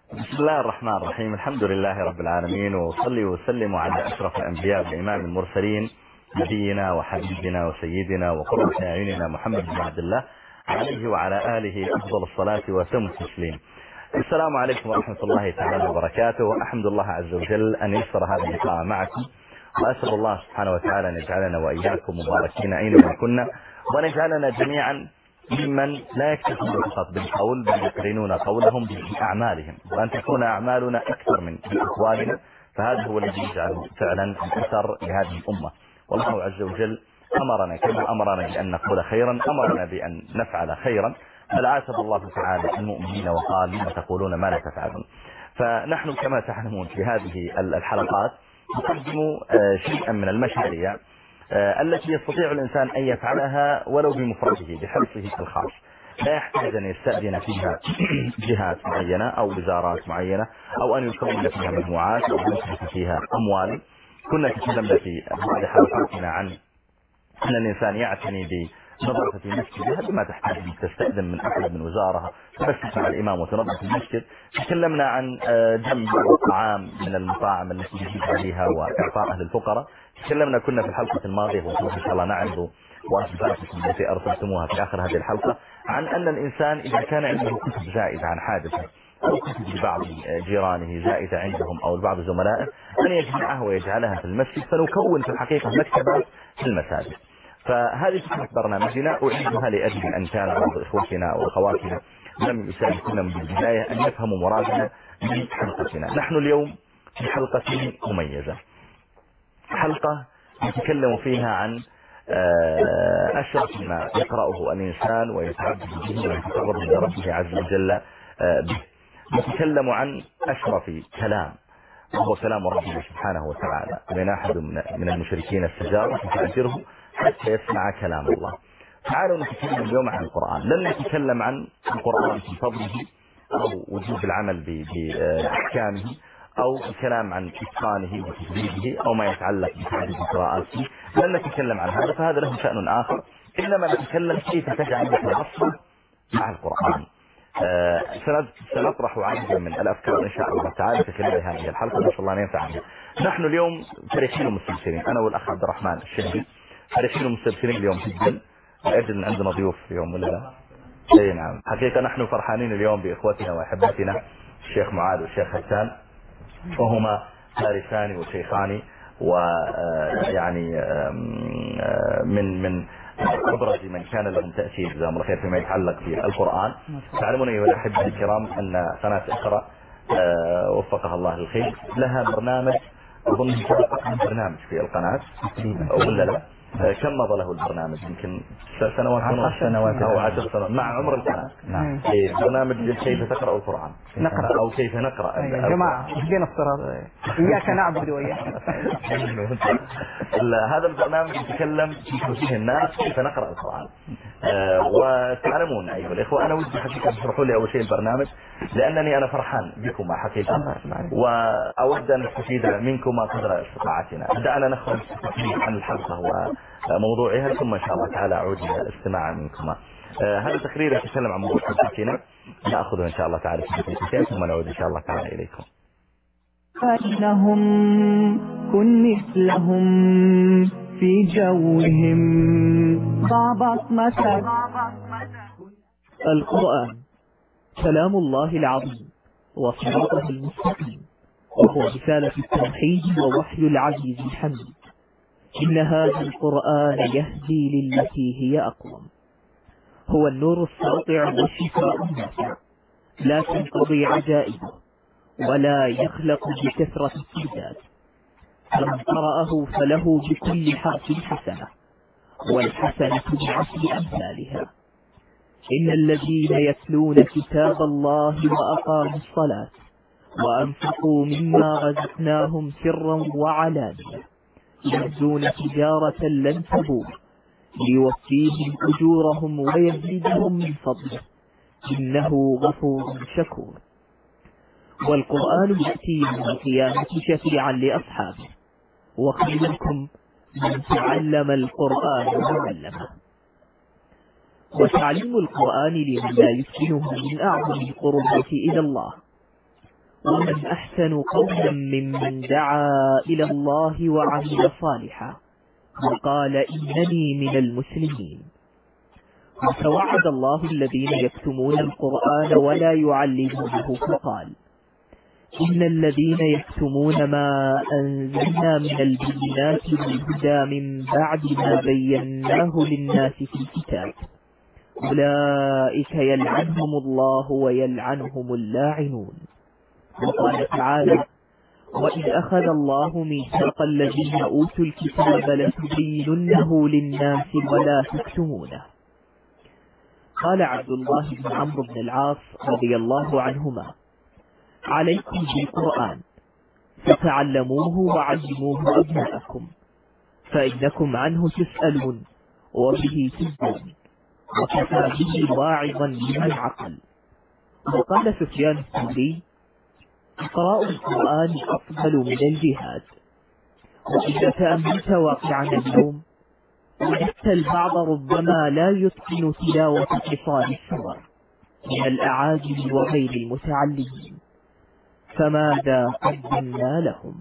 بسم الله الرحمن الرحيم. الحمد لله رب العالمين، وصلي وسلم على أشرف الأنبياء وإمام المرسلين نبينا وحبيبنا وسيدنا وقرة أعيننا محمد بن عبد الله عليه وعلى آله أفضل الصلاة وتم التسليم. السلام عليكم ورحمة الله تعالى وبركاته، وأحمد الله عز وجل أن يسر هذا اللقاء معكم، وأسأل الله سبحانه وتعالى أن يجعلنا وإياكم مباركين أينما كنا، وأن يجعلنا جميعا ممن لا يكتفون فقط بالقول بل يقرنون قولهم بأعمالهم، وأن تكون أعمالنا أكثر من أقوالنا، فهذا هو الذي يجعل فعلا الأثر لهذه الأمة. والله عز وجل أمرنا كما أمرنا بأن نقول خيرا أمرنا بأن نفعل خيرا، بل عاتب الله تعالى المؤمنين وقال لما تقولون ما لا تفعلون. فنحن كما تعلمون في هذه الحلقات نقدم شيئا من المشاريع التي يستطيع الإنسان أن يفعلها ولو بمفرده بحرصه الخاص، لا يحتاج أن يستأذن فيها جهات معينة أو وزارات معينة أو أن يكون فيها مجموعات أو يصرف فيها أموال. كنا تكلمنا في بعض حلقاتنا عن أن الإنسان يعتني بنظافة المسجد، هذا ما تحتاج أن تستأذن من أحد من وزارة بس مع الإمام وتنظف المسجد. تكلمنا عن جنب الطعام من المطاعم التي يجب عليها وإعطاء أهل الفقراء. كنا في الحلقة الماضية وسوف إن شاء الله نعرض واجباتكم التي أرسلتموها في آخر هذه الحلقة عن أن الإنسان إذا كان عنده كتب زائدة عن حاجته أو كتب لبعض جيرانه زائدة عندهم أو لبعض زملائه أن يجمعها ويجعلها في المسجد، فنكون في الحقيقة مكتبات في المساجد. فهذه فكرة برنامجنا أعيدها لأجل أن كان بعض إخوتنا وأخواتنا لم يشاركونا من البداية أن يفهموا مرادنا من حلقتنا. نحن اليوم في حلقة مميزة، حلقة نتكلم فيها عن أشرف ما يقرأه الإنسان ويتعبد به ويتقرب إلى ربه عز وجل به. نتكلم عن أشرف كلام وهو كلام ربنا سبحانه وتعالى. من أحد من المشركين استجاره فأجره حتى يسمع كلام الله. تعالوا نتكلم اليوم عن القرآن. لن نتكلم عن القرآن في فضله أو وجوب العمل بأحكامه أو الكلام عن إتقانه وتجريبه أو ما يتعلق بتعدد قراءاته، لن نتكلم عن هذا، فهذا له شأن آخر. إنما نتكلم كيف تجعل تواصل مع القرآن. سنطرح عددا من الأفكار إن شاء الله تعالى في خلال هذه الحلقة، نسأل الله أن ينفع بها. نحن اليوم فرحين ومستبشرين، أنا والأخ عبد الرحمن الشهري فرحين ومستبشرين اليوم جدا لأجل أن عندنا ضيوف اليوم، ولا لا؟ أي نعم، حقيقة نحن فرحانين اليوم بإخوتنا وأحبتنا الشيخ معاذ والشيخ حسان، وهما فارسان وشيخان، ويعني من أبرز من كان لهم تأثير جزاهم الله خير فيما يتعلق في القرآن. تعلمون أيها الأحبة الكرام أن قناة اقرأ وفقها الله للخير لها برنامج، أظن برنامج في القناة ولا لا؟ كم مضى له البرنامج؟ يمكن سنوات 10 سنوات أو 10 سنوات مع عمر القناة. نعم. برنامج كيف تقرأ القرآن أو كيف نقرأ. يا جماعة اهدنا الصراط، إياك نعبد وإياك نستعين. هذا البرنامج يتكلم في توجيه الناس كيف نقرأ القرآن. وتعلمون أيها الإخوة، أنا ودي حقيقة تشرحوا لي أول شيء البرنامج، لأننا أنا فرحان بكم حقيقة وأود أن أستفيد منكم قدر استطاعتنا. دعنا نخرج عن الحلقة وموضوعها، ثم إن شاء الله تعالى أعود إلى الاستماع منكم. هذا تقرير يتكلم عن موضوع حلقتنا، نأخذه إن شاء الله تعالى في دقيقتين ثم نعود إن شاء الله تعالى إليكم. فإنهم كن مثلهم في جوهم ضعبت مثل. القرآن كلام الله العظيم وصراطه المستقيم، وهو رسالة التوحيد ووحي العزيز الحميد. إن هذا القرآن يهدي للتي هي أقوم، هو النور الساطع والشفاء النافع، لا تنقضي عجائبه ولا يخلق بكثرة الترداد. فمن قرأه فله بكل حرف حسنة، والحسنة بعشر أمثالها. إن الذين يتلون كتاب الله وأقاموا الصلاة وأنفقوا مما رزقناهم سرا وعلانية يرجون تجارة لن تبور ليوفيهم أجورهم ويزيدهم من فضله إنه غفور شكور. والقرآن يأتي يوم القيامة شفيعا لأصحابه، وخيركم من تعلم القرآن وعلمه. وتعليم القرآن لمن لا يسكنه من أعظم القربات إلى الله، ومن أحسن قولا ممن دعا إلى الله وعمل صالحا وقال إنني من المسلمين. وتوعد الله الذين يكتمون القرآن ولا يعلمونه فقال إن الذين يكتمون ما أنزلنا من البينات والهدى من بعد ما بيناه للناس في الكتاب أولئك يلعنهم الله ويلعنهم اللاعنون. وقال تعالى وإذ أخذ الله ميثاق الذين أوتوا الكتاب لتبيننه للناس ولا تكتمونه. قال عبد الله بن عمرو بن العاص رضي الله عنهما عليكم بالقرآن فتعلموه وعلموه أبناءكم فإنكم عنه تسألون وبه تزدون وكفى به واعظا لمن عقل. وقال سفيان الثوري إقراء القرآن أفضل من الجهاد. وإذا تأملت واقعنا اليوم وجدت البعض ربما لا يتقن تلاوة قصار السور من الأعاجم وغير المتعلمين فماذا قدمنا لهم؟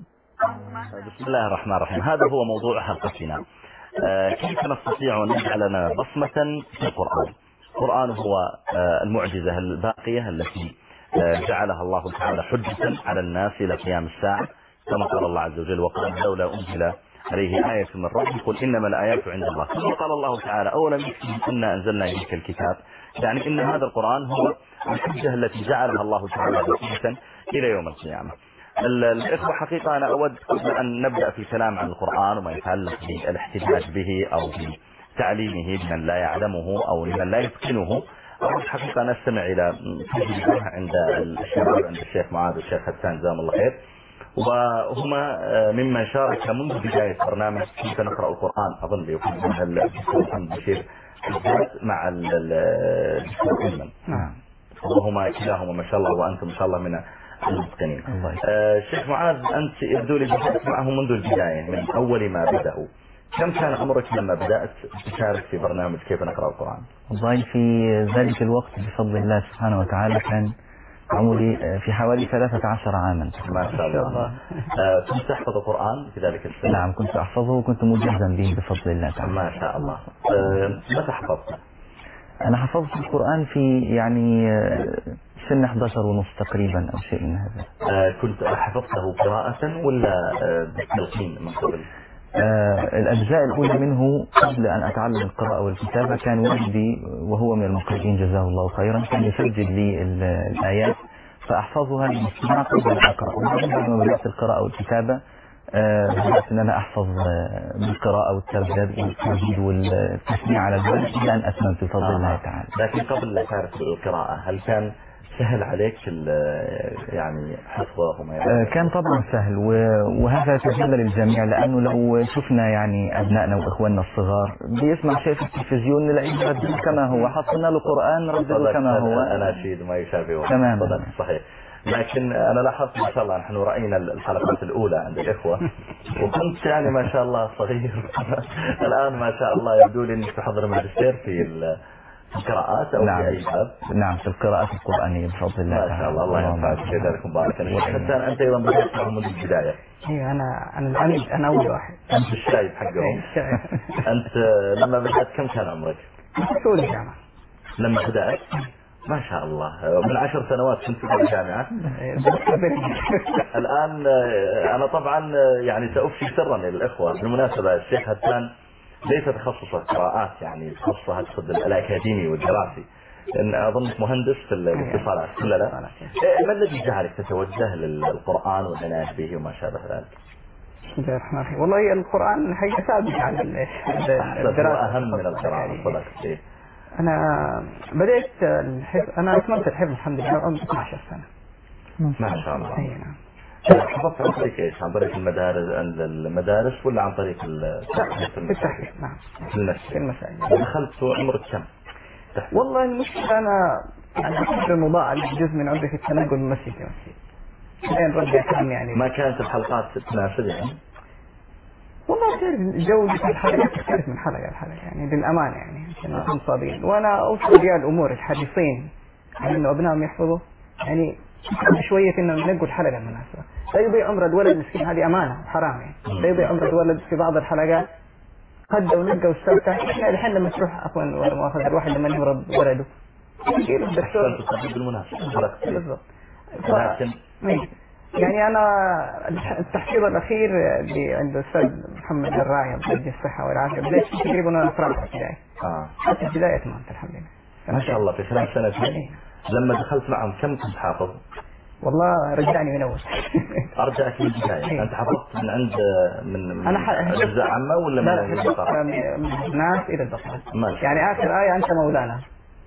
بسم الله الرحمن الرحيم. هذا هو موضوع حلقتنا. كيف نستطيع أن نجعل لنا بصمة في القرآن؟ القرآن هو المعجزة الباقية التي جعلها الله تعالى حجة على الناس إلى قيام الساعة، كما قال الله عز وجل وقال لولا أنزل عليه آية من ربه قل إنما الآيات عند الله. ثم قال الله تعالى أولم يكفهم إنا أنزلنا إليك الكتاب، يعني إن هذا القرآن هو الحجة التي جعلها الله تعالى حجة إلى يوم القيامة. الإخوة حقيقة أنا أود قبل أن نبدأ في الكلام عن القرآن وما يتعلق بالاحتجاج به أو بتعليمه لمن لا يعلمه أو لمن لا يتقنه، أود حقيقة نستمع إلى تجربة عند الشباب عند الشيخ معاذ والشيخ حسان جزاهم الله خير، وهما ممن شارك منذ بداية برنامج كيف نقرأ القرآن. أظن يكون منها الدكتور محمد بشير مع الدكتور أيمن، وهما كلاهما ما شاء الله وأنتم ما شاء الله من المتقنين. الشيخ معاذ أنت يبدو لي بدأت معهم منذ البداية من أول ما بدأوا. كم كان عمرك لما بدأت تشارك في برنامج كيف نقرأ القرآن؟ والله في ذلك الوقت بفضل الله سبحانه وتعالى كان عمري في حوالي 13 عاما. ما شاء الله. كنت تحفظ القرآن في ذلك السنة؟ نعم كنت أحفظه وكنت مجزا به بفضل الله تعالى. ما شاء الله. متى حفظت؟ أنا حفظت القرآن في يعني سن 11 ونص تقريبا أو شيء من هذا. كنت حفظته قراءة ولا بالتلقين من قبل؟ الأجزاء الأولى منه قبل أن أتعلم القراءة والكتابة كان والدي وهو من المقرئين جزاه الله خيرا كان يسجل لي الآيات فأحفظها للاستماع قبل أن أقرأ. وعندما بدأت القراءة والكتابة بدأت أن أنا أحفظ بالقراءة والترديد والتسميع على الوالد إلى أن أتممت بفضل الله تعالى. لكن قبل لا تعرف القراءة هل كان سهل عليك يعني حفظه وما كان طبعا سهل وهذا يتجلى للجميع، لأنه لو شفنا يعني أبنائنا وإخواننا الصغار بيسمع شيء في التلفزيون نلاقيه يردد كما هو، حطنا له قرآن نردده كما هو، أناشيد ما يشابهه تماما. صحيح. لكن أنا لاحظت ما شاء الله نحن رأينا الحلقات الأولى عند الإخوة وكنت يعني ما شاء الله صغير الآن ما شاء الله يبدو لي أنك تحضر ماجستير في القراءات أو نعم. في أي باب؟ نعم في القراءات القرآنية بفضل الله ما شاء الله. الله ينفعك كذلك مبارك. حسان أنت أيضا بدأت معهم منذ البداية؟ ايوه انا العميد، انا اول واحد. أنت الشايب حقهم. أنت لما بدأت كم كان عمرك؟ في أولى الجامعة. لما بدأت؟ ما شاء الله من 10 سنوات كنت في الجامعة. الآن أنا طبعا يعني سأفشي سرا للإخوة بالمناسبة الشيخ حسان ليس تخصصه قراءات، يعني تخصصه الأكاديمي والدراسي، لأن أظنك مهندس في الاتصالات ولا لا؟ ما الذي جعلك تتوجه للقرآن والعناية به وما شابه ذلك؟ بسم الله الرحمن الرحيم. والله القرآن حقيقة ثابت على الدراسة أهم من القراءة. صدقت. أنا بدأت الحفظ، أنا أكملت الحفظ الحمد لله عمري 12 سنة. ما شاء الله. أي نعم. حفظت عن طريق ايش؟ عن طريق المدارس ولا عن طريق التحفيظ؟ نعم في المساجد. دخلت عمرك كم؟ والله المشكلة أنا يعني أحب المضاعف جزء من عمري في التنقل من مسجد لمسجد. لين رجع كم يعني. ما كانت الحلقات تناسب يعني؟ والله تعرف جودة الحلقات تختلف من حلقة لحلقة يعني للأمانة يعني عشان نكون صادقين. وأنا أوصي أولياء الأمور الحريصين على إنه أبنائهم يحفظوا يعني شويه كنا بنقول حلقه المناسبه لا يضيع عمر الولد مسكين، هذه امانه حرام يعني، لا يضيع عمر الولد في بعض الحلقات قد ونقى واستمتع. احنا الحين لما تروح عفوا ولا مؤاخذه الواحد لما يمرض ولده يجيب الدكتور بالضبط. يعني انا التحفيظ الاخير اللي عند الاستاذ محمد الراعي الله يجزيه الصحه والعافيه بدأت تقريبا وانا في رابعه ابتدائي. البدايه تمامت الحمد لله ما شاء الله. في خلال سنتين لما دخلت معهم كم كنت حافظ؟ والله رجعني من اول. ارجعك من البدايه. انت حفظت من عند من اجزاء عامه ولا من البقره؟ من الناس الى البقره يعني اخر ايه انت مولانا.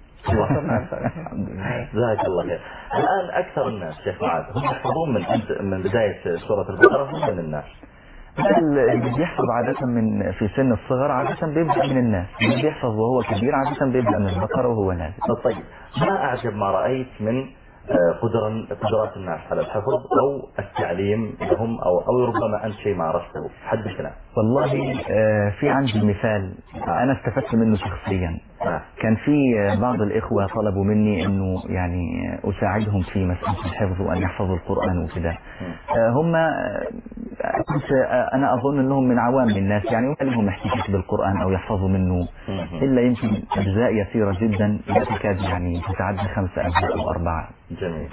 جزاك الله خير. الان اكثر الناس شيخ معاذ هم يحفظون من بدايه سوره البقره من الناس. اللي بيحفظ عادة من في سن الصغر عادة بيبدأ من الناس، اللي بيحفظ وهو كبير عادة بيبدأ من البقرة وهو نازل. طيب ما أعجب ما رأيت من قدرات الناس على الحفظ أو التعليم لهم أو ربما أنت شيء مارسته؟ حدثنا. والله في عندي مثال أنا استفدت منه شخصيا. كان في بعض الإخوة طلبوا مني إنه يعني أساعدهم في مسألة الحفظ وأن يحفظوا القرآن وكذا. هم أنا أظن أنهم من عوام الناس يعني ما لهم احتكاك بالقرآن أو يحفظوا منه إلا يمكن أجزاء يسيرة جدا لا تكاد يعني تتعدى 5 أجزاء أو 4. جميل.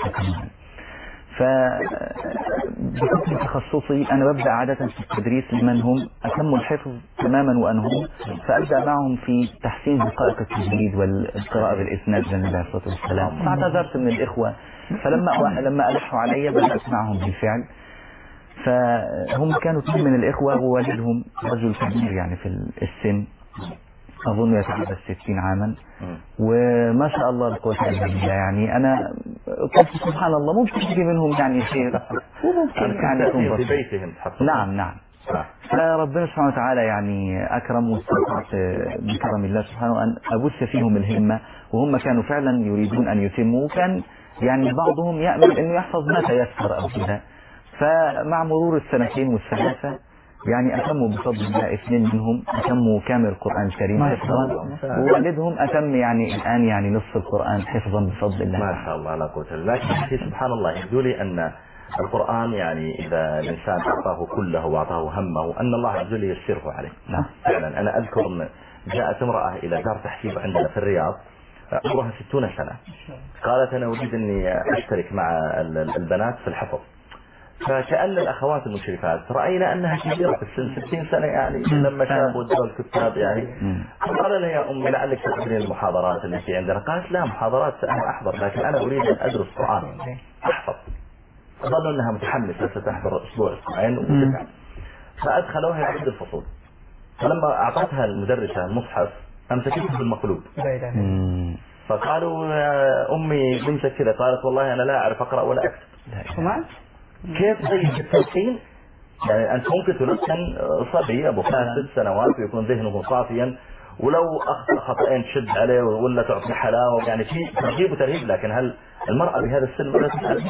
فبحكم تخصصي أنا ببدأ عادة في التدريس لمن هم أتموا الحفظ تماما وأنهم، فأبدأ معهم في تحسين دقائق التجويد والقراءة بالإسناد للنبي عليه الصلاة والسلام. فاعتذرت من الإخوة فلما ألحوا علي بدأت معهم بالفعل. فهم كانوا 2 من الإخوة ووالدهم رجل كبير يعني في السن أظن يتعدى 60 عاما وما شاء الله لا قوة إلا بالله. يعني أنا قلت سبحان الله ممكن يجي منهم يعني خير وممكن يعني يكون في بيتهم. نعم. فربنا سبحانه وتعالى يعني أكرم واستطعت بكرم الله سبحانه أن أبث فيهم الهمة، وهم كانوا فعلا يريدون أن يتموا، وكان يعني بعضهم يأمل أنه يحفظ ما تيسر أو كذا. فمع مرور السنتين والثلاثة يعني أتموا بفضل الله 2 منهم أتموا كامل القرآن الكريم حفظا، ووالدهم أتم يعني الآن يعني نصف القرآن حفظا بفضل الله. ما شاء الله لا قوة إلا بالله. لكن سبحان الله يبدو لي أن القرآن يعني إذا الإنسان أعطاه كله وأعطاه همه أن الله عز وجل ييسره عليه. فعلا أنا أذكر أن جاءت امرأة إلى دار تحفيظ عندنا في الرياض عمرها 60 سنة، قالت أنا أريد أني أشترك مع البنات في الحفظ. فكأن الأخوات المشرفات رأينا أنها كبيرة في السن 60 سنة يعني لما شافوا دول الكتاب يعني. قال لها يا أمي لعلك تحضرين المحاضرات التي عندنا. قالت لا محاضرات أنا أحضر لكن أنا أريد أن أدرس قرآن أحفظ. ظنوا أنها متحمسة ستحضر أسبوع أسبوعين وتتعب، فأدخلوها إلى أحد الفصول. فلما أعطتها المدرسة المصحف أمسكته بالمقلوب. فقالوا يا أمي تمسك كذا؟ قالت والله أنا لا أعرف أقرأ ولا أكتب. كيف زي التلقين؟ يعني أنت ممكن تلقن صبي أبو 5-6 سنوات ويكون ذهنه صافيا، ولو أخطأ خطأين تشد عليه ولا تعطي حلاوة يعني في ترغيب وترهيب، لكن هل المرأة بهذا السن ماذا تفعل؟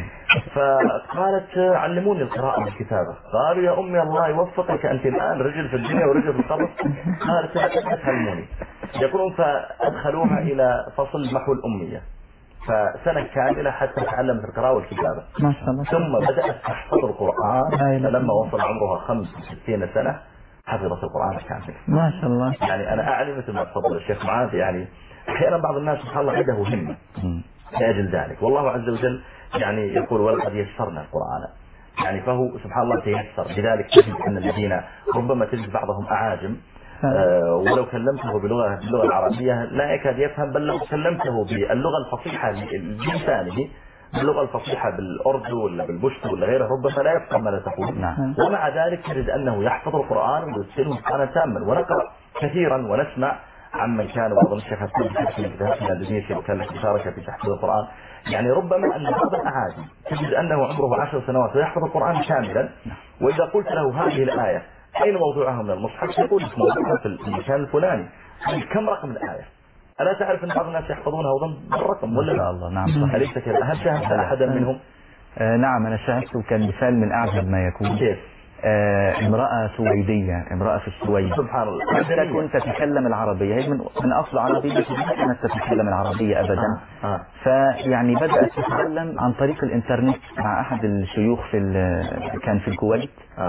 فقالت علموني القراءة والكتابة. قالوا يا أمي الله يوفقك أنت الآن رجل في الدنيا ورجل في القبر. قالت لا تعلموني. يقولون فأدخلوها إلى فصل محو الأمية فسنة كاملة حتى تعلمت القراءة والكتابة. ما شاء الله. ثم بدأت تحفظ القرآن لما وصل عمرها 65 سنة حفظت القرآن كاملا. ما شاء الله. يعني أنا أعلم مثل ما تفضل الشيخ معاذ يعني أحيانا بعض الناس سبحان الله عنده همة لأجل ذلك، والله عز وجل يعني يقول ولقد يسرنا القرآن يعني فهو سبحان الله تيسر. لذلك تجد أن الذين ربما تجد بعضهم أعاجم ولو كلمته باللغة العربية لا يكاد يفهم، بل لو كلمته باللغة الفصيحة بلسانه باللغة الفصيحة بالأردو ولا بالبشتو ولا غيره ربما لا يفهم ماذا تقول. ومع ذلك تجد أنه يحفظ القرآن ويرسله قرآنا تاما. ونقرأ كثيرا ونسمع عمن كان بعض الشيخ في اندونيسيا وكان له مشاركة في تحفيظ القرآن. يعني ربما أن بعض الأعاجم تجد أنه عمره 10 سنوات ويحفظ القرآن كاملا، وإذا قلت له هذه الآية أين موضوعها من المصحف يقول لك موضوعها في المكان الفلاني. كم رقم الآية؟ ألا تعرف أن بعض الناس يحفظونها وضم بالرقم ولا لا؟ الله نعم. أليس كذا؟ هل شاهدت أحدا منهم؟ نعم أنا شاهدت، وكان مثال من أعجب ما يكون. كيف؟ امرأة سويدية، امرأة في السويد، سبحان الله، تكن تتكلم العربية، هي من أصل عربية ما كانت تتكلم العربية أبدا. فيعني بدأت تتكلم عن طريق الإنترنت مع أحد الشيوخ كان في الكويت،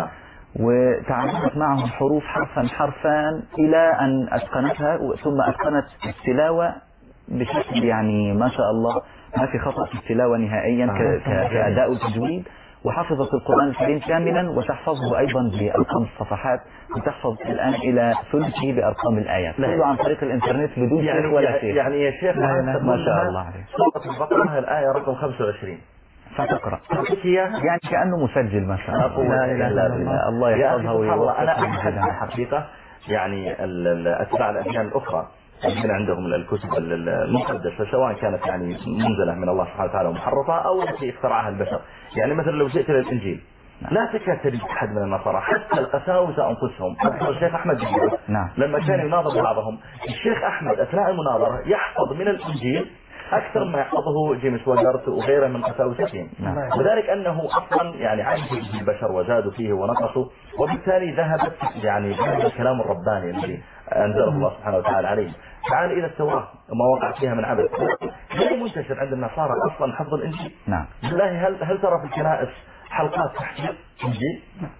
وتعلمت معهم الحروف حرفا إلى أن أتقنتها، ثم أتقنت التلاوة بشكل يعني ما شاء الله ما في خطأ في التلاوة نهائيا كأداء وتجويد، وحفظت القرآن الكريم كاملا وتحفظه أيضا بأرقام الصفحات، وتحفظ الآن إلى ثلثه بأرقام الآيات، كله عن طريق الإنترنت بدون شيخ ولا شيخ. يعني يا شيخ ما شاء الله عليه. سورة البقرة الآية رقم 25 فتقرأ يعني كأنه مسجل مثلا. لا إله إلا الله يحفظها ويوفقها. أنا أحد الحقيقة يعني أتباع الأديان الأخرى من عندهم الكتب المقدسة، سواء كانت يعني منزلة من الله سبحانه وتعالى ومحرفة أو التي اخترعها البشر. يعني مثلا لو جئت للإنجيل لا تكاد تجد أحد من النصارى حتى القساوسة أنفسهم. الشيخ أحمد لما كان يناظر بعضهم، الشيخ أحمد أثناء المناظرة يحفظ من الإنجيل أكثر ما يحفظه جيمس وجارت وغيره من قساوستهم، وذلك أنه أصلا يعني عجز به البشر وزادوا فيه ونقصوا، وبالتالي ذهبت يعني هذا الكلام الرباني الذي أنزله الله سبحانه وتعالى عليه. تعال إلى التوراة وما وقع فيها من عبث. غير منتشر عند النصارى أصلا حفظ الإنجيل. بالله هل ترى في الكنائس حلقات تحفيظ الإنجيل؟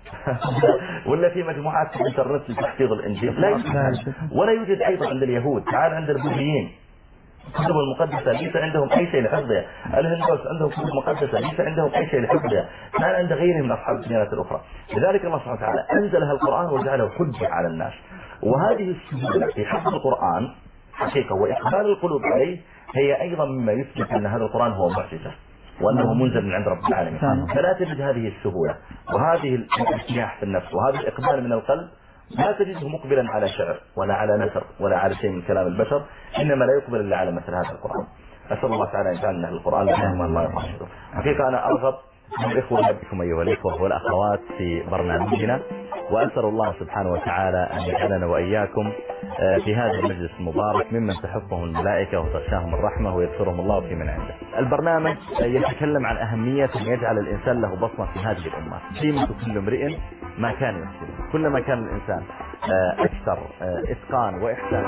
ولا في مجموعات في الإنترنت لتحفيظ الإنجيل؟ لا يوجد. ولا يوجد أيضا عند اليهود. تعال عند البوذيين الكتب المقدسة ليس عندهم أي شيء لحفظها. الهندوس عندهم كتب مقدسة ليس عندهم أي شيء لحفظها. كان عند غيرهم من أصحاب الديانات الأخرى. لذلك الله سبحانه وتعالى أنزل القرآن وجعله حجة على الناس. وهذه السهولة في حفظ القرآن حقيقة وإقبال القلوب عليه هي أيضا مما يثبت أن هذا القرآن هو معجزة وأنه منزل من عند رب العالمين. فلا تجد هذه السهولة وهذه الارتياح في النفس وهذا الإقبال من القلب، لا تجده مقبلا على شعر ولا على نثر ولا على شيء من كلام البشر، إنما لا يقبل إلا على مثل هذا القرآن. أسأل الله تعالى أن يجعلنا القرآن لهم الله يرحمه. حقيقة أنا أرغب الإخوة بكم أيها الإخوة والأخوات في برنامجنا، وأسأل الله سبحانه وتعالى أن يجعلنا وإياكم في هذا المجلس المبارك ممن تحفهم الملائكة وتغشاهم الرحمة ويغفرهم الله في من عنده. البرنامج يتكلم عن أهمية أن يجعل الإنسان له بصمة في هذه الأمة. قيمة كل امرئ ما كان يحسن، كلما كان الإنسان أكثر إتقان وإحسان.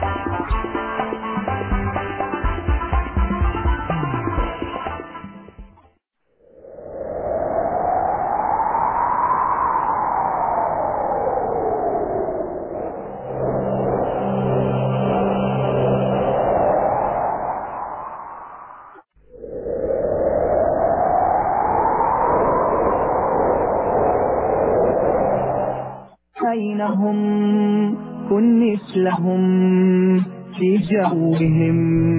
بينهم كن مثلهم في جوهم.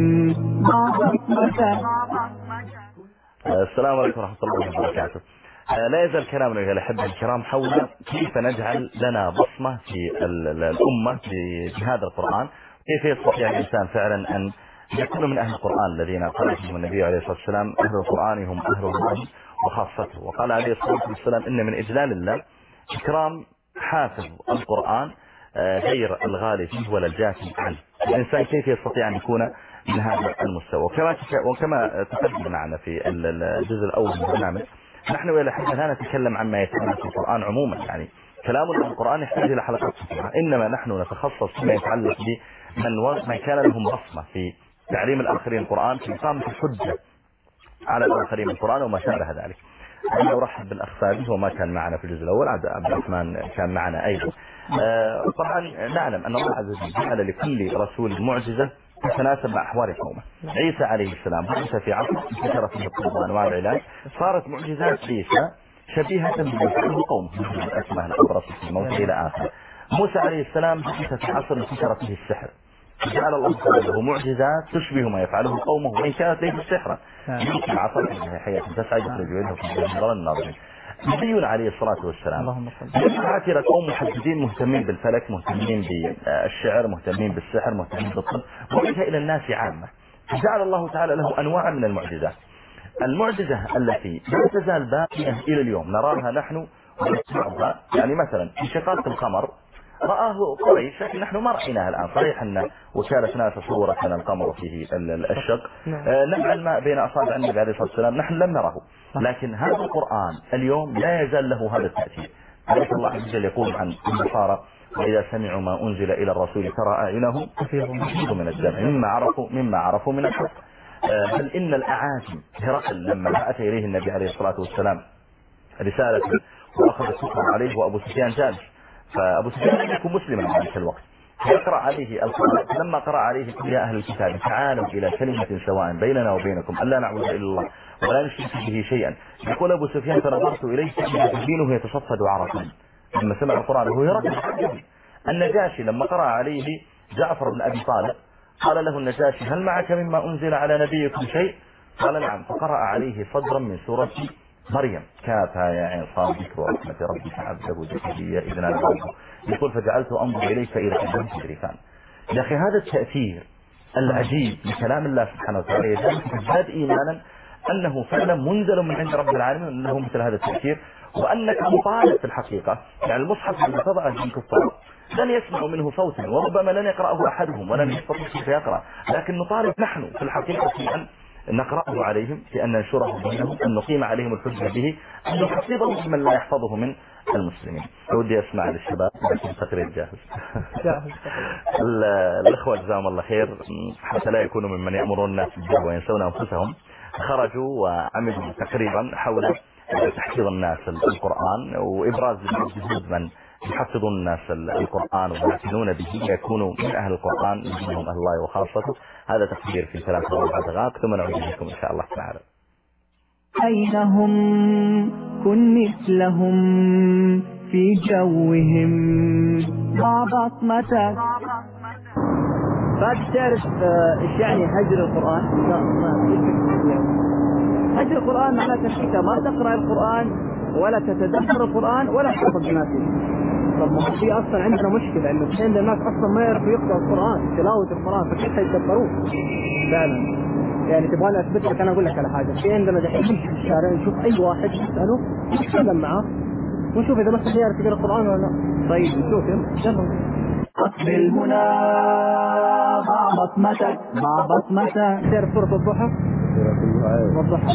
السلام عليكم ورحمة الله وبركاته. لا يزال كلامنا يا الأحبة الكرام حول كيف نجعل لنا بصمة في الأمة في هذا القرآن، كيف يستطيع الإنسان فعلا أن يكون من أهل القرآن الذين قال فيهم النبي عليه الصلاة والسلام أهل القرآن هم أهل الله وخاصته. وقال عليه الصلاة والسلام إن من إجلال الله إكرام حافظ القرآن غير الغالي فيه ولا الجاهل عنه. الإنسان كيف يستطيع أن يكون من هذا المستوى؟ وكما تقدم معنا في الجزء الأول من البرنامج، نحن إلى حد لا نتكلم عما يتعلق في القرآن عموما، يعني كلامنا عن القرآن يحتاج إلى حلقات كثيرة، إنما نحن نتخصص فيما يتعلق بمن كان لهم بصمة في تعليم الآخرين القرآن، في إقامة الحجة على الآخرين القرآن وما شابه ذلك. أنا أرحب بالأخ فادي وما كان معنا في الجزء الأول، عبد الرحمن كان معنا أيضا. طبعا نعلم أن الله عز وجل جعل لكل رسول معجزة تتناسب مع أحوال قومه. عيسى عليه السلام بعث في عصر انتشر فيه الطب وأنواع العلاج، صارت معجزات عيسى شبيهة بما يفعله قومه مثل الأسماء الأبرص في الموت إلى آخره. موسى عليه السلام بعث في عصر انتشر فيه السحر، جعل الله تعالى له معجزات تشبه ما يفعله قومه وإن كانت ليست سحرا. يمكن عصر حياة تسعى يخرج وجهه في نظر الناظرين. نبينا عليه الصلاة والسلام عاشر قوم محددين مهتمين بالفلك، مهتمين بالشعر، مهتمين بالسحر، مهتمين بالطب، وجه إلى الناس عامة. جعل الله تعالى له أنواع من المعجزات. المعجزة التي لا تزال باقية إلى اليوم نراها نحن ونسمعها، يعني مثلا انشقاق القمر رآه قريش لكن نحن ما رأيناها الآن. صحيح أن وكالة ناسا صورت لنا القمر فيه الشق، نبع الماء بين أصابع النبي عليه الصلاة والسلام نحن لم نره، لكن هذا القرآن اليوم لا يزال له هذا التأثير. ذلك الله عز وجل يقول عن النصارى وإذا سمعوا ما أنزل إلى الرسول ترى أعينهم تفيض من الدمع مما عرفوا من الحق. بل إن الأعاجم هرقل لما بعث إليه النبي عليه الصلاة والسلام رسالة وأخذ السكر عليه وأبو سفيان جالس، فأبو سفيان لم يكن مسلما في ذلك الوقت، يقرأ عليه القرآن. لما قرأ عليه يا أهل الكتاب تعالوا إلى كلمة سواء بيننا وبينكم ألا نعبد إلا الله ولا نشرك به شيئا. يقول أبو سفيان فنظرت إليه دينه يتصفد عرقا لما سمع القرآن. هو يرد النجاشي لما قرأ عليه جعفر بن أبي طالب قال له النجاشي هل معك مما أنزل على نبيكم شيء؟ قال نعم. فقرأ عليه صدرا من سورة مريم كافها يا عين صاد ذكر رحمة ربك عبده زكريا إذ نادى ربه. يقول فجعلت أنظر إليك فإذا أنت تدركان. يا أخي هذا التأثير العجيب لكلام الله سبحانه وتعالى يزداد إيمانا أنه فعلا منزل من عند رب العالمين أنه مثل هذا التأثير، وأنك مطالب في الحقيقة. يعني المصحف الذي تضعه من كفار لن يسمع منه صوتا وربما لن يقرأه أحدهم ولن يستطيع كيف يقرأ، لكن نطالب نحن في الحقيقة في أن نقرأه عليهم، في أن ننشره بينهم، أن نقيم عليهم الحجة به، أن نحفظه من لا يحفظه من المسلمين. ودي أسمع للشباب لكن التقرير جاهز. الأخوة جزاهم الله خير حتى لا يكونوا ممن يأمرون الناس بالبر وينسون أنفسهم، خرجوا وعملوا تقريرا حول تحفيظ الناس القرآن وإبراز جهود من يحفظون الناس القرآن ويعتنون به يكونوا من أهل القرآن منهم أهل الله وخاصته. هذا تقدير في 3 أو 4 دقائق ثم نعود إليكم إن شاء الله تعالى. أين هم كن مثلهم في جوهم مع بصمتك. بعد تعرف ايش يعني هجر القرآن؟ لا هجر القرآن معناته انك ما تقرأ القرآن ولا تتدبر القرآن ولا تحفظ ما فيه. طب ما في اصلا عندنا مشكلة انه في عند الناس اصلا ما يعرفوا يقرأوا القرآن تلاوة القرآن فكيف يتدبروه؟ فعلا يعني تبغى اثبت لك. انا اقول لك على حاجة، في عندنا دحين نمشي في الشارع نشوف اي واحد نسأله نتكلم معاه ونشوف اذا مثلا يعرف يقرأ القرآن ولا لا. طيب نشوف يلا. أقبل هنا مع بصمتك مع بصمتك. تعرف سورة الضحى؟ والضحى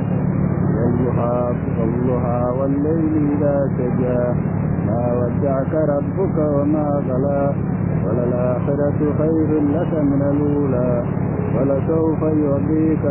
والضحى والليل إذا سجى ما ودعك ربك وما قلى وللآخرة خير لك من الأولى ولسوف يعطيك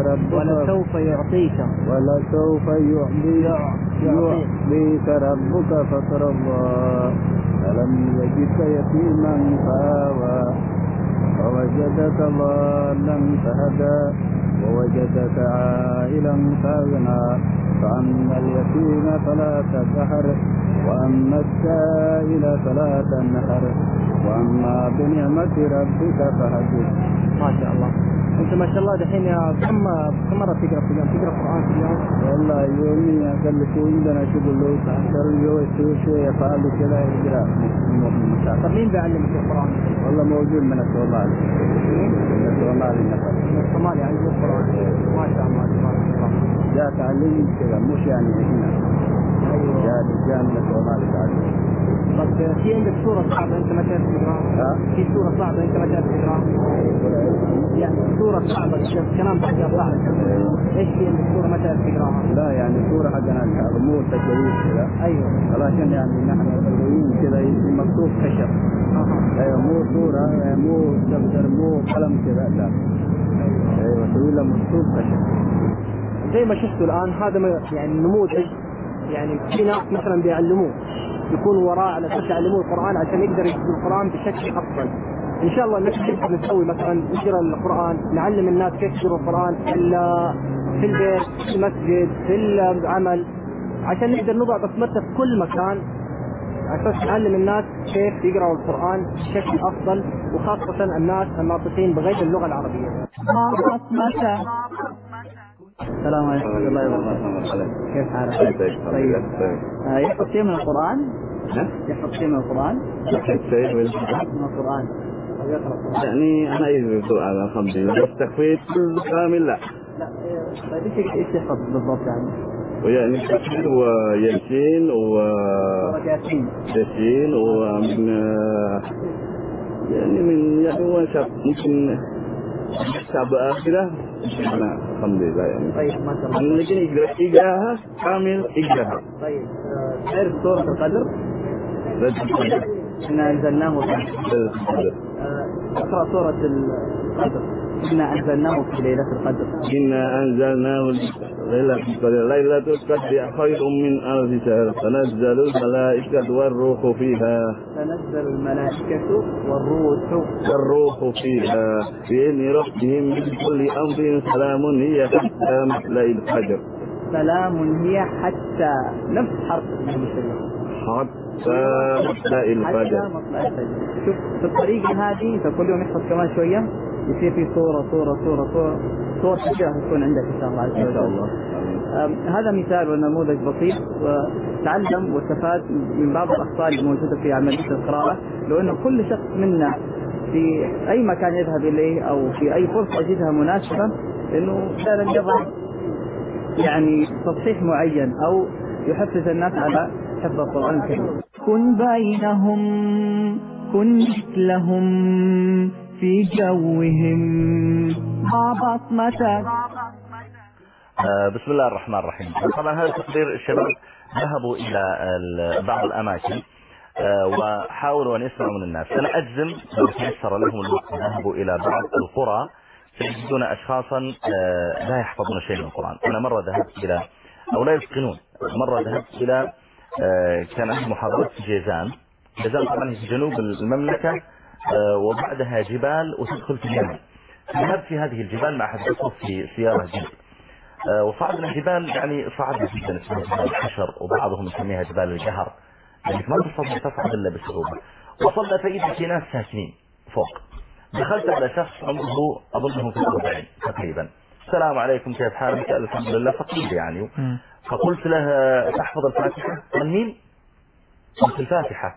ربك فترضى ألم يجدك يتيما فآوى ووجدك ضالا فهدى ووجدك عائلا فأغنى فأما اليتيم فلا تقهر وأما السائل فلا تنهر وأما بنعمة ربك فحدث. ما شاء الله. أنت ما شاء الله دحين يا كم مرة تقرأ القرآن في اليوم؟ والله يومي أقل شيء عندنا شغل لو تعشر اليوم شوية فعل كذا يقرأ. طب مين بيعلمك القرآن؟ والله موجود من الصومال. من الصومال يعني القرآن. ما شاء الله. جاء تعليم كذا مش يعني هنا. أيوة. جاء من الصومال تعليم. طب في عندك سورة صعبة أنت ما تعرف تقراها؟ في سورة صعبة أنت ما تعرف تقراها؟ يعني سورة صعبة كلام حاجة صعبة. إيش في عندك سورة ما تعرف تقراها؟ لا يعني سورة حقنا الأمور تجريد كذا. أيوة. ولكن يعني نحن الغيين كذا مكتوب خشب. أيوة مو سورة مو دفتر مو قلم كذا لا. أيوة طويلة مكتوب خشب. زي ما شفتوا الآن هذا يعني نموذج، يعني في ناس مثلا بيعلموه يكون وراء على اساس يعلموه القرآن عشان يقدر يكتب القرآن بشكل أفضل. إن شاء الله نقدر نسوي مثلا نقرأ القرآن، نعلم الناس كيف يقرأوا القرآن في البيت في المسجد في العمل عشان نقدر نضع بصمتنا في كل مكان على اساس نعلم الناس كيف يقرأوا القرآن بشكل أفضل، وخاصة الناس الناطقين بغير اللغة العربية. السلام عليكم ورحمة الله وبركاته. كيف حالك؟ طيب. يحفظ شيء من القرآن؟ يحفظ شيء من القرآن؟ يحفظ شيء من القرآن. يعني أنا يقول على الحمد لله بس تخفيف كامل لا. طيب إيش يحفظ بالضبط يعني؟ ويعني تخفيف وياسين ياسين ومن يعني من يعني هو ممكن شعب آخرة أنا الحمد لله يعني. طيب ما شاء الله. لكن إقراها كامل إقراها. طيب تعرف سورة القدر؟ إنا أنزلناه في اقرأ سورة القدر. إنا أنزلناه في ليلة القدر. إنا أنزلناه ليلة القدر. ليلة القدر خير من ألف شهر. تنزل الملائكة والروح فيها. تنزل الملائكة والروح فيها بإذن ربهم من كل أمر. سلام هي حتى مطلع الفجر. سلام هي حتى نفس حرف المشرق. حتى مطلع الفجر. شوف في الطريقة هذه فكل يوم يحفظ كمان شوية يصير في صور كثيرة تكون عندك إن شاء الله عز وجل. إن شاء الله. هذا مثال ونموذج بسيط وتعلم واستفاد من بعض الأخطاء الموجودة في عملية القراءة. لو أن كل شخص منا في أي مكان يذهب إليه أو في أي فرصة يجدها مناسبة إنه فعلا يضع يعني تصحيح معين أو يحفز الناس على حفظ القرآن الكريم. كن بينهم كن مثلهم في جوهم مع بصمتك. بسم الله الرحمن الرحيم. طبعا هذا تقرير الشباب ذهبوا إلى بعض الأماكن وحاولوا أن يسمعوا من الناس. أنا أجزم لو تيسر لهم الوقت ذهبوا إلى بعض القرى سيجدون أشخاصا لا يحفظون شيء من القرآن. أنا مرة ذهبت إلى أو لا يتقنون. مرة ذهبت إلى كان عندي محاضرات في جيزان طبعا في جنوب المملكة وبعدها جبال وتدخل في اليمن. ذهبت في هذه الجبال مع أحد الأخوة في سيارة جيب وصعدنا جبال يعني صعدنا جدا اسمها جبال الحشر وبعضهم يسميها جبال الجهر يعني ما تستطيع تصعد إلا بصعوبة. وصلنا فإذا في ناس ساكنين فوق. دخلت على شخص عمره أظنه في 40 تقريبا. السلام عليكم كيف حالك؟ الحمد لله فقير يعني. فقلت له تحفظ الفاتحة؟ قال مين؟ قلت الفاتحة.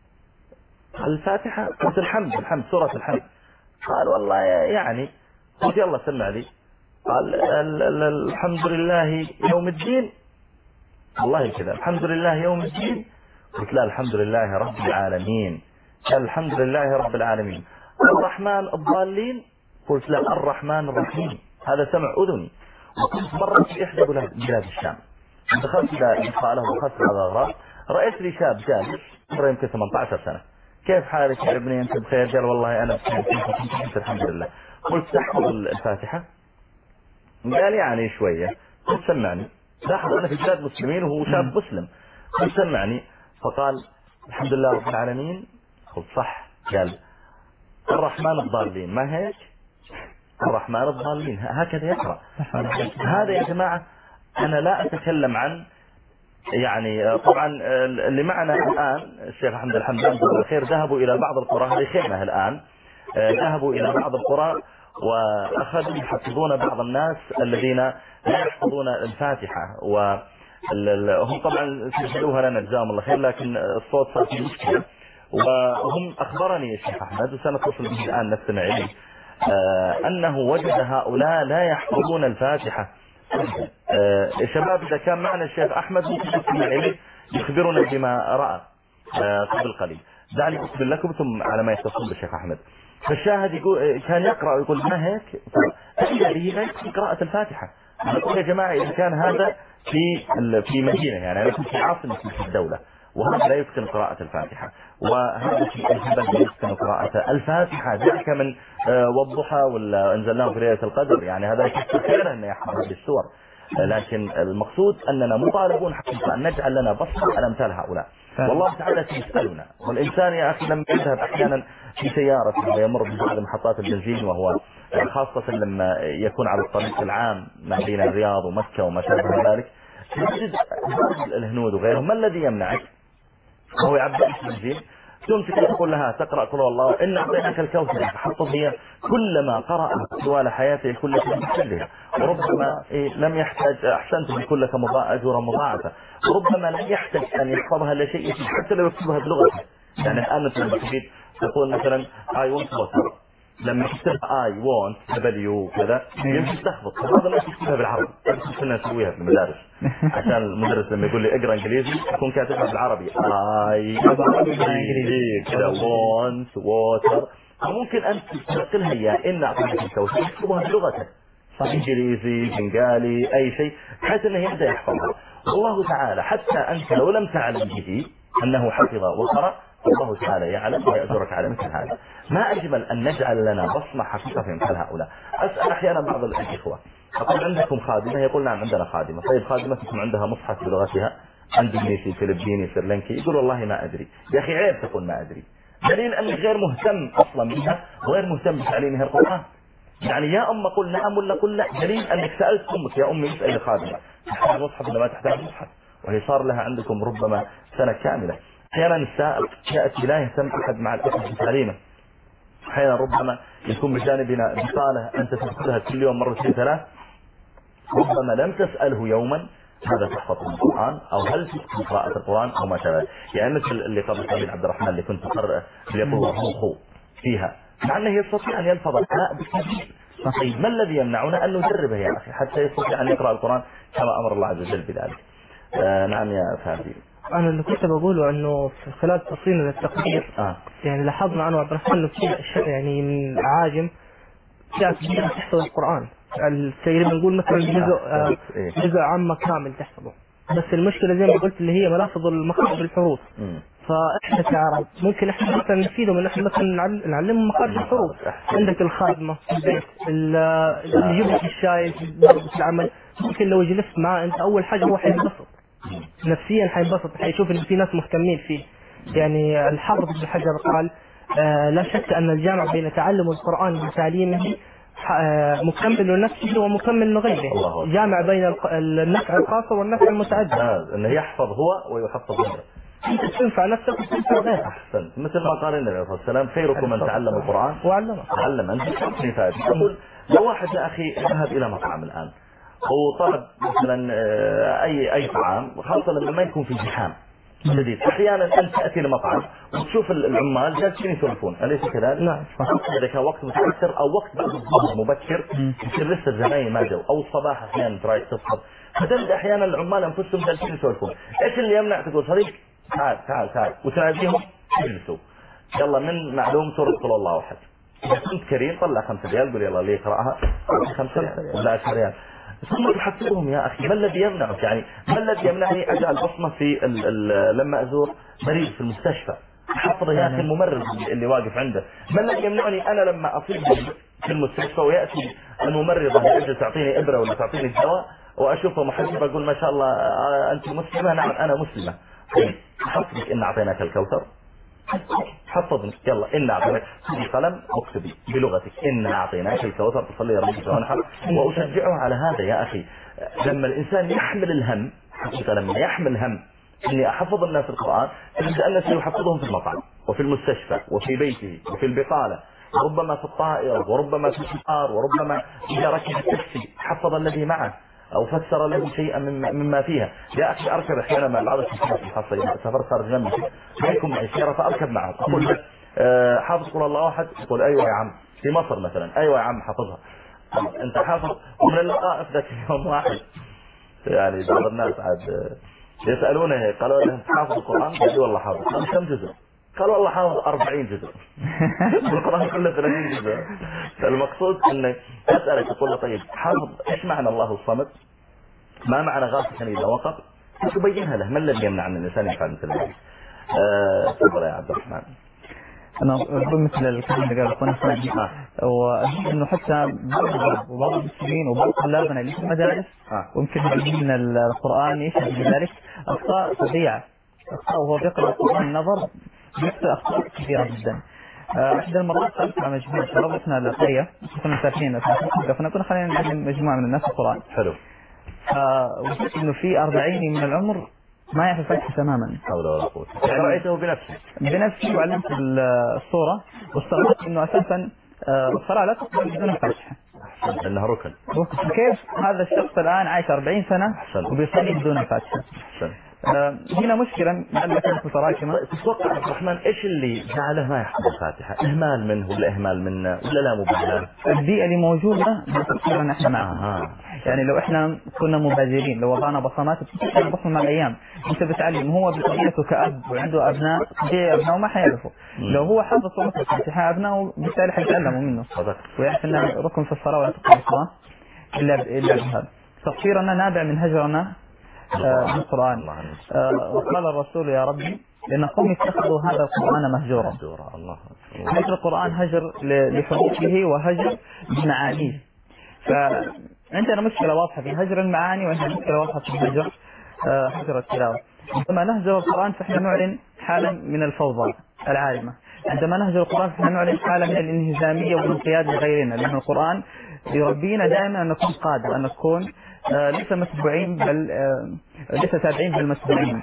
قال الفاتحة؟ قلت الحمد سورة الحمد. قال والله يعني. قلت يلا سمع لي. قال الحمد لله يوم الدين. والله كذا الحمد لله يوم الدين. قلت لا الحمد لله رب العالمين. قال الحمد لله رب العالمين. الرحمن الضالين. قلت لا الرحمن الرحيم. هذا سمع أذني. وكنت مرة في إحدى بلاد الشام دخلت إلى إقالة وأخذت على الأغراض. رأيت لي شاب جالس عمره يمكن 18 سنة. كيف حالك يا ابني أنت بخير؟ قال والله أنا بخير الحمد لله. قلت تحفظ الفاتحة؟ قال يعني شوية. قلت سمعني. لاحظ أنا في بلاد مسلمين وهو شاب مسلم. قلت سمعني. فقال الحمد لله رب العالمين. قلت صح. قال الرحمن الضالين. ما هيك؟ الرحمن الضالين هكذا يقرأ. هذا يا جماعة أنا لا أتكلم عن يعني طبعا اللي معنا الآن الشيخ أحمد الحمدان جزاه الخير ذهبوا إلى بعض القرى هذه خيمة الآن ذهبوا إلى بعض القرى وأخذوا يحفظون بعض الناس الذين لا يحفظون الفاتحة وهم طبعا سجلوها لنا جزاهم الله خير لكن الصوت صار فيه مشكلة. وهم أخبرني الشيخ أحمد وسنتصل به الآن نستمع إليه أنه وجد هؤلاء لا يحفظون الفاتحة. شباب إذا كان معنا الشيخ أحمد ممكن نستمع إليه يخبرنا بما رأى قبل قليل. دعني أقبل لكم ثم على ما يتصل بالشيخ أحمد. فالشاهد يقول كان يقرأ ويقول ما هيك فإذا به لا يكفي قراءة الفاتحة. نقول يا جماعة إذا كان هذا في مدينة يعني أنا كنت في عاصمة في الدولة وهذا لا يمكن قراءة الفاتحة وهذا في الجبل لا يمكن قراءة الفاتحة ذلك من والضحى ولا أنزلناه في ليلة القدر يعني هذا يكفي خيرا أن يحفظ هذه السور. لكن المقصود أننا مطالبون حقيقة أن نجعل لنا بصمة على أمثال هؤلاء. والله تعالى سيسألنا. والإنسان يا أخي لما يذهب أحيانا في سيارة يمر ببعض محطات البنزين وهو خاصة لما يكون على الطريق العام ما بين الرياض ومكة وما شابه ذلك تجد الهنود وغيرهم. ما الذي يمنعك؟ هو يعبئ البنزين تمسك تقول لها تقرأ قل الله إن أعطيناك الكوثر فحفظ هي كلما قرأ طوال حياته كل كلها وربما لم يحتاج أحسنت بكل أجورا مضاعفة وربما لم يحتاج أن يحفظها لشيء حتى لو يكتبها بلغته. يعني الآن مثلا بتجد تقول مثلا I want water لما تكتب I want W كذا يمكن تخبط هذا ما تكتبها بالعربي. كنا نسويها في المدارس عشان المدرس لما يقول لي اقرا انجليزي اكون كاتبها بالعربي I كذا want water. ممكن أن تنقلها إياه إن أعطيك الكوثر تكتبها بلغتك انجليزي بنغالي اي شيء بحيث انه يبدا يحفظها. والله تعالى حتى انت لو لم تعلم به انه حفظ وقرأ الله تعالى يعلم ويأجرك على مثل هذا. ما اجمل ان نجعل لنا بصمه حقيقه في مثل هؤلاء. اسال احيانا بعض الاخوه اقول عندكم خادمه؟ يقول نعم عندنا خادمه. طيب خادمتكم عندها مصحف بلغتها اندونيسي فلبيني سريلانكي؟ يقول والله ما ادري. يا اخي عيب تقول ما ادري، دليل انك غير مهتم اصلا بها وغير مهتم بتعليمها القرآن. يعني يا أم قل نعم ولا قل لا، دليل أنك سألت أمك يا أمي اسألي خادمة تحتاج مصحف ولا ما تحتاج مصحف، وهي صار لها عندكم ربما سنة كاملة. أحيانا السائل يأتي لا يهتم أحد مع الأسف بتعليمه، أحيانا ربما يكون بجانبنا بطالة أنت تدخلها كل يوم مرتين ثلاث، ربما لم تسأله يوما ماذا تحفظ من القرآن أو هل تتقن قراءة القرآن أو ما شابه. يعني مثل اللي قبل قليل عبد الرحمن اللي كنت أقرأ يقول الله فيها، مع أنه يستطيع أن يلفظ الحاء بالتجديد. طيب ما الذي يمنعنا أن نجربه يا أخي حتى يستطيع أن يقرأ القرآن كما أمر الله عز وجل بذلك. نعم يا فادي. أنا اللي كنت بقوله أنه في خلال تصميم التقرير يعني لاحظنا أنا وعبد الرحمن أنه في يعني من عاجم فئة كبيرة تحفظ القرآن، تقريبا نقول مثلا جزء عامة كامل تحفظه، بس المشكلة زي ما قلت اللي هي ملافظ المخارج الحروف. فاحنا كعرب ممكن احنا مثلا نفيدهم ان احنا مثلا نعلمهم مخارج الحروف. عندك الخادمه في البيت اللي يجيب لك الشاي في العمل، ممكن لو جلست معاه انت اول حاجه هو حينبسط نفسيا، حينبسط، حيشوف ان في ناس مهتمين فيه. يعني الحافظ ابن حجر قال لا شك ان الجامع بين تعلم القران وتعليمه مكمل لنفسه ومكمل لغيره، جامع بين النفع القاصر والنفع المتعدد. انه يحفظ هو ويحفظ غيره، انت تنفع نفسك وتنفع غيرك. احسنت، مثل ما قال النبي صلى الله عليه وسلم خيركم من تعلم القران وعلمه. انت شوفني فادي، اقول لو واحد يا اخي ذهب الى مطعم الان وطلب مثلا اي طعام، خاصه لما ما يكون في زحام شديد، احيانا انت تاتي لمطعم وتشوف العمال جالسين يسولفون، اليس كذلك؟ نعم. اذا كان وقت متاخر او وقت بعد الظهر مبكر يصير لسه الزباين ما جو، او الصباح احيانا رايح تفطر، فتجد احيانا العمال انفسهم جالسين يسولفون. ايش اللي يمنع تقول صديق تعال تعال تعال وتناديهم يجلسوا، يلا من معلوم سورة قل الله احد، اذا كنت كريم طلع 5 ريال قول يلا لي اقراها 5 ريال ولا 10 ريال، ثم تحفظهم يا اخي. ما الذي يمنعك؟ يعني ما الذي يمنعني اجعل بصمه في لما ازور مريض في المستشفى احفظ يا اخي الممرض اللي واقف عنده؟ ما الذي يمنعني انا لما اصيب في المستشفى وياتي الممرضه لاجل تعطيني ابره ولا تعطيني دواء واشوفه محجب اقول ما شاء الله انت مسلمه؟ نعم انا مسلمه. حفظك ان اعطيناك الكوثر، حفظني يلا إن أعطيناك بقلم اكتبي بلغتك إن أعطيناك الكوثر تصلي ربك وانحر. وأشجعه على هذا يا أخي. لما الإنسان يحمل الهم، حقيقة لما يحمل هم إني أحفظ الناس القرآن، تجد أن سيحفظهم في المطعم وفي المستشفى وفي بيته وفي البقالة، وربما في الطائرة وربما في القطار، وربما إذا ركب التاكسي حفظ الذي معه أو فسر له شيئا مما فيها. يا أخي أركب أحيانا مع بعض الشخصيات الخاصة إذا سافرت خارج جنبي ما يكون معي سيارة فأركب معهم أقول له حافظ قول الله أحد؟ يقول أيوة يا عم. في مصر مثلا أيوة يا عم حافظها. أنت حافظ؟ ومن اللقاء ذاك يوم واحد يعني بعض الناس عاد يسألونه قالوا له حافظ القرآن؟ قال والله حافظ. قال كم جزء؟ قال والله حافظ 40 جزء. القرآن كله 30 جزء. المقصود انك اسألك تقول له طيب حافظ ايش معنى الله الصمد؟ ما معنى غاسقا اذا وقف؟ تبينها له. ما الذي يمنع ان الانسان يفعل مثل ذلك؟ تفضل يا عبد الرحمن. انا اقول مثل الكلام اللي قال اخونا فادي، واجد انه حتى بعض المسلمين وبعض طلابنا اللي في المدارس ويمكن من القرآن يشهد بذلك اخطاء فظيعة، اخطاء وهو بيقرأ القرآن النظر بيخطئ اخطاء كبيرة جدا. احدى المرات خلت مع مجموعة شباب احنا القرية كنا ساكنين كنا خلينا نعلم مجموعة من الناس القرآن. حلو. فوجدت انه في 40 من العمر ما يعرف الفاتحة تماما. حول ولا قوة. يعني رأيته بنفسي وعلمت الصورة واستغربت انه اساسا الصلاة لا تقبل بدون الفاتحة. انها ركن. كيف هذا الشخص الان عايش 40 سنة وبيصلي بدون الفاتحة؟ هنا مشكلة لأنها متراكمة. تتوقع عبد الرحمن ايش اللي جعله ما يحفظ الفاتحة؟ اهمال منه ولا اهمال منا ولا لا مبالاة؟ البيئة اللي موجودة بتصير ان احنا معها. يعني لو احنا كنا مبادرين، لو وضعنا بصمات بصمة مع الايام، انت بتعلم هو بطبيعته كأب وعنده ابناء، طبيعي ابنائه ما حيعرفوا. لو هو حافظ صورة الفاتحة ابنائه بالتالي حيتعلموا منه ويعرف انه ركن في الصلاة ولا تقبل الصلاة. إلا بها. تقصيرنا نابع من هجرنا القرآن. وقال الرسول يا ربي لأن قوم اتخذوا هذا القرآن مهجورا. هجر القرآن هجر لحروفه وهجر لمعانيه. فعندنا مشكلة واضحة في هجر المعاني، وعندنا مشكلة واضحة في هجر التلاوة. عندما نهجر القرآن فإحنا نعلن حالة من الفوضى العارمة. عندما نهجر القرآن فإحنا نعلن حالة من الانهزامية والانقياد لغيرنا، لأن القرآن يربينا دائما أن نكون قادة، أن نكون ليس متبوعين بل ليس تابعين بل مسبوعين.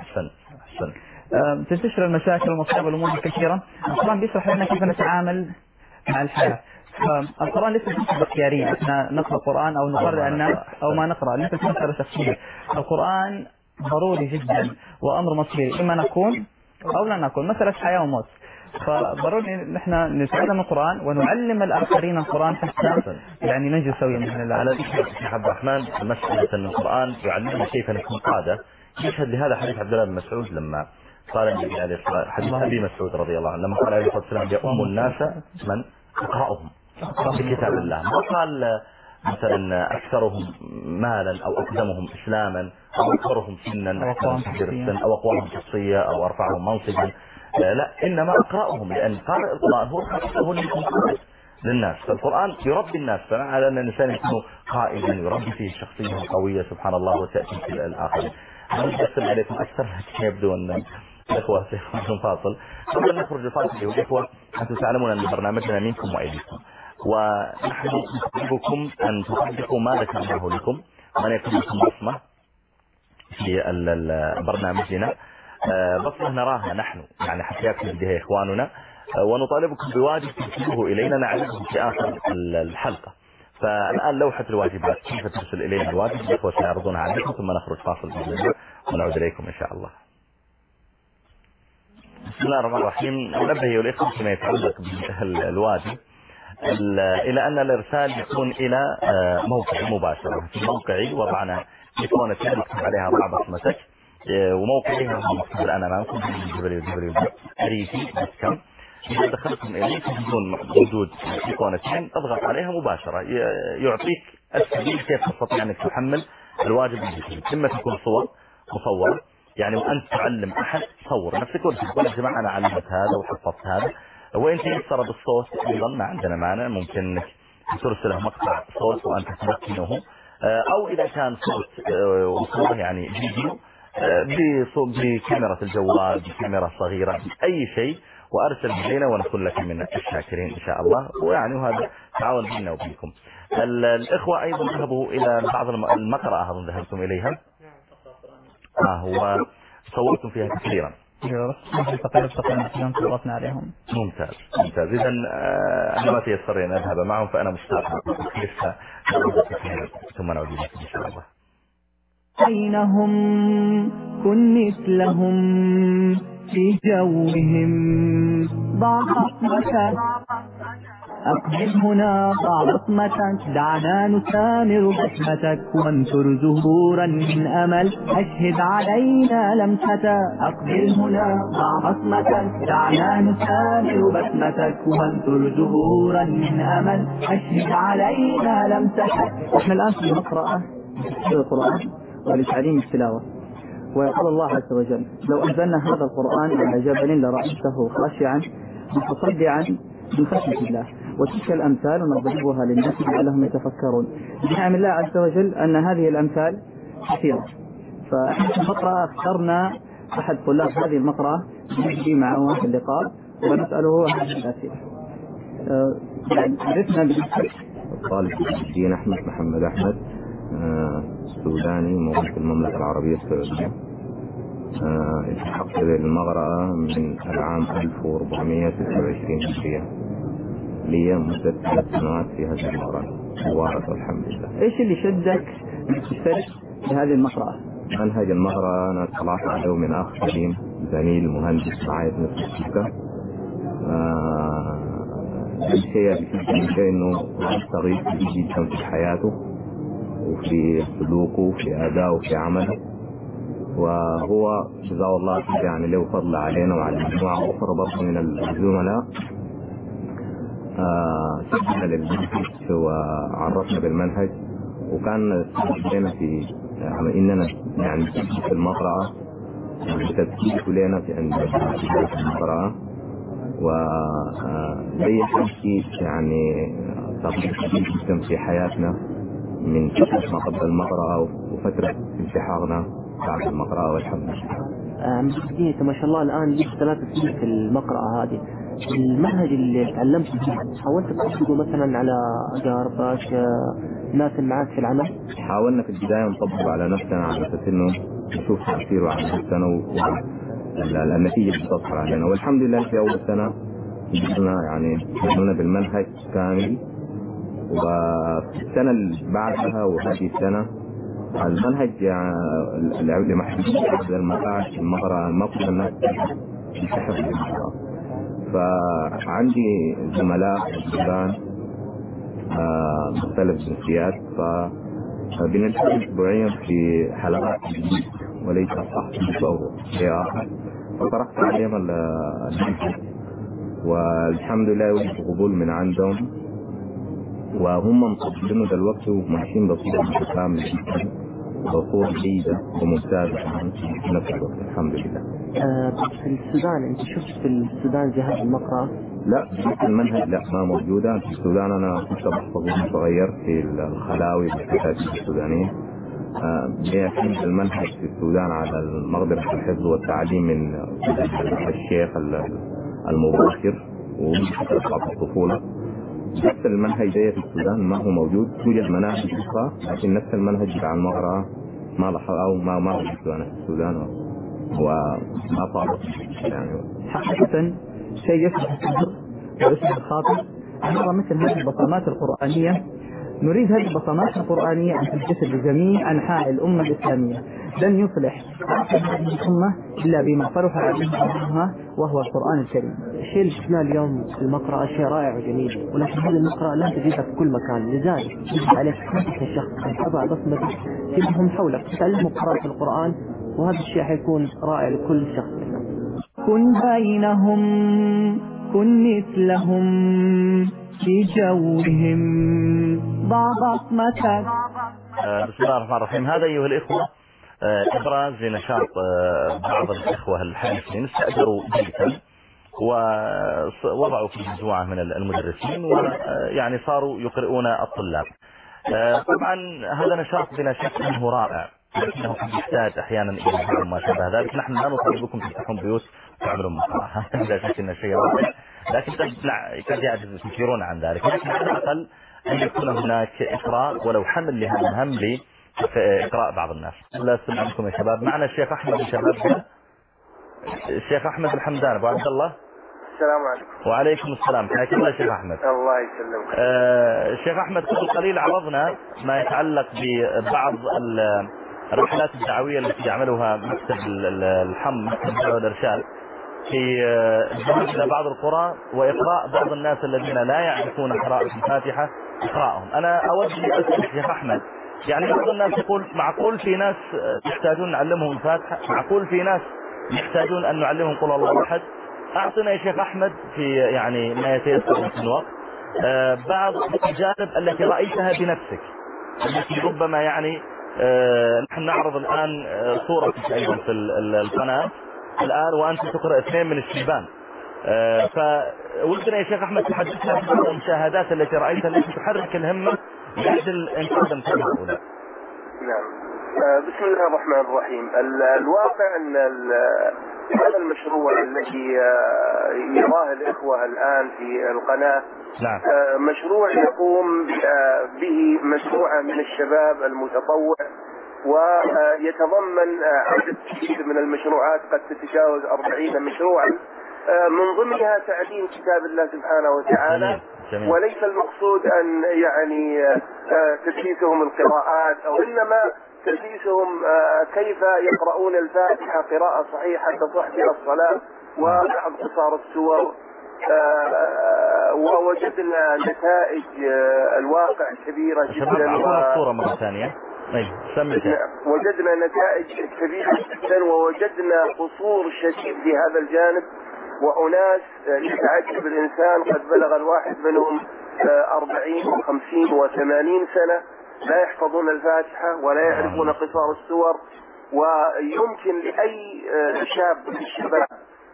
تنتشر المشاكل والمصائب والأمور الكثيرة. القرآن بيشرح لنا كيف نتعامل مع الحياة. القرآن ليس مسألة اختيارية، احنا نقرأ القرآن أو نقرأ الناس أو ما نقرأ، ليس مسألة شخصية. القرآن ضروري جدا وأمر مصيري، إما نكون أو لا نكون، مسألة حياة وموت. فضروري نحن نتعلم القرآن ونعلم الآخرين القرآن حتى يعني ننجو سويا بإذن الله. على ذكر عبد الرحمن مسألة أن القرآن يعلمنا كيف نكون قادة، يشهد لهذا حديث عبد الله بن مسعود لما قال النبي عليه الصلاة والسلام، حديث أبي مسعود رضي الله عنه لما قال عليه الصلاة والسلام يؤم الناس من يقرأهم في كتاب الله، ما قال مثلا أكثرهم مالا أو أقدمهم إسلاما أو أكثرهم سنا أو أقواهم شخصية أو أرفعهم منصبا، لا، إنما أقرأهم، لأن قارئ القرآن هو اللي يكون قائد للناس. فالقرآن يربي الناس، فمعنى أن الإنسان يكون قائدا يربي فيه شخصية قوية سبحان الله وتأتي في الآخرين. أنا أسأل عليكم أكثر يبدو أن الإخوة سيكون فاصل. قبل أن نخرج الفاصل أيها الإخوة، أنتم تعلمون أن برنامجنا منكم وإليكم، ونحن نطلبكم أن تصدقوا ما ذكرناه لكم وأن يكون لكم بصمة في برنامجنا، بصمة نراها نحن يعني حتى يكتب بها إخواننا، ونطالبكم بواجب ترسلوه إلينا نعرضه في آخر الحلقة. فالآن لوحة الواجبات كيف ترسل إلينا الواجب، الإخوة سيعرضونها عليكم ثم نخرج فاصل بإذن الله ونعود إليكم إن شاء الله. بسم الله الرحمن الرحيم. أنبه الإخوة فيما يتعلق بالواجب إلى أن الإرسال يكون إلى موقع مباشرة. في موقعي وضعنا إيقونة نكتب عليها ضع بصمتك، وموقعها هو مكتوب الآن أمامكم www.arifi.com. إذا دخلتم إليه تجدون وجود إيقونتين، اضغط عليها مباشرة يعطيك السبيل كيف تستطيع أنك تحمل الواجب الجديد. إما تكون صور مصورة، يعني وأنت تعلم أحد صور نفسك وتقول يا جماعة أنا علمت هذا وحفظت هذا، وإن تيسر بالصوت أيضا ما عندنا مانع، ممكن أنك ترسله مقطع صوت وأنت تمكنه، أو إذا كان صوت وصورة يعني فيديو بكاميرا الجوال بكاميرا صغيرة أي شيء، وأرسل إلينا ونكون لك من الشاكرين إن شاء الله. ويعني وهذا تعاون بيننا وبينكم. الإخوة أيضا ذهبوا إلى بعض المقرأة أظن ذهبتم إليها، هو صورتم فيها كثيرا. تقرأنا عليهم. ممتاز ممتاز. إذا أنا ما تيسر أن أذهب معهم فأنا مشتاق لسه ثم نعود إليكم إن شاء الله. بينهم كن مثلهم في جوهم ضع بصمتك أقبل هنا ضع بصمتك دعنا نسامر بسمتك وانثر زهورا من أمل أشهد علينا لمستك أقبل هنا ضع بصمتك دعنا نسامر بسمتك وانثر زهورا من أمل أشهد علينا لمستك. احنا الآن في مقرأة في القرآن ولتعليم التلاوة، ويقول الله عز وجل لو أنزلنا هذا القرآن على جبل لرأيته خاشعا متصدعا من خشية الله. وتلك الأمثال نضربها للناس لعلهم يتفكرون. بنعم الله عز وجل أن هذه الأمثال كثيرة، فإحنا في المقرأة اخترنا أحد طلاب هذه المقرأة نجي معه في اللقاء ونسأله هذه الأسئلة. عرفنا بالنسبة طالب الدين أحمد محمد أحمد، سوداني مولود في المملكة العربية السعودية. التحقت بالمقرأة من العام 1429 هجرية، لي مدة 3 سنوات في هذه المقرأة مبارك والحمد لله. ايش اللي شدك تشترك في هذه المقرأة؟ منهج المقرأة أنا اطلعت عليه من أخ كريم زميل مهندس معي في نفس الشركة. الشيء إنه طريق جدا في حياته وفي سلوكه وفي أدائه وفي عمله، وهو جزاه الله خير يعني له فضل علينا وعلى مجموعة أخرى برضه من الزملاء. سجلنا للمنهج وعرفنا بالمنهج وكان لنا في يعني إننا يعني في المقرأة تذكير لنا في المقرأة، وزي شيء يعني تغيير كبير جدا في حياتنا من فترة ما قبل المقرأة وفترة انتحارنا بعد المقرأة والحمد لله. ما شاء الله الآن لك 3 سنين في المقرأة هذه، المنهج اللي تعلمت فيه حاولت تطبقه مثلا على أقاربك ناس معك في العمل؟ حاولنا في البداية نطبقه على نفسنا على أساس إنه نشوف تأثيره على نفسنا والنتيجة اللي تظهر علينا، والحمد لله في أول سنة قدرنا بالمنهج كامل. وفي السنة اللي بعدها وهذه السنة المنهج اللي محدود على المقاعد في المقرأة ما كل الناس تحفظ المقرأة. فعندي زملاء جيران مختلف الجنسيات، فبنلتقي أسبوعيا في حلقات جديدة وليس تحقيق أو شيء آخر، فطرحت عليهم المنهج والحمد لله وجد قبول من عندهم، وهم مقبلينه دلوقتي وماشيين بصورة متكاملة جدا وبصورة جيدة وممتازة في نفس الوقت الحمد لله. في السودان أنت شفت في السودان جهاز المقرأة؟ لا المنهج لا ما موجودة في السودان. أنا كنت بحفظ وأنا صغير في الخلاوي والكتاتيب السودانية. بيعتمد المنهج في السودان على المقدرة في الحفظ والتعليم من الشيخ المباشر ومن فترة الطفولة. نفس المنهج ده في السودان ما هو موجود، توجد مناهج أخرى لكن نفس المنهج بتاع المقرأة ما لاحظ أو ما وجدته أنا في السودان وما طالب يعني. حقيقة شيء يفرح الصدر ويسعد الخاطر نرى مثل هذه البصمات القرآنية. نريد هذه البصمات القرآنية أن تنتشر بجميع أنحاء الأمة الإسلامية. لن يصلح هذه الأمة إلا بما فرح عليه أمها وهو القرآن الكريم. الشيء اللي شفناه اليوم في المقرأة شيء رائع وجميل، ولكن هذه المقرأة لا تجدها في كل مكان، لذلك يجب عليك أنت كشخص أن تضع بصمتك فيهم حولك، تعلمهم قراءة القرآن، وهذا الشيء حيكون رائع لكل شخص منهم. كن بينهم، كن مثلهم في جوهم، ضع بصمتك. بسم الله الرحمن الرحيم. هذا أيها الإخوة إبراز لنشاط بعض الإخوة الحديثين استأجروا بيتا ووضعوا فيه مجموعة من المدرسين ويعني صاروا يقرؤون الطلاب. طبعا هذا نشاط بلا شك أنه رائع، لكنه يحتاج أحيانا إلى بعض ما شابه ذلك. نحن لا نطالبكم تفتحون بيوت وتعملون مقرأة، لا شك أن الشيء رائع، لكن قد يعجز كثيرون عن ذلك. لكن على الأقل أن يكون هناك إقراء ولو حمل لها مهم لي في إقراء بعض الناس. لا أسمع منكم يا شباب. معنا الشيخ أحمد الشباب، الشيخ أحمد الحمدان أبو عبد الله. السلام عليكم. وعليكم السلام، حياك الله شيخ أحمد. الله يسلمك. الشيخ أحمد قبل قليل عرضنا ما يتعلق ببعض الرحلات الدعوية التي يعملها مكتب الحم مكتب الدعوة والإرشاد في الذهاب إلى بعض القرى وإقراء بعض الناس الذين لا يعرفون قراءة الفاتحة إقراءهم. أنا أود أن أسأل الشيخ أحمد، يعني بعض الناس يقول معقول في ناس يحتاجون نعلمهم الفاتحة، معقول في ناس يحتاجون أن نعلمهم قل الله أحد. أعطنا يا شيخ أحمد في يعني ما يتيسر من الوقت بعض التجارب التي رأيتها بنفسك، التي ربما يعني نحن نعرض الآن صورتك أيضا في القناة الآن وأنت تقرأ 2 من الشيبان، فودنا يا شيخ أحمد تحدثنا عن المشاهدات التي رأيتها التي تحرك الهمة لأجل إنقاذ مثل هؤلاء. نعم. بسم الله الرحمن الرحيم. الواقع أن هذا المشروع الذي يراه الإخوة الآن في القناة نعم. مشروع يقوم به مجموعة من الشباب المتطوع، ويتضمن عدد كبير من المشروعات قد تتجاوز 40 مشروعا، من ضمنها تعليم كتاب الله سبحانه وتعالى. جميل. وليس المقصود أن يعني تدريسهم القراءات، أو إنما تدريسهم كيف يقرؤون الفاتحة قراءة صحيحة تصح بها الصلاة وبعض قصار السور. ووجدنا نتائج الواقع كبيرة جدا. الصورة مرة ثانية. وجدنا نتائج كبيرة جدا، ووجدنا قصور شديد في هذا الجانب، وأناس يتعجب الإنسان قد بلغ الواحد منهم 40 و50 و80 سنة لا يحفظون الفاتحة ولا يعرفون قصار السور. ويمكن لأي شاب من الشباب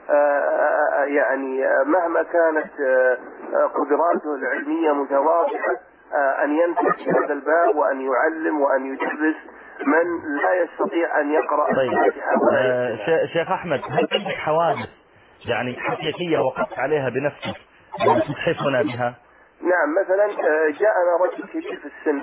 يعني مهما كانت قدراته العلمية متواضعة أن ينتهي هذا الباب وأن يعلم وأن يدرس من لا يستطيع أن يقرأ الفاتحة. شيخ أحمد، هل عندك حوادث يعني حقيقية وقفت عليها بنفسك تتحفنا بها؟ نعم، مثلا جاءنا رجل كبير في السن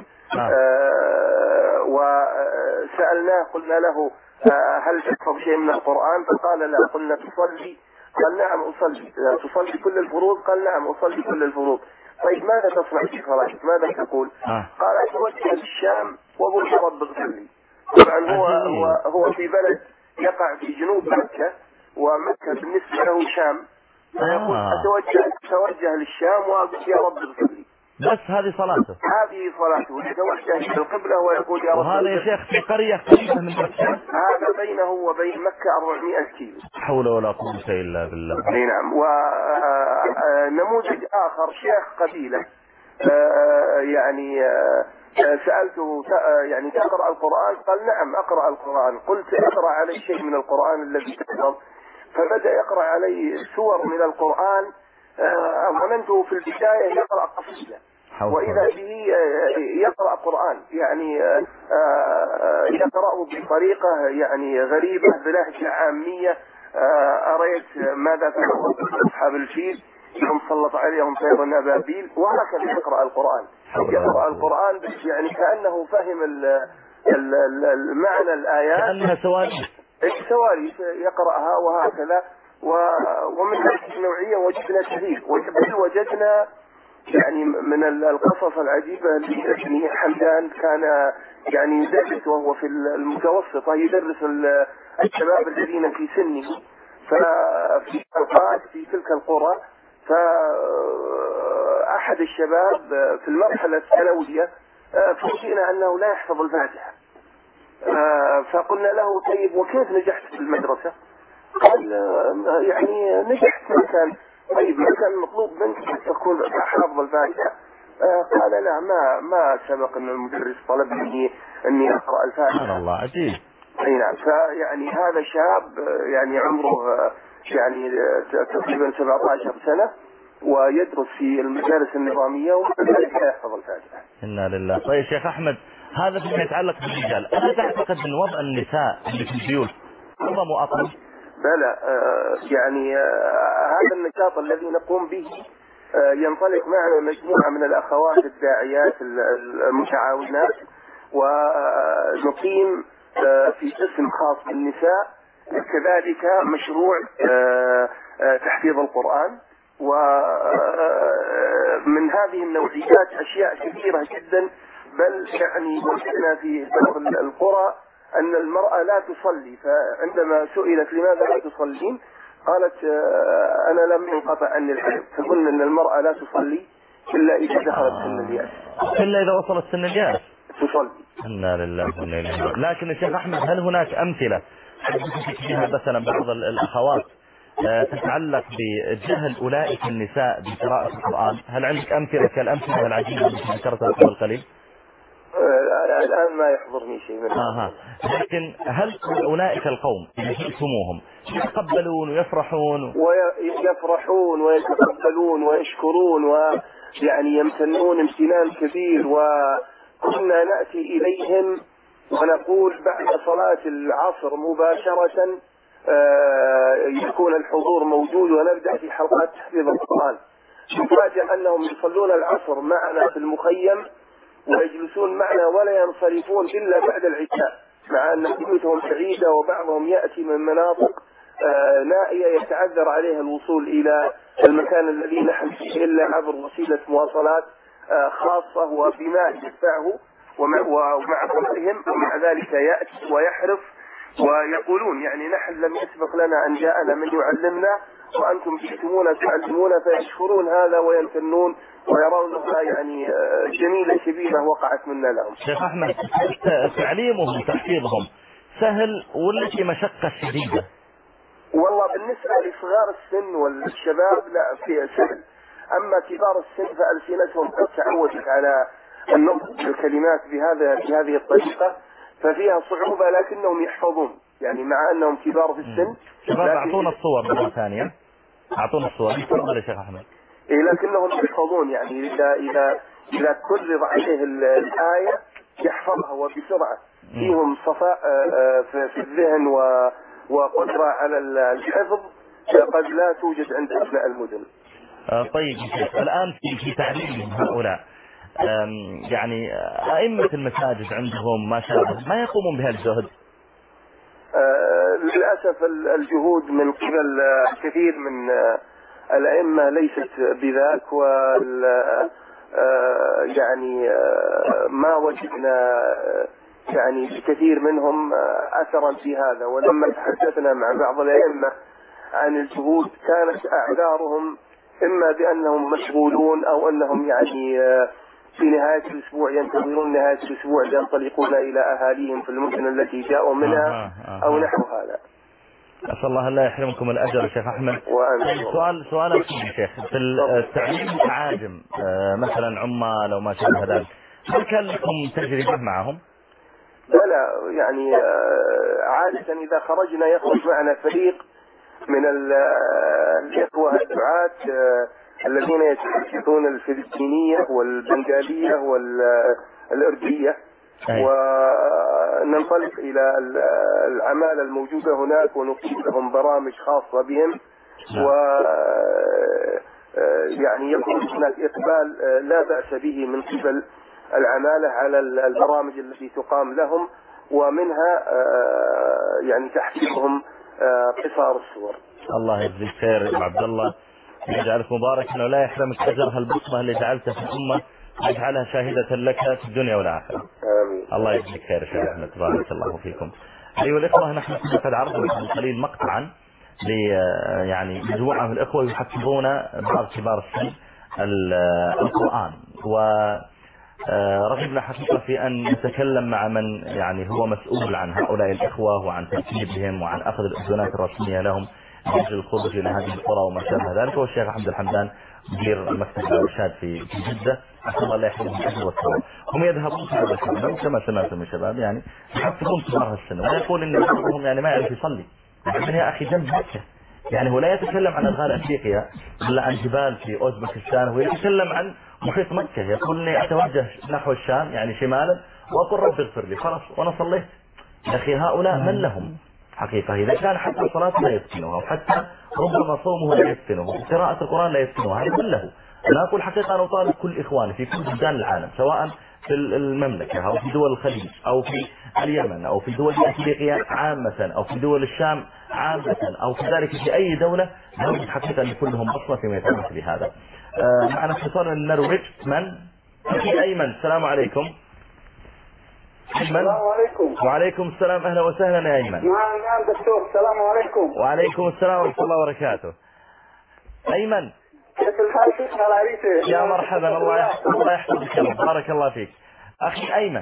وسألناه قلنا له هل تحفظ شيء من القرآن؟ فقال لا. قلنا تصلي؟ قال نعم أصلي. تصلي كل الفروض؟ قال نعم أصلي كل الفروض. طيب ماذا تصنع في صلاتك؟ ماذا تقول؟ قال أتوجه للشام وأقول يا رب اغفر لي. طبعا هو في بلد يقع في جنوب مكة، ومكة بالنسبة له شام، فيقول أتوجه للشام وأقول يا رب اغفر لي. بس هذه صلاته؟ هذه صلاته، يتوجه إلى القبلة ويقول يا رب. وهذا يا شيخ في قرية قريبة من مكة؟ هذا بينه وبين مكة 400 كيلو. حول ولا قوة إلا بالله. نعم. ونموذج آخر شيخ قبيلة يعني سألته يعني تقرأ القرآن؟ قال نعم أقرأ القرآن. قلت اقرأ علي شيء من القرآن الذي تحفظ. فبدأ يقرأ علي سور من القرآن، ظننته في البداية يقرأ قصيدة، وإذا به يقرأ قرآن يعني يقرأه بطريقة يعني غريبة بلهجة عامية. أريت ماذا فعل أصحاب الفيل يوم سلط عليهم طير الأبابيل، وهكذا يقرأ القرآن. يقرأ القرآن يعني كأنه فهم المعنى الآيات، كأنها سواليف يقرأها وهكذا. ومن هذه النوعية وجدنا كثير، وجدنا يعني من القصص العجيبة لابن حمدان كان يعني يدرس وهو في المتوسطة، يدرس الشباب الذين في سنه ففي حلقات في تلك القرى. فأحد الشباب في المرحلة الثانوية فوجئنا أنه لا يحفظ الفاتحة. فقلنا له طيب وكيف نجحت في المدرسة؟ قال يعني نجحت مثلا. طيب ما كان مطلوب منك أن تكون حافظ الفاتحة؟ قال لا، ما سبق أن المدرس طلب مني أني أقرأ الفاتحة. سبحان الله، عجيب. أي نعم. فيعني هذا شاب يعني عمره يعني تقريبا 17 سنة ويدرس في المدارس النظامية ومع ذلك لا يحفظ الفاتحة. إنا لله. طيب شيخ أحمد، هذا فيما يتعلق بالرجال، ألا تعتقد أن وضع النساء اللي في البيوت نظام أطول؟ بلى، يعني هذا النشاط الذي نقوم به ينطلق معنا مجموعة من الأخوات الداعيات المتعاونات، ونقيم في قسم خاص بالنساء كذلك مشروع تحفيظ القرآن. ومن هذه النوعيات أشياء كثيرة جدا، بل يعني وجدنا في بعض القرى أن المرأة لا تصلي، فعندما سئلت لماذا لا تصلين قالت أنا لم ينقطع عني الحيض، تظن أن المرأة لا تصلي إلا إذا دخلت سن الياس، إلا إذا وصلت سن الياس تصلي. إنا لله وإنا إليه راجعون. لكن الشيخ أحمد، هل هناك أمثلة فيها مثلا بعض الأخوات تتعلق بجهل أولئك النساء بقراءة القرآن؟ هل عندك أمثلة كالأمثلة العجيبة التي ذكرتها قبل قليل؟ الآن ما يحضرني شيء منها. لكن هل أولئك القوم يجئتموهم يتقبلون ويفرحون ويفرحون ويتقبلون ويشكرون ويعني يمتنون امتنان كبير؟ وكنا نأتي إليهم ونقول بعد صلاة العصر مباشرة يكون الحضور موجود ونبدأ في حلقات تحفيظ القرآن. نفاجأ أنهم يصلون العصر معنا في المخيم ويجلسون معنا ولا ينصرفون إلا بعد العشاء، مع أن بيوتهم بعيدة وبعضهم يأتي من مناطق نائية يتعذر عليها الوصول إلى المكان الذي نحن فيه إلا عبر وسيلة مواصلات خاصة وبما يدفعه، ومع قولهم ومع ذلك يأتي ويحرص ويقولون يعني نحن لم يسبق لنا أن جاءنا من يعلمنا وأنتم جئتمونا تعلمونا، فيشكرون هذا ويمتنون ويرونها يعني جميلة كبيرة وقعت منا لهم. شيخ أحمد، تعليمهم تحفيظهم سهل ولا في مشقة شديدة؟ والله بالنسبة لصغار السن والشباب لا في سهل، أما كبار السن فألسنتهم قد تعودت على النطق بالكلمات بهذه الطريقة ففيها صعوبة، لكنهم يحفظون يعني مع أنهم كبار في السن. شباب أعطونا الصور مرة ثانية، أعطونا الصور. تفضل يا شيخ أحمد. لكنهم يحفظون يعني إذا كرر عليه الآية يحفظها وبسرعة. فيهم صفاء في الذهن وقدرة على الحفظ قد لا توجد عند أبناء المدن. طيب الآن في تعليم هؤلاء يعني أئمة المساجد عندهم ما شاء الله ما يقومون بهالجهد؟ للأسف الجهود من قبل كثير من الأئمة ليست بذاك، يعني ما وجدنا يعني كثير منهم أثرا في هذا. ولما تحدثنا مع بعض الأئمة عن الجهود كانت أعذارهم إما بأنهم مشغولون أو أنهم يعني في نهاية الأسبوع ينتظرون نهاية الأسبوع لينطلقون إلى أهاليهم في المدن التي جاءوا منها أو نحو هذا. أسأل الله لا يحرمكم الأجر يا شيخ أحمد. سؤال يا شيخ، في التعليم العاجم مثلا عمال أو ما شابه ذلك، هل كان لكم تجربة معهم؟ لا يعني عادة إذا خرجنا يخرج معنا فريق من الإخوة الدعاة الذين يتحدثون الفلبينية والبنغالية والأردية، وننطلق إلى العمالة الموجودة هناك ونقيم لهم برامج خاصة بهم، و يعني يكون هناك إقبال لا بأس به من قبل العمالة على البرامج التي تقام لهم، ومنها يعني تحفيظهم قصار الصور. الله يجزيك خير يا عبد الله، يجعلك مباركا ولا يحرمك أجر هالبصمة اللي جعلتها في الأمة ويجعلها شاهدة لك في الدنيا والآخرة. آمين. الله يجزيك خير يا شيخ أحمد، بارك الله فيكم. أيها الإخوة، نحن قد عرضنا من قليل مقطعا يعني مجموعة من الإخوة يحفظون بعض كبار السن القرآن، ورغبنا حقيقة في أن نتكلم مع من يعني هو مسؤول عن هؤلاء الإخوة وعن ترتيبهم وعن أخذ الأذونات الرسمية لهم من الخروج إلى هذه القرى وما شابه ذلك، هو الشيخ أحمد الحمدان مدير مكتب الإرشاد في جدة، أسأل الله لا يحرمهم الأجر والثواب. هم يذهبون في هذا الشباب كما سمعتم من الشباب يعني يحفظون كبار السن، ويقول إن بعضهم يعني ما يعرف يصلي، لكن يا أخي جنب مكة يعني هو لا يتكلم عن أدغال أفريقيا ولا عن جبال في أوزبكستان، هو يتكلم عن محيط مكة. يقول لي أتوجه نحو الشام يعني شمالا وأقول رب اغفر لي، خلاص وأنا صليت. يا أخي هؤلاء من لهم حقيقة؟ إذا كان حتى الصلاة لا يتقنها، وحتى ربما صومه لا يتقنه، وقراءة القرآن لا يتقنها، هذا من له؟ أنا أقول حقيقة أنا أطالب كل إخواني في كل بلدان العالم، سواء في المملكة أو في دول الخليج أو في اليمن أو في دول أفريقيا عامة أو في دول الشام عامة أو كذلك في أي دولة، لابد حقيقة أن يكون لهم بصمة فيما يتعلق بهذا. معنا اتصال من النرويج. من؟ أخي أيمن، السلام عليكم. السلام عليكم. وعليكم السلام، أهلا وسهلا يا أيمن. نعم دكتور، السلام عليكم. وعليكم السلام ورحمة الله وبركاته. أيمن كيف الحال شيخنا العريسي؟ يا مرحبا، الله يحفظك، بارك الله فيك. أخي أيمن،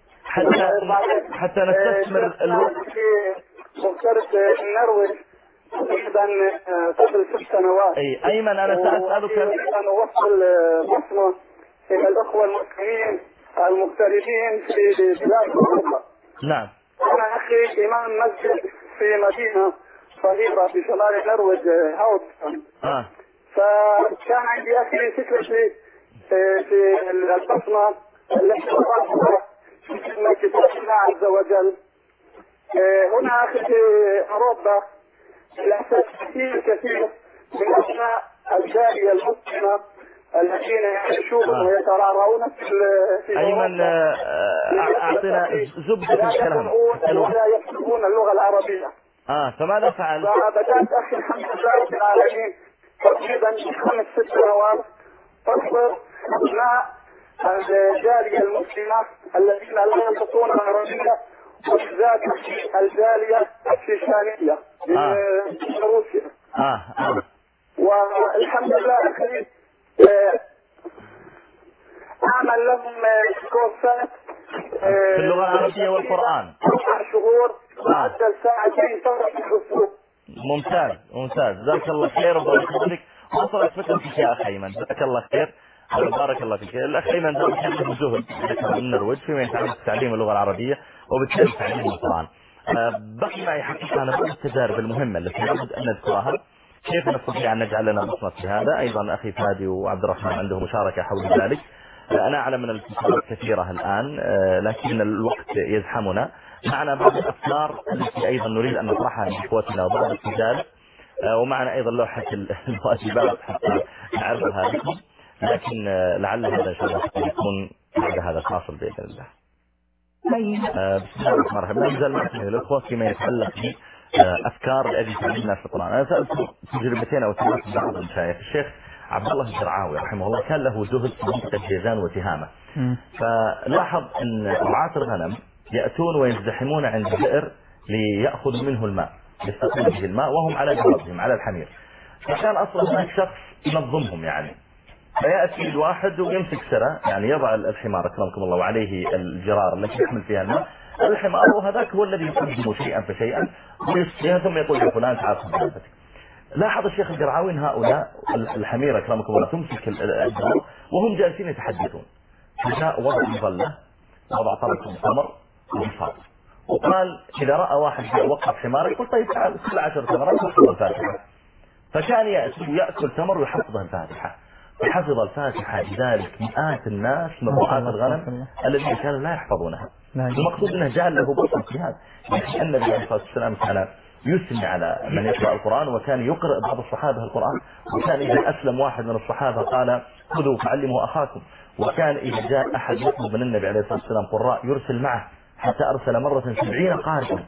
حتى نستثمر الوقت في مغترب النرويج تقريبا قبل 6 سنوات. أي أيمن، أنا سأسألك أن أوصل بصمة إلى الأخوة المسلمين المغتربين في بلاد أوروبا. نعم. أنا أخي إمام مسجد في مدينة صغيرة في شمال النرويج هاوتسون. فكان عندي أخي فكرة في البصمة التي أضافها في خدمة كتاب الله عز وجل. هنا أخي في أوروبا للأسف كثير من أبناء الجالية المسلمة الذين يعيشون ويترعرعون في أيمن أعطنا زبدة الكلام. ولا يكتبون اللغة العربية. فماذا فعل؟ فبدأت أخي الحمد لله رب العالمين تقريبا 5-6 سنوات أخبر أبناء الجالية المسلمة الذين لا ينطقون العربية، وبالذات الجالية الشيشانية من روسيا. والحمد لله أخي أعمل لهم كورسات في اللغة العربية والقرآن 4 شهور معدل 2 ساعة في الأسبوع. ممتاز، جزاك الله خير وبارك فيك. وصلت فكرتك يا أخي أيمن، جزاك الله خير. بارك الله فيك. الأخ أيمن كان له جهد ذكر من النرويج فيما يتعلق بتعليم اللغة العربية وبالتالي تعليم القرآن. بقي معي حقيقة أنا بعض التجارب المهمة التي لابد أن نذكرها كيف نستطيع أن نجعل لنا بصمة في هذا. أيضا أخي فادي وعبد الرحمن عنده مشاركة حول ذلك. أنا أعلم من الاتصالات كثيرة الآن لكن الوقت يزحمنا. معنا بعض الأفكار التي أيضا نريد أن نطرحها لإخوتنا بعض الرجال، ومعنا أيضا لوحة الواجبات حتى نعرضها لكم، لكن لعل هذا إن شاء الله يكون بعد هذا الفاصل بإذن الله. بسم الله الرحمن الرحيم. لا نزال معكم الأخوة فيما يتعلق بأفكار الذي تعلمنا في القرآن. أنا سألت تجربتين أو ثلاث من بعض المشايخ. الشيخ عبد الله الجرعاوي رحمه الله كان له جهد في منطقة جيزان وتهامة، فلاحظ أن رعاة الغنم يأتون ويزدحمون عند بئر ليأخذوا منه الماء، يستقون به الماء وهم على جوابهم على الحمير. فكان أصلا هناك شخص ينظمهم يعني، فيأتي الواحد ويمسك سرة يعني يضع الحمار أكرمكم الله وعليه الجرار التي يحمل فيها الماء، الحمار وهذاك هو الذي يقدم شيئا فشيئا ويسقيها ثم يقول يا فلان تعال خذ دابتك. لاحظ الشيخ الجرعاوي ان هؤلاء الحمير أكرمكم الله تمسك الجرار وهم جالسين يتحدثون، فجاء وضع مظلة وضع طبق تمر وانفاق وقال إذا رأى واحد وقف حمار يقول طيب تعال كل 10 تمرات وحفظ الفاتحة. فكان يأكل تمر ويحفظ الفاتحة، فحفظ الفاتحة لذلك مئات الناس من رعاة الغنم الذين كانوا لا يحفظونها. المقصود أنه جعل له بصمة في هذا. يعني النبي عليه الصلاة والسلام كان يثني على من يقرأ القرآن، وكان يقرأ بعض الصحابة القرآن، وكان إذا أسلم واحد من الصحابة قال خذوا فعلموا أخاكم. وكان إذا جاء أحد يطلب من النبي عليه الصلاة والسلام قراء يرسل معه، حتى أرسل مرة 70 قارئا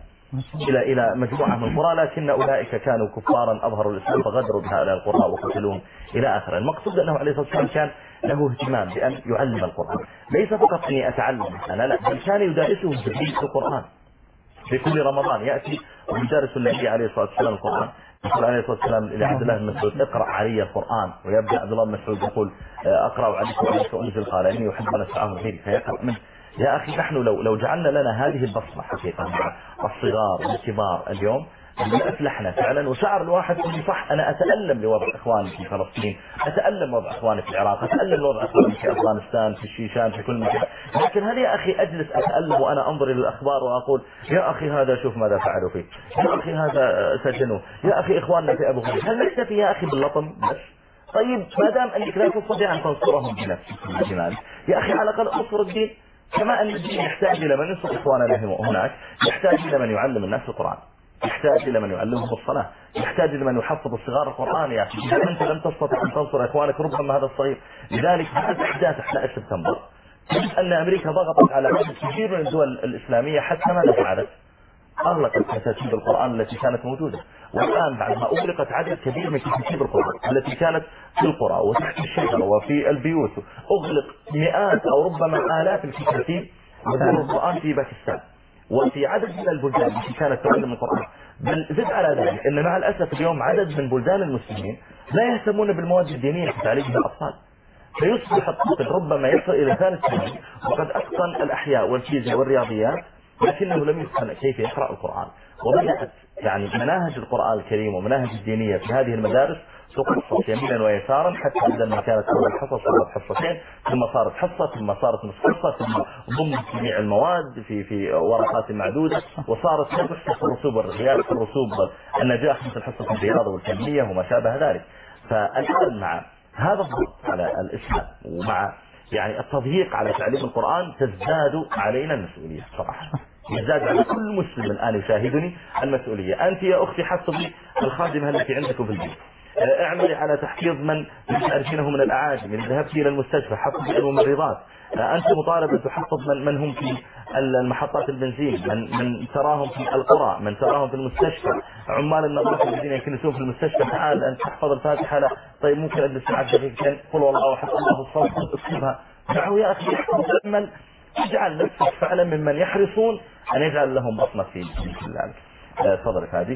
إلى مجموعة من القراء، لكن أولئك كانوا كفارا أظهروا الإسلام فغدروا بهؤلاء القراء وقتلوهم إلى آخره. المقصود أنه عليه الصلاة والسلام كان له اهتمام بأن يعلم القرآن، ليس فقط أني أتعلم أنا لا، بل كان يدارسه جبريل في القرآن. في كل رمضان يأتي ويدارس النبي عليه الصلاة والسلام القرآن، يقول عليه الصلاة والسلام لعبد الله بن مسعود اقرأ علي القرآن، ويبدأ عبد الله بن مسعود يقول أقرأ عليك وأنزل قال إني أحب أن أسمعه غيري فيقرأ منه. يا أخي نحن لو جعلنا لنا هذه البصمة حقيقة مع الصغار والكبار اليوم أفلحنا فعلا. وشعر الواحد يقول صح أنا أتألم لوضع إخواني في فلسطين، أتألم وضع إخواني في العراق، أتألم وضع إخواني في أفغانستان في الشيشان في كل مكان، لكن هل يا أخي أجلس أتألم وأنا أنظر إلى الأخبار وأقول يا أخي هذا شوف ماذا فعلوا فيه، يا أخي هذا سجنوا، يا أخي إخواننا في أبو غريب، هل نكتفي يا أخي باللطم بس؟ طيب ما دام أنك لا تستطيع أن تنصرهم بنفسك يا أخي على الأقل أنصر الدين، كما أن الدين يحتاج إلى من ينصر إخواننا هناك، يحتاج إلى من يعلم الناس القرآن، يحتاج إلى من يعلمهم الصلاة، يحتاج إلى من يحفظ الصغار القرآن. يا أخي إذا أنت لم تستطع أن تنصر إخوانك ربما هذا الصغير. لذلك بعد أحداث 11 سبتمبر تجد أن أمريكا ضغطت على عدد كبير من الدول الإسلامية حتى ماذا فعلت؟ أغلقت كتاتيب القرآن التي كانت موجودة، والآن بعد ما أغلقت عدد كبير من كتاتيب القرآن التي كانت في القرى وتحت الشجر وفي البيوت، أغلق مئات أو ربما آلاف الكتاتيب ودور القرآن في باكستان وفي عدد من البلدان التي كانت تعلم القرآن. بل زد على ذلك أن مع الأسف اليوم عدد من بلدان المسلمين لا يهتمون بالمواد الدينية في تعليم الأطفال، فيصبح الطفل ربما يصل إلى ثالث ثانوي وقد أتقن الأحياء والفيزياء والرياضيات لكنه لم يتقن كيف يقرأ القرآن. وبدأت يعني مناهج القرآن الكريم ومناهج الدينية في هذه المدارس تقصص يمينا ويسارا، حتى بدل ما كانت أول حصة صارت حصتين، ثم صارت حصة، ثم صارت نصف حصة، ثم ضمن جميع المواد في ورقات معدودة، وصارت تحصص الرسوب والرياض الرسوب النجاح مثل حصة الرياضة والكمية وما شابه ذلك. فالآن مع هذا الضغط على الإسلام ومع يعني التضييق على تعليم القرآن تزداد علينا المسؤولية صراحة، يزداد على كل مسلم الآن يشاهدني المسؤولية. أنت يا أختي حفظي الخادمة التي عندك في البيت، اعملي على تحفيظ من تعرفينه من الأعاجم، إذا ذهبتي إلى المستشفى حفظي الممرضات، أنت مطالبة تحفظ من هم في المحطات البنزين، من تراهم في القرى، من تراهم في المستشفى، عمال النظافة الذين يكنسون في المستشفى، تعال أن تحفظ الفاتحة. لا طيب ممكن أجلس معك دقيقتين قل والله أحد الله الصوت اكتبها. دعوا يا أخي من اجعل نفسك فعلا ممن يحرصون أن يجعل لهم بصمة في ذلك. تفضل هذه.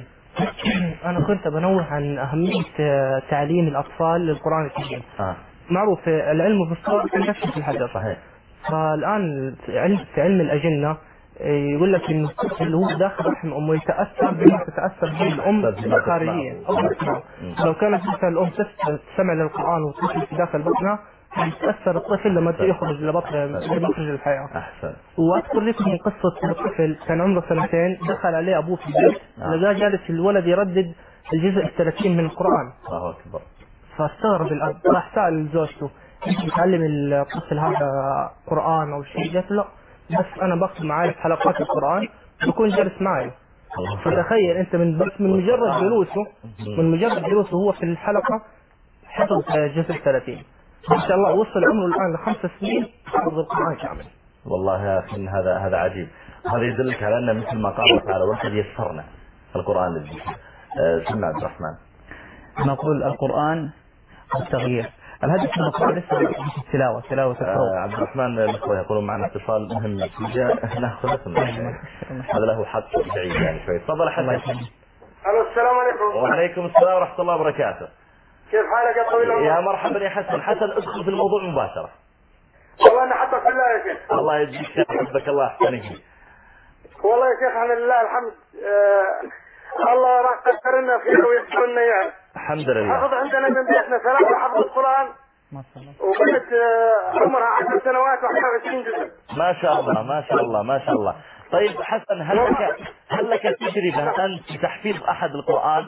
أنا كنت بنوه عن أهمية تعليم الأطفال للقرآن الكريم. معروف العلم بالصور كنفس الحجر. صحيح. فالآن في علم الأجنة يقول لك إن الطفل هو داخل رحم أمه يتأثر بما تتأثر به الأم الخارجية. لو كانت مثلا الأم تستمع للقرآن والطفل في داخل بطنها يتأثر الطفل لما يخرج لمخرج الحياة. أحسن. وأذكر لكم من قصة طفل كان عمره 2 سنين، دخل عليه أبوه في البيت لقاه جالس الولد يردد الجزء 30 من القرآن. الله أكبر. فاستغرب الأب، راح سأل زوجته أنت بتعلم الطفل هذا قرآن أو شيء؟ قالت لا، بس أنا باخذ معي في حلقات القرآن بكون جالس معي. فتخيل أنت من مجرد جلوسه هو في الحلقة حفظ جزء 30. ما شاء الله وصل عمره الآن ل5 سنين حفظ القرآن كامل. والله يا أخي هذا عجيب. هذا يدلك على أن مثل ما قال تعالى ولقد يسرنا القرآن للذكر. سمع عبد الرحمن. نقول القرآن والتغيير. الهدف من القرآن ليس التلاوة عبد الرحمن الأخوة يقولون معنا اتصال مهم ناخذ هذا له حق بعيد يعني شوي. تفضل حسن. السلام عليكم. وعليكم السلام ورحمة الله وبركاته. كيف حالك يا طويل العمر؟ يا مرحبا يا حسن. ادخل في الموضوع مباشرة. والله انا حبك بالله يا شيخ. الله يجزيك خير. حبك الله احسنك. والله يا شيخ احنا لله الحمد. الله راح قدرنا خير ويسرنا يعني. الحمد لله. حفظ عندنا من بيتنا 3 حفظ القرآن. ما شاء الله. وبنت عمرها 10 سنوات و21 جزء. ما شاء الله ما شاء الله ما شاء الله. طيب حسن، هل لك تجربة أنت في تحفيظ أحد القرآن؟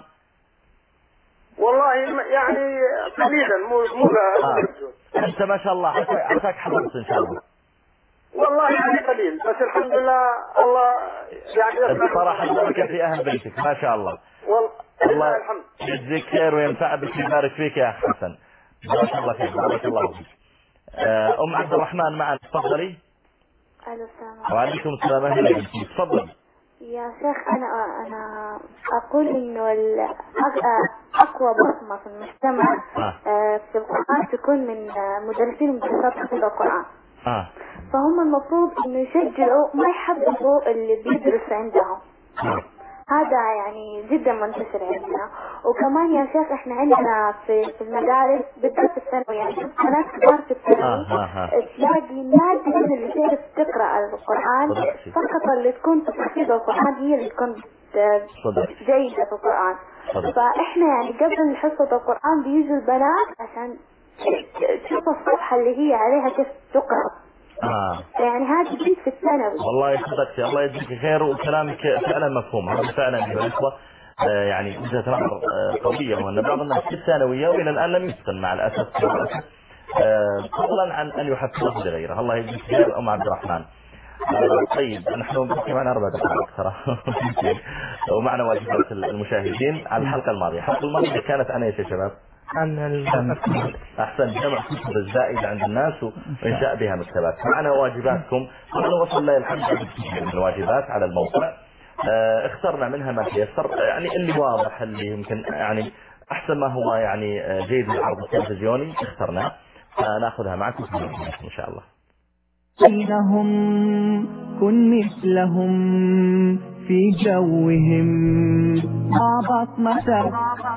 والله يعني قليلا مو أنت ما شاء الله عساك حفظت إن شاء الله. والله يعني قليل، بس الحمد لله الله يعني بصراحة البركة في أهل بيتك ما شاء الله. والله الحمد. يجزيك خير وينفع بك ويبارك فيك يا حسن. بارك الله فيك. بارك الله فيك. عبد الرحمن معنا، تفضلي. السلام وعليكم السلام. أهلا بك. تفضلي. يا شيخ أنا أقول إنه أقوى بصمة في المجتمع في القرآن تكون من مدرسين ومدرسات حفظ القرآن. فهم المفروض إنه يشجعوا ما يحببوا اللي بيدرس عندهم. هذا يعني جدا منتشر عندنا. وكمان يا شيخ احنا عندنا في المدارس بالذات في الثانوي، يعني بنات كبار في الثانوي تلاقي نادر اللي تعرف تقرا القران، فقط اللي تكون تحفظ القران هي اللي تكون جيده في القران. فاحنا يعني قبل حصه القران بيجوا البنات عشان تشوف الصفحه اللي هي عليها كيف تقرا. يعني هذه بنت في الثانوي. والله صدقتي، الله يجزيك خير وكلامك فعلا مفهوم. هذا فعلا ايها الاخوه يعني وجهه نظر قويه، وان بعض الناس في الثانويه والى الان لم يتقن مع الاسف فضلا عن ان يحفظه لغيره. الله يجزيك خير عبد الرحمن. طيب نحن بقي معنا 4 دقائق ترى ومعنا واجبات المشاهدين على الحلقه الماضيه. الحلقه الماضيه كانت عن ايش يا شباب؟ أحسن، جمع كتب الزائدة عند الناس وإنشاء بها مكتبات. معنا واجباتكم. نحن وصل لله الحمد من الواجبات على الموقع. اخترنا منها ما تيسر، يعني اللي واضح اللي يمكن يعني أحسن ما هو يعني جيد للعرض التلفزيوني اخترناه، فنأخذها معكم إن شاء الله. بينهم كن مثلهم في جوهم ضع بصمتك،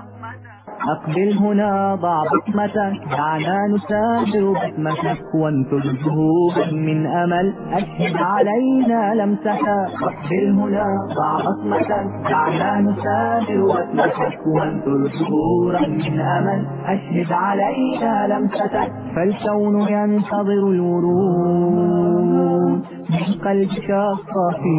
أقبل هنا ضع بصمتك، دعنا نسافر بصمتك وانثر زهورا من أمل، أشهد علينا لمستك. أقبل هنا ضع بصمتك، دعنا نسافر بصمتك وانثر زهورا من أمل، أشهد علينا لمستك. فالكون ينتظر الورود من قلبك الصافي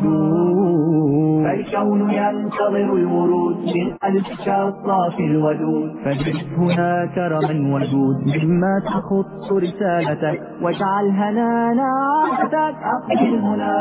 الودود، فالكون ينتظر الورود من قلبك الصافي الودود، فاجلس هنا كرما ودود مما تخص رسالتك، واجعل هنانا عهدك. أقبل هنا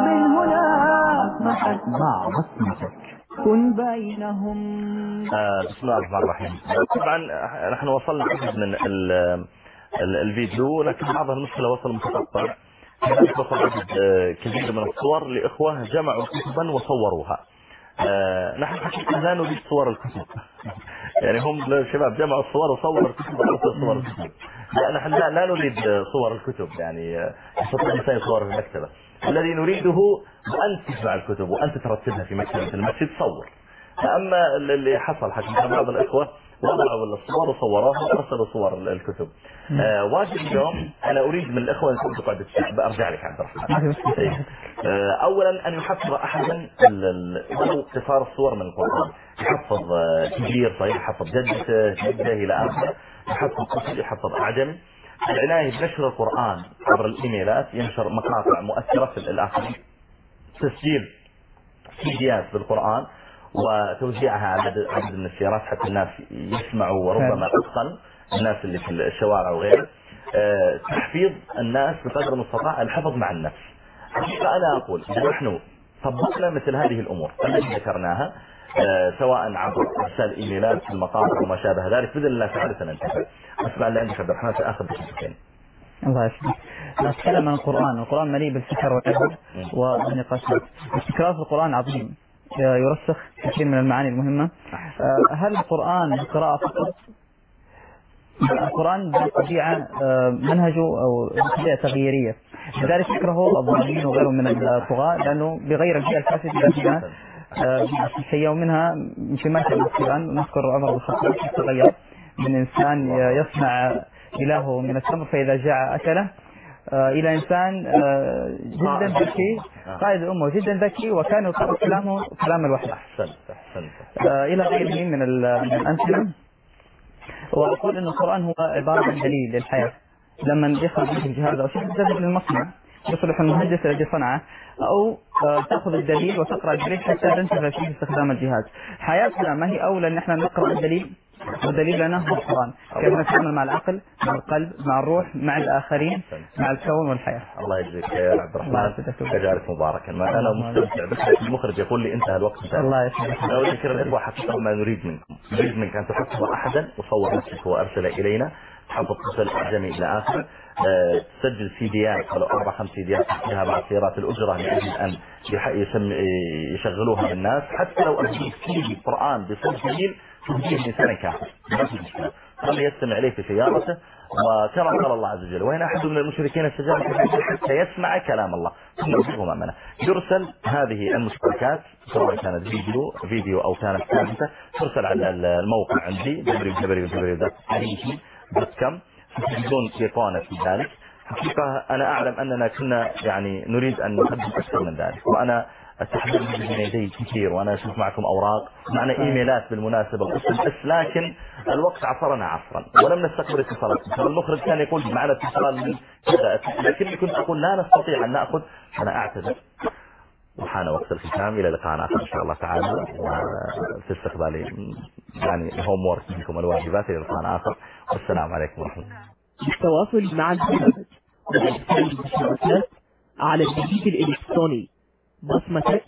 بصمتك مع بصمتك كن بينهم. بسم الله الرحمن الرحيم. طبعا نحن وصلنا من الفيديو، لكن بعض المشكلة وصل متقطع. كذلك وصل عدد كبير من الصور لإخوة جمعوا كتبا وصوروها. نحن حقيقة لا نريد صور الكتب يعني هم الشباب جمعوا الصور وصوروا الكتب وأرسلوا صور الكتب. نحن لا نريد صور الكتب، يعني يستطيع الإنسان يصور في المكتبة. الذي نريده أن تجمع الكتب وأن ترتبها في مكتبة المسجد صور. أما اللي حصل حقيقة بعض الإخوة وضعوا الصور وصوروها وأرسلوا صور الكتب. واجب اليوم أنا أريد من الإخوة أن تقعد أرجع لك عبد الرحمن. أولا أن يحفظ أحدا ولو قصار الصور من القرآن، يحفظ كبير صغير، يحفظ جدته جده إلى آخره، يحفظ طفل، يحفظ أعجمي. العناية بنشر القرآن عبر الإيميلات، ينشر مقاطع مؤثرة في الآخرين، تسجيل سيديات بالقرآن وتوزيعها على عدد من السيارات حتى الناس يسمعوا، وربما أتقن الناس اللي في الشوارع وغيره. تحفيظ الناس بقدر المستطاع الحفظ مع النفس. حقيقة أنا أقول إذا نحن طبقنا مثل هذه الأمور التي ذكرناها سواء عبر ارسال ايميلات في المقاطع وما شابه ذلك باذن الله تعالى سننتفع. اسمع اللي عندك عبد الرحمن في اخر دقيقتين. الله يسلمك. نتكلم عن القرآن مليء بالفكر والعبر والنقاشات. استكراف القرآن عظيم يرسخ كثير من المعاني المهمة. هل القرآن القراءة فقط؟ القرآن بالطبيعة منهجه أو طبيعة تغييرية، لذلك يكره الظالمين وغيرهم من الطغاة لأنه بغير البيئة الفاسدة التي فيها صحية. ومنها في مثل القرآن نذكر عمر بن الخطاب تغير من إنسان يصنع إلهه من التمر فإذا جاع أكله إلى إنسان جدا ذكي قائد الأمة جدا ذكي وكان يقرأ كلامه كلام الوحي إلى غيره من الأمثلة. وأقول أن القرآن هو عبارة عن دليل للحياة. لما يخرج من الجهاز أو شيء تذهب للمصنع يصلح المهندس الذي صنعه، أو تأخذ الدليل وتقرأ الدليل حتى تنتفع فيه استخدام الجهاز. حياتنا ما هي أولى أن احنا نقرأ الدليل، والدليل لنا هو القرآن. كيف نتعامل مع العقل، مع القلب، مع الروح، مع الآخرين، مع الكون والحياة. الله يجزيك يا عبد الرحمن، أجعلك مباركا. أنا مستمتع بك. المخرج يقول لي انتهى الوقت. الله يسلمك. لو ذكر الإخوة حقيقة ما نريد منكم، نريد منك أن تحفظ أحدا وصور نفسك وأرسل إلينا، تحفظ طفل أعجمي إلى آخر، تسجل سيديات ولو 4-5 سيديات فيها مع سيارات الأجرة لأجل أن يشغلوها للناس. حتى لو أجيب سيدي قرآن بصوت جميل تجيب لسنة كامل ما في مشكلة، خلي يستمع إليه في سيارته. وكما قال الله عز وجل وإن أحد من المشركين استجاب حتى يسمع كلام الله ثم يجيبه أمامنا. يرسل هذه المشتركات سواء كانت فيديو أو كانت ثابتة، ترسل على الموقع عندي www.arifi.com بدون إيقونة في ذلك. حقيقة أنا أعلم أننا كنا يعني نريد أن نقدم أكثر من ذلك، وأنا التحضير بين يدي كثير، وأنا أشوف معكم أوراق، معنا إيميلات بالمناسبة بس لكن الوقت عصرنا عصرا ولم نستقبل اتصالات. المخرج كان يقول معنا اتصال من كذا، لكني كنت أقول لا نستطيع أن نأخذ. أنا أعتذر وحان وقت الختام. إلى لقاء آخر إن شاء الله تعالى في استقبال يعني هوم وورك منكم الواجبات. إلى لقاء آخر والسلام عليكم ورحمة الله. للتواصل مع البرنامج وإرسال المشاركات على البريد الإلكتروني بصمتك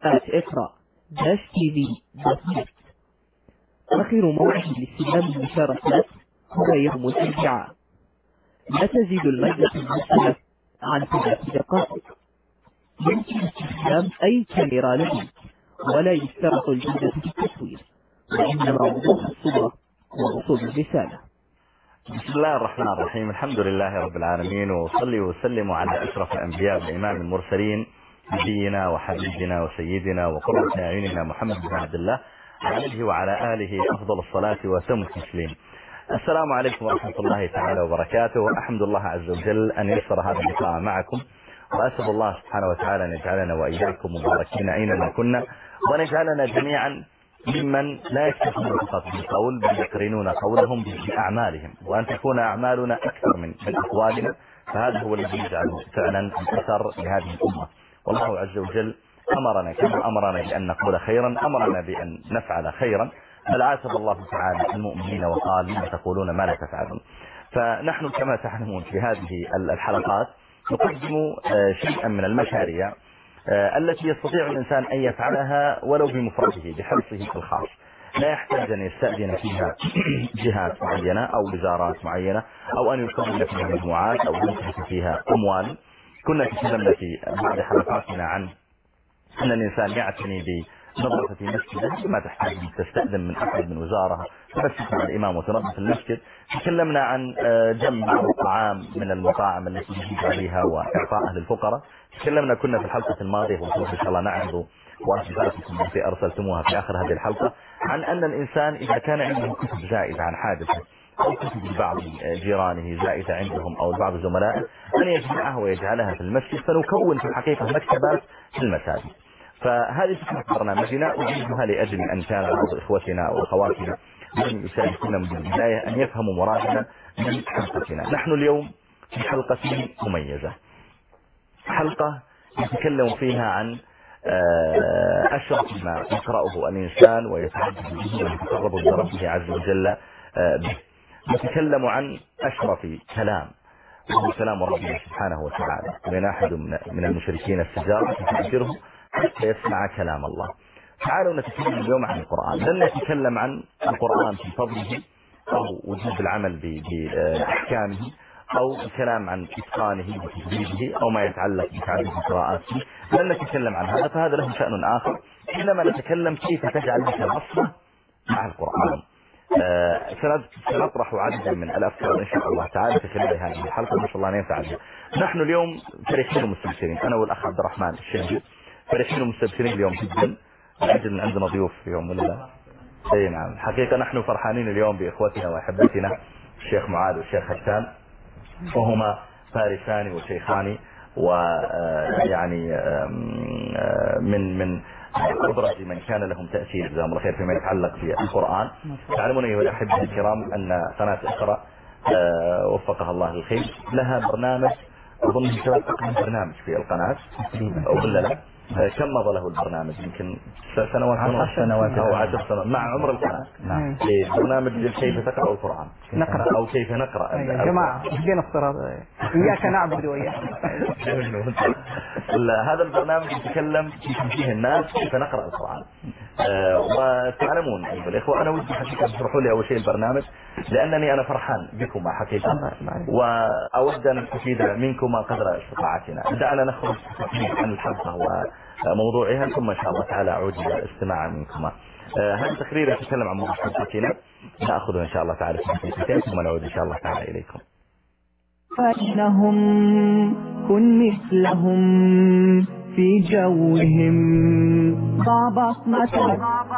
@اقرا-tv.net. آخر موعد لاستلام المشاركات هو يوم الأربعاء. لا تزيد المادة المرسلة عن 3 دقائق. يمكن استخدام أي كاميرا لديك، ولا يشترط الجودة في التصوير، وإنما وضوح الصورة ووصول الرسالة. بسم الله الرحمن الرحيم. الحمد لله رب العالمين، وصلي وسلم على أشرف الأنبياء وإمام المرسلين نبينا وحبيبنا وسيدنا وقرة أعيننا محمد بن عبد الله عليه وعلى آله أفضل الصلاة وأتم التسليم. السلام عليكم ورحمة الله تعالى وبركاته. أحمد الله عز وجل أن يسر هذا اللقاء معكم، وأسأل الله سبحانه وتعالى أن يجعلنا وإياكم مباركين أينما كنا، وأن يجعلنا جميعا ممن لا يكتفون فقط بالقول بل يقرنون قولهم بأعمالهم، وأن تكون أعمالنا أكثر من أقوالنا، فهذا هو الذي يجعل فعلا الأثر لهذه الأمة. والله عز وجل أمرنا كما أمرنا بأن نقول خيرا، أمرنا بأن نفعل خيرا، بل عاتب الله تعالى المؤمنين وقال لما تقولون ما لا تفعلون. فنحن كما تعلمون في هذه الحلقات نقدم شيئا من المشاريع التي يستطيع الإنسان أن يفعلها ولو بمفرده بحرصه الخاص، لا يحتاج أن يستأذن فيها جهات معينة أو وزارات معينة أو أن يكون فيها مجموعات أو ينفق فيها أموال. كنا تكلمنا في بعض حلقاتنا عن أن الإنسان يعتني بنظافة مسجده، ما تحتاج أن تستأذن من أحد من وزارة، تمسك مع الإمام وتنظف المسجد. تكلمنا عن جمع الطعام من المطاعم التي يجب عليها وإعطائها للفقراء. تكلمنا كنا في الحلقة الماضية وسوف إن شاء الله نعرض واجباتكم التي أرسلتموها في آخر هذه الحلقة عن أن الإنسان إذا كان عنده كتب زائدة عن حاجته أو كتب لبعض جيرانه زائدة عندهم أو بعض زملائه أن يجمعها ويجعلها في المسجد، فنكون في الحقيقة مكتبات في المساجد. فهذه فكرة برنامجنا، أجيبها لأجل أن كان بعض إخوتنا وأخواتنا من يشاركون من البداية أن يفهموا مرادنا من حلقتنا. نحن اليوم في حلقة مميزة، حلقة يتكلم فيها عن أشرف ما يقرأه الإنسان ويتعبد به ويتقرب إلى ربه عز وجل به. نتكلم عن أشرف كلام، وهو كلام ربنا سبحانه وتعالى. وإن أحد من المشركين استجار فأجره حتى يسمع كلام الله. تعالوا نتكلم اليوم عن القرآن. لن نتكلم عن القرآن في فضله أو وجوب العمل بأحكامه أو الكلام عن إتقانه وتجديده أو ما يتعلق بتعدد القراءات. لن نتكلم عن هذا، فهذا له شأن آخر. إنما نتكلم كيف تجعل لك بصمة مع القرآن. سنطرح عددا من الأفكار إن شاء الله تعالى في خلال هذه الحلقة، ما شاء الله ننفع بها. نحن اليوم فرحين ومستبشرين، أنا والأخ عبد الرحمن الشهري فرحين ومستبشرين اليوم جدا لأجل عندنا ضيوف اليوم ولا لا؟ أي نعم، حقيقة نحن فرحانين اليوم بإخوتنا وأحبتنا الشيخ معاذ والشيخ حسان، وهما فارسان وشيخان، ويعني من أبرز من كان لهم تأثير جزاهم الله خير فيما يتعلق في القرآن. تعلمون أيها الأحبة الكرام أن قناة اقرأ وفقها الله للخير لها برنامج، أظن شباب تقدم برنامج في القناة ولا لا؟ كم مضى له البرنامج؟ يمكن سنوات أو 10 سنوات مع عمر القناة. نعم. برنامج كيف تقرأ القرآن أو كيف نقرأ. يا جماعة بدينا افتراض إياك نعبد وإياك. هذا البرنامج يتكلم في تنبيه الناس كيف نقرأ القرآن. وتعلمون أيها الإخوة، أنا ودي حقيقة تشرحوا لي أول شيء البرنامج، لأنني أنا فرحان بكم حقيقة وأود أن نستفيد منكم قدر استطاعتنا. دعنا نخرج عن الحلقة وموضوعها، ثم إن شاء الله تعالى أعود إلى الاستماع منكم. هذا التقرير يتكلم عن موضوع حلقتنا، نأخذه إن شاء الله تعالى في دقيقتين ثم نعود إن شاء الله تعالى إليكم. فإنهم كن مثلهم في جوهم ضع بصمة.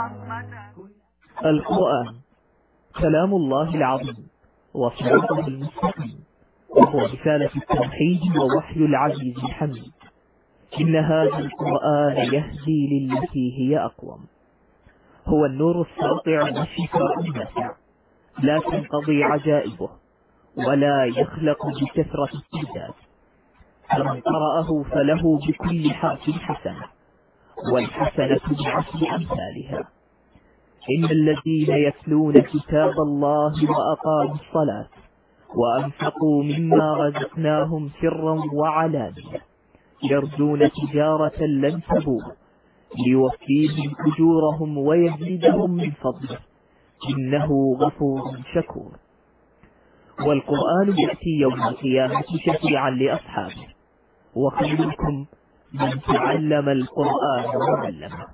القرآن كلام الله العظيم وصراطه المستقيم، وهو رسالة التوحيد ووحي العزيز الحميد. إن هذا القرآن يهدي للتي هي أقوم، هو النور الساطع والشفاء النافع، لا تنقضي عجائبه ولا يخلق بكثرة التعداد. فمن قرأه فله بكل حرف حسنة، والحسنة بعشر أمثالها. إن الذين يتلون كتاب الله وأقاموا الصلاة وأنفقوا مما رزقناهم سرا وعلانية يرجون تجارة لن تبور ليوفيهم أجورهم ويزيدهم من فضله إنه غفور شكور. والقرآن يأتي يوم القيامة شفيعا لأصحابه، وخيركم من تعلم القرآن وعلمه.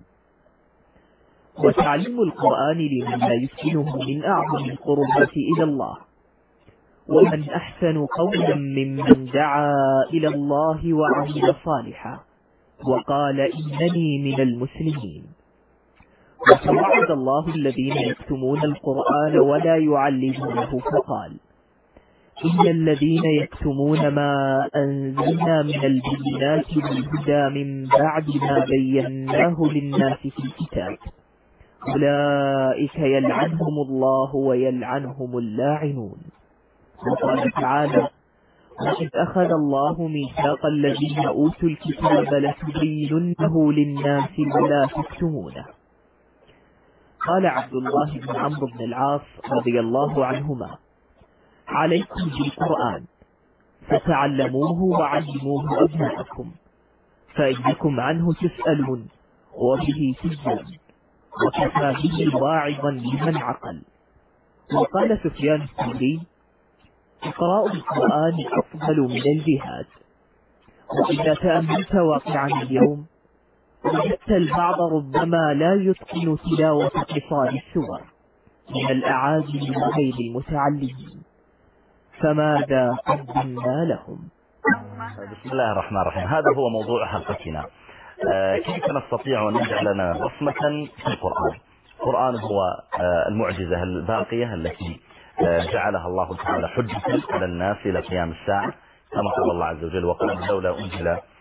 وتعليم القرآن لمن لا يسكنه من أعظم القربات إلى الله، ومن أحسن قولا ممن دعا إلى الله وعمل صالحا وقال إنني من المسلمين. وتوعد الله الذين يكتمون القرآن ولا يعلمونه فقال إن الذين يكتمون ما أنزلنا من البينات والهدى من بعد ما بيناه للناس في الكتاب أولئك يلعنهم الله ويلعنهم اللاعنون. وقال تعالى وإذ أخذ الله ميثاق الذين أوتوا الكتاب لتبيننه للناس ولا تكتمونه. قال عبد الله بن عمرو بن العاص رضي الله عنهما عليكم بالقرآن فتعلموه وعلموه أبناءكم فإنكم عنه تسألون وبه تجزون وكفى به واعظا لمن عقل. وقال سفيان الثوري إقراء القرآن أفضل من الجهاد. وإذا تأملت واقعا اليوم وجدت البعض ربما لا يتقن تلاوة قصار السور من الأعاجم وغير المتعلمين، فماذا قدمنا لهم؟ بسم الله الرحمن الرحيم. هذا هو موضوع حلقتنا، كيف نستطيع أن نجعل لنا بصمة في القرآن. القرآن هو المعجزة الباقية التي جعلها الله تعالى حجة على الناس إلى قيام الساعة، كما قال الله عز وجل وقال لولا أنزل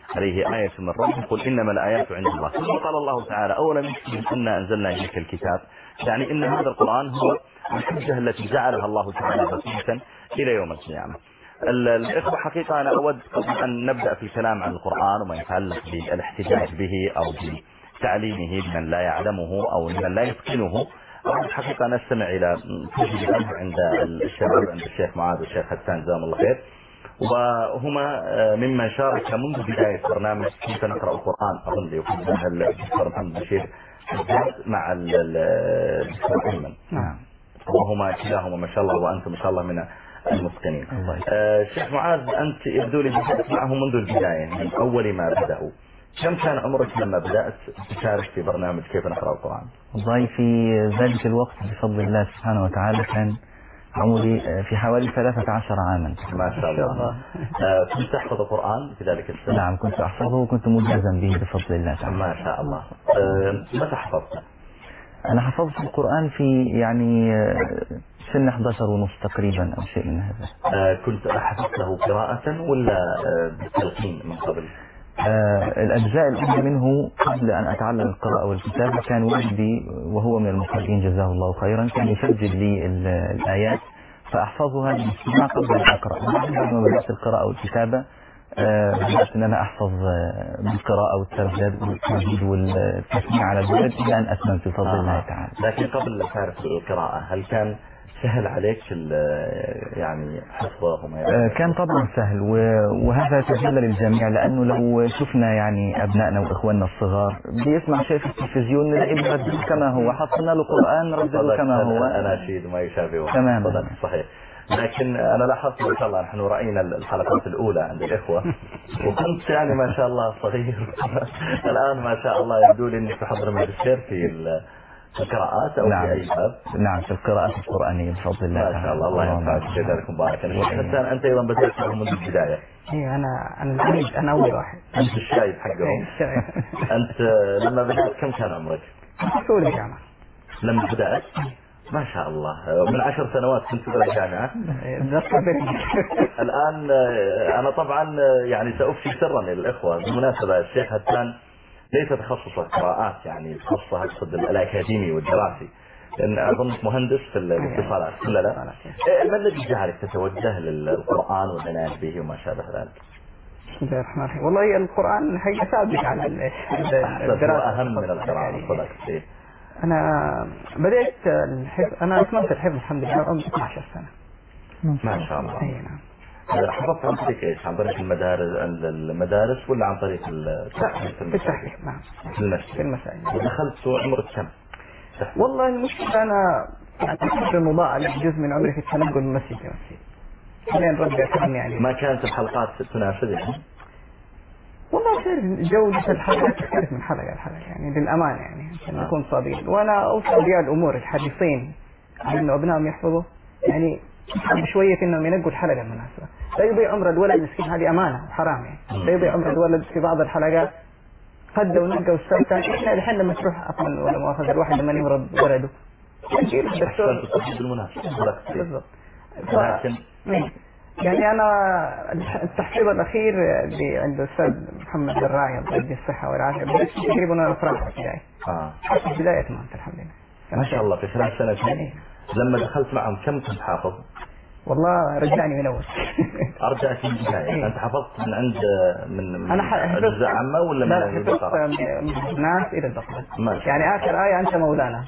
عليه آية من ربه قل إنما الآيات عند الله. ثم قال الله تعالى أولا إنا أنزلنا إليك الكتاب، يعني إن هذا القرآن هو الحجة التي جعلها الله تعالى بسيطا إلى يوم القيامة. الإخوة حقيقة أنا أود قبل أن نبدأ في الكلام عن القرآن وما يتعلق بالاحتجاج به أو بتعليمه لمن لا يعلمه أو لمن لا يتقنه، أود حقيقة نستمع إلى تجربة عند الشباب، عند الشيخ معاذ والشيخ حسان جزاهم الله خير، وهما ممن شارك منذ بداية برنامج كيف نقرأ القرآن، أظن يقول الدكتور محمد بشير مع الدكتور أيمن، وهما كلاهما ما شاء الله وأنتم ما شاء الله من المتقنين. الشيخ معاذ أنت يبدو لي بدأت معهم منذ البداية من أول ما بدأوا، كم كان عمرك لما بدأت تشارك في برنامج كيف نقرأ القرآن؟ والله في ذلك الوقت بفضل الله سبحانه وتعالى كان عمري في حوالي 13 عاما. ما شاء الله. كنت تحفظ القرآن في ذلك السنة؟ نعم كنت أحفظه وكنت ملتزم به بفضل الله تعالى. ما شاء الله. متى حفظت؟ أنا حفظت القرآن في يعني سن 11 ونص تقريبا أو شيء من هذا. كنت حفظته قراءة ولا بالتلقين من قبل؟ الأجزاء الأولى منه قبل أن أتعلم القراءة والكتابة كان والدي وهو من المقرئين جزاه الله خيرا كان يسجل لي الآيات فأحفظها بالاستماع قبل أن أقرأ. لما بدأت القراءة والكتابة بدأت أن أنا أحفظ بالقراءة والترديد والتسميع على الولد إلى أن أتممت بفضل الله تعالى. لكن قبل أن تعرف القراءة هل كان سهل عليك يعني حفظه وما كان طبعا سهل وهذا تجلى للجميع، لأنه لو شفنا يعني أبنائنا وإخواننا الصغار بيسمع شيء في التلفزيون نلاقيه بردد كما هو، حفظنا له قرآن ردده كما هو، أناشيد ما يشابهه تماما. صحيح. لكن أنا لاحظت ما شاء الله نحن رأينا الحلقات الأولى عند الإخوة وكنت يعني ما شاء الله صغير الآن ما شاء الله يبدو لي أنك تحضر ماجستير في القراءات أو في أي باب؟ نعم في القراءات القرآنية بفضل الله. ما شاء الله. الله ينفعك جزاكم مبارك. حسان أنت أيضا بدأت منذ البداية. إيه أنا العميد، أنا أول واحد. أنت الشايب حقهم. أنت لما بدأت كم كان عمرك؟ في أولى جامعة. لما بدأت؟ ما شاء الله من 10 سنوات كنت في الجامعة. الآن أنا طبعا يعني سأفشي سرا للإخوة بالمناسبة الشيخ حسان ليس تخصص القراءات، يعني تخصصه أقصد الأكاديمي والدراسي، لأن أظنك مهندس في الاتصالات ولا لا؟ ما الذي جعلك تتوجه للقرآن والعناية به وما شابه ذلك؟ بسم الله الرحمن الرحيم. والله القرآن حقيقة سابق على الدراسة أهم من القراءة صدقت. أنا بدأت الحفظ، أنا أتممت الحفظ الحمد لله عمري 12 سنة. ما شاء الله. أي نعم. حفظت عن طريق ايش؟ عن طريق المدارس ولا عن طريق التحقيق؟ نعم في المساجد. ودخلت عمرك كم؟ والله المشكلة أنا يعني المضاعف جزء من عمري في التنقل من مسجد لمسجد. لين ربي أكرم يعني. ما كانت الحلقات تناسب يعني؟ والله جودة الحلقات تختلف من حلقة لحلقة يعني للأمان يعني عشان نكون صادقين. وأنا أوصي أولياء الأمور الحريصين على إنه أبنائهم يحفظوا يعني بشوية إنهم ينقوا الحلقة المناسبة. لا يضيع عمر الولد مسكين، هذه أمانة وحرام يعني. لا يضيع عمر الولد في بعض الحلقات قد لو نقوا السلطة. إحنا الحين لما تروح أصلا ولا مؤاخذة الواحد لما يمرض ولده الدكتور بالمناسبة بالضبط. يعني أنا التحصيل الأخير اللي عند الأستاذ محمد الراعي الله يديه الصحة والعافية بدأت تقريبا أنا في رابعة ابتدائي. في البداية تمامت الحمد لله. ما شاء الله. في خلال سنتين لما دخلت معهم كم كنت حافظ؟ والله رجعني من أول. أرجعك من البداية. أنت حفظت من عند من أجزاء عامة ولا من البقرة؟ من الناس إلى البقرة. يعني آخر آية أنت مولانا.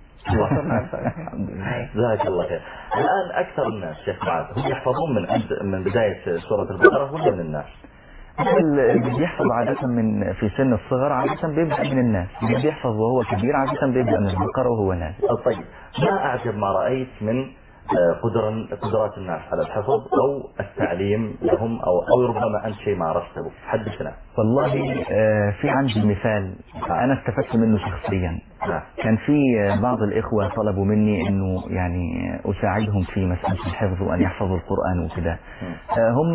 جزاك الله خير. الآن أكثر الناس شيخ معاذ هم يحفظون من بداية سورة البقرة ولا من الناس؟ اللي بيحفظ عادة من في سن الصغر عادة بيبدأ من الناس، اللي بيحفظ وهو كبير عادة بيبدأ من البقرة وهو نازل. طيب ما أعجب ما رأيت من قدرات الناس على الحفظ أو التعليم لهم أو ربما أنت شيء مارسته؟ حدثنا. والله في عندي مثال أنا استفدت منه شخصيا. كان في بعض الإخوة طلبوا مني إنه يعني أساعدهم في مسألة الحفظ وأن يحفظوا القرآن وكذا. هم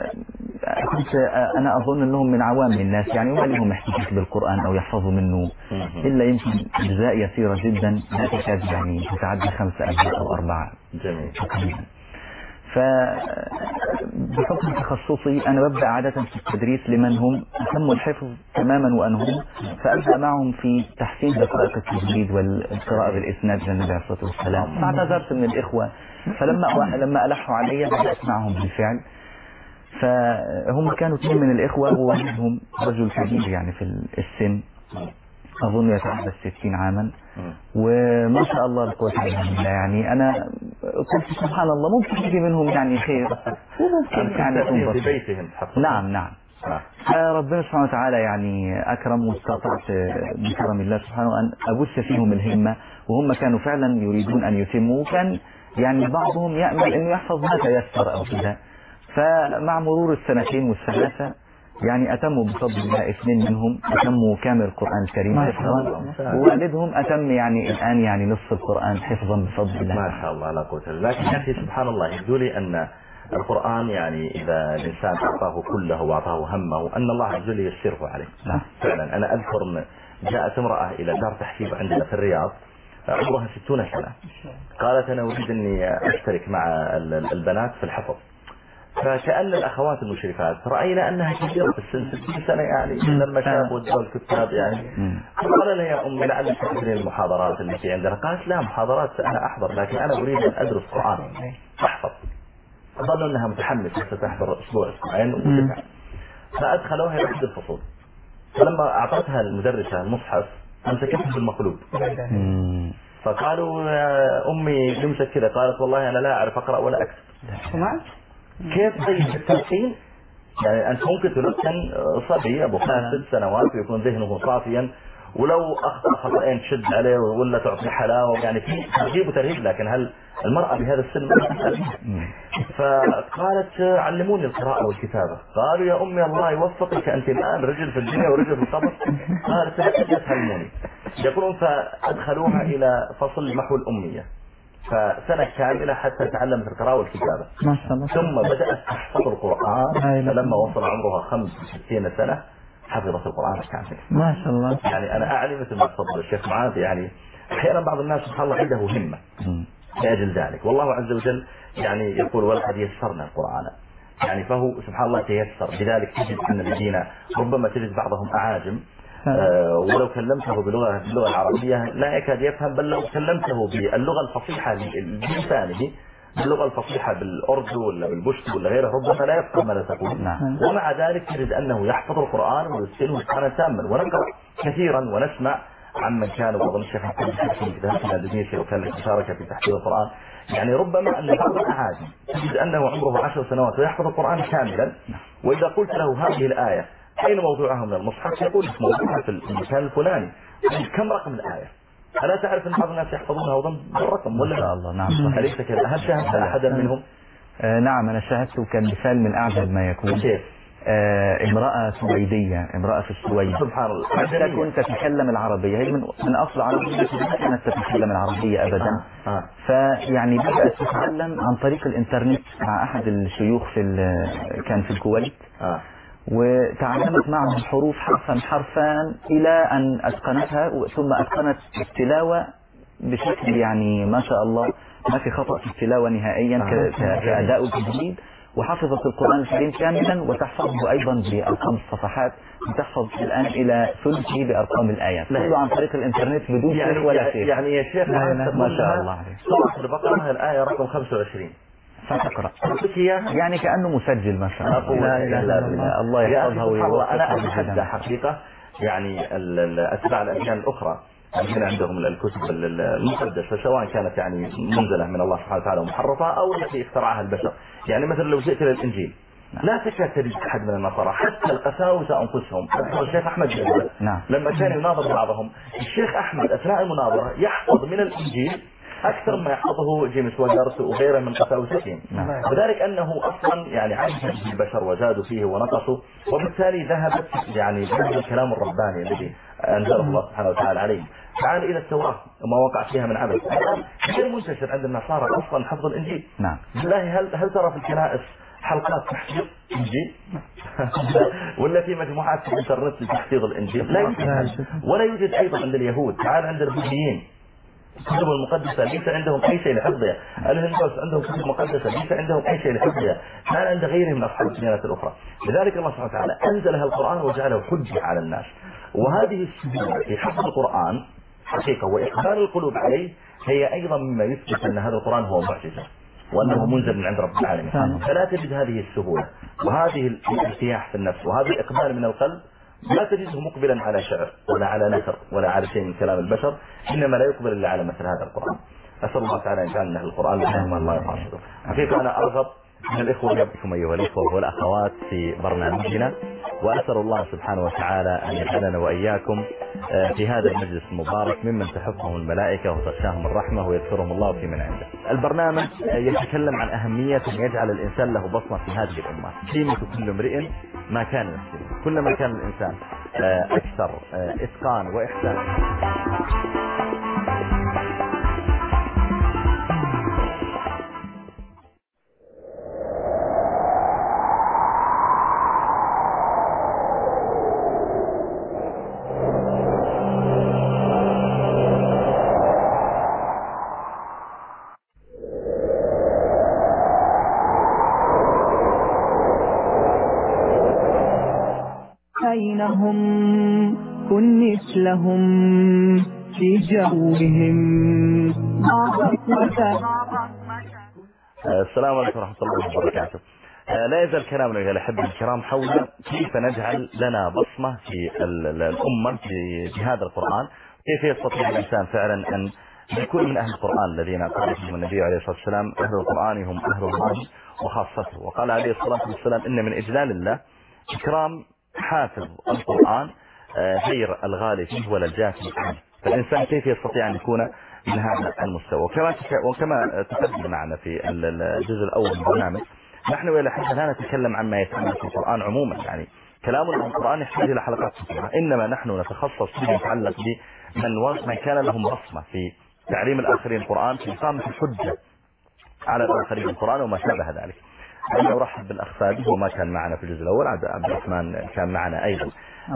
أنا أظن أنهم من عوام الناس يعني ما لهم احتكاك بالقرآن أو يحفظوا منه إلا يمكن أجزاء يسيرة جدا لا تكاد يعني تتعدى 5 أجزاء أو 4. جميل. بحكم تخصصي أنا ببدأ عادة في التدريس لمن هم أتموا الحفظ تماما وأنهم، فأبدأ معهم في تحسين دقائق التجويد والقراءة بالإسناد للنبي عليه الصلاة والسلام. فاعتذرت من الإخوة، فلما ألحوا علي بدأت معهم بالفعل. فهم كانوا 2 من الإخوة وواحدهم رجل كبير يعني في السن، أظن يتعدى 60 عاما، وما شاء الله لا قوة إلا بالله. يعني أنا قلت سبحان الله ممكن يجي منهم يعني خير وممكن يعني يكون في بيتهم. نعم. فربنا سبحانه وتعالى يعني أكرم، واستطعت بكرم الله سبحانه أن أبث فيهم الهمة، وهم كانوا فعلا يريدون أن يتموا، وكان يعني بعضهم يأمل أن يحفظ ما تيسر أو كذا. فمع مرور السنتين والثلاثة يعني أتموا بفضل الله 2 منهم أتموا كامل القرآن الكريم حفظا، ووالدهم أتم يعني الآن يعني نصف القرآن حفظا بفضل الله. ما شاء الله لا قوة إلا بالله. لكن يا أخي سبحان الله يبدو لي أن القرآن يعني إذا الإنسان أعطاه كله وأعطاه همه أن الله عز وجل يسره عليه. فعلا أنا أذكر جاءت امرأة إلى دار تحفيظ عندنا في الرياض عمرها 60 سنة، قالت أنا أريد أني أشترك مع البنات في الحفظ. فكأن الأخوات المشرفات رأينا أنها كبيرة في السن 60 سنة يعني من المشايخ والكتاب يعني. قال لها يا أمي لعلك تحضرين المحاضرات التي عندنا. قالت لا محاضرات أنا أحضر، لكن أنا أريد أن أدرس قرآن أحفظ. ظنوا أنها متحمسة ستحضر أسبوع أسبوعين وتتعب، فأدخلوها إلى أحد الفصول. فلما أعطتها المدرسة المصحف أمسكته بالمقلوب. فقالوا يا أمي يمسك كذا، قالت والله أنا لا أعرف أقرأ ولا أكتب. كيف طيب التلقين؟ يعني أنت ممكن تلقن صبي أبو 5 سنوات ويكون ذهنه صافيا، ولو أخطأ خطأين تشد عليه ولا تعطي حلاوة، يعني في ترغيب وترهيب. لكن هل المرأة بهذا السن ما تسأل؟ فقالت علموني القراءة والكتابة. قالوا يا أمي الله يوفقك، أنت الآن رجل في الدنيا ورجل في القبر. قالت لا تعلموني. يقولون فأدخلوها إلى فصل محو الأمية، فسنة كاملة حتى تعلمت القراءة والكتابة. ما شاء الله. ثم بدأت تحفظ القرآن، فلما وصل عمرها 65 سنة حفظت القرآن الكامل. ما شاء الله. يعني أنا أعلم مثل ما تفضل الشيخ معاذ، يعني أحيانا بعض الناس سبحان الله عنده همة لأجل ذلك، والله عز وجل يعني يقول ولقد يسرنا القرآن، يعني فهو سبحان الله تيسر. لذلك تجد أن الذين ربما تجد بعضهم أعاجم ولو كلمته باللغة العربية لا يكاد يفهم، بل لو كلمته باللغة الفصيحة بلسانه باللغة الفصيحة بالأردو ولا بالبشتو ولا غيره ربما لا يفهم ما تقول. ومع ذلك تجد أنه يحفظ القرآن ويتقنه إتقانا تاما. ونقرأ كثيرا ونسمع عمن كان وأظن الشيخ محمد في ذهبنا الإندونيسي وكان مشاركة في تحفيظ القرآن، يعني ربما أن بعض الأعاجم تجد أنه عمره 10 سنوات ويحفظ القرآن كاملا، وإذا قلت له هذه الآية أين موضوعها من المصحف يقول لك موضوعها في المكان الفلاني. كم رقم الآية؟ ألا تعرف أن بعض الناس يحفظونها وضم بالرقم ولا؟ ما شاء الله. نعم. أليس كذا؟ هل شاهدت أحدا منهم؟ نعم أنا شاهدته، كان مثال من أعجب ما يكون. امرأة سويدية، امرأة في السويد، سبحان الله، حتى كنت تتكلم العربية، هي من أصل عربية ما كانت تتكلم العربية أبدا. فيعني بدأت تتعلم عن طريق الإنترنت مع أحد الشيوخ كان في الكويت، وتعلمت معه الحروف حرفا إلى أن أتقنتها، ثم أتقنت التلاوة بشكل يعني ما شاء الله ما في خطأ في التلاوة نهائيا كأداء التجويد، وحفظت القرآن الكريم كاملا وتحفظه أيضا بأرقام الصفحات، وتحفظ الآن إلى ثلثه بأرقام الآيات، كله عن طريق الإنترنت بدون شيخ ولا شيخ. يعني يا شيخ ما شاء الله. سورة البقرة الآية رقم 25 فتقرأ يعني كأنه مسجل ما شاء الله. لا إله إلا الله. الله يحفظها ويوفقها. أنا أتحدى حقيقة يعني أتباع الأديان الأخرى الذين عندهم الكتب المقدسة سواء كانت يعني منزلة من الله سبحانه وتعالى ومحرفة أو التي اخترعها البشر. يعني مثلا لو جئت للإنجيل لا تكاد تجد أحد من النصارى حتى القساوسة أنفسهم. الشيخ أحمد جبل لما كان يناظر بعضهم، الشيخ أحمد أثناء المناظرة يحفظ من الإنجيل أكثر ما يحفظه جيمس وجارس وغيره من قساوستهم، وذلك أنه أصلا يعني عجز البشر وزادوا فيه ونقصوا، وبالتالي ذهبت يعني الكلام الرباني الذي أنزله الله سبحانه وتعالى عليه. تعال إلى التوراة وما وقع فيها من عبث. غير منتشر عند النصارى أصلا حفظ الإنجيل. بالله هل ترى في الكنائس حلقات تحفيظ الإنجيل؟ ولا في مجموعات في الإنترنت لتحفيظ الإنجيل؟ لا يوجد. ولا يوجد أيضا عند اليهود. تعال عند البوذيين الكتب المقدسة ليس عندهم أي شيء لحفظها. الهندوس عندهم كتب مقدسة ليس عندهم أي شيء لحفظها، كان عند غيرهم من أصحاب الديانات الأخرى. لذلك الله سبحانه وتعالى أنزلها القرآن وجعله حجة على الناس. وهذه السهولة في حفظ القرآن حقيقة وإقبال القلوب عليه هي أيضا مما يثبت أن هذا القرآن هو معجزة وأنه منزل من عند رب العالمين. فلا تجد هذه السهولة وهذه الارتياح في النفس وهذا الإقبال من القلب، لا تجده مقبلا على شعر ولا على نثر ولا على شيء من كلام البشر، إنما لا يقبل إلا على مثل هذا القرآن. أسأل الله تعالى أن يجعلنا القرآن لهم الله يقصده. حقيقة أنا أرغب من الإخوة بكم أيها الإخوة والأخوات في برنامجنا، وأسأل الله سبحانه وتعالى أن يجعلنا وإياكم في هذا المجلس المبارك ممن تحفهم الملائكة وتغشاهم الرحمة ويذكرهم الله في من عنده. البرنامج يتكلم عن أهمية أن يجعل الإنسان له بصمة في هذه الأمة. قيمة كل امرئ ما كان يحسن، كلما كان الإنسان أكثر إتقان وإحسان. بينهم كن مثلهم في جوهم. السلام عليكم ورحمة الله وبركاته. لا يزال كلامنا يا الأحبة الكرام حول كيف نجعل لنا بصمة في الأمة في هذا القرآن، كيف يستطيع الإنسان فعلا أن يكون من أهل القرآن الذين قال فيهم النبي عليه الصلاة والسلام أهل القرآن هم أهل الله وخاصته. وقال عليه الصلاة والسلام إن من إجلال الله إكرام حافظ القرآن غير الغالي فيه ولا الجافي عنه. فالإنسان كيف يستطيع أن يكون من هذا المستوى؟ وكما تقدم معنا في الجزء الأول من البرنامج، نحن إلى حد لا نتكلم عن ما يتعلق في القرآن عموما، يعني كلامنا عن القرآن يحتاج إلى حلقات كثيرة، إنما نحن نتخصص فيما يتعلق بمن كان لهم بصمة في تعليم الآخرين القرآن، في إقامة الحجة على الآخرين القرآن وما شابه ذلك. أنا أرحب بالأخ فادي وما كان معنا في الجزء الأول، عبد الرحمن كان معنا أيضا.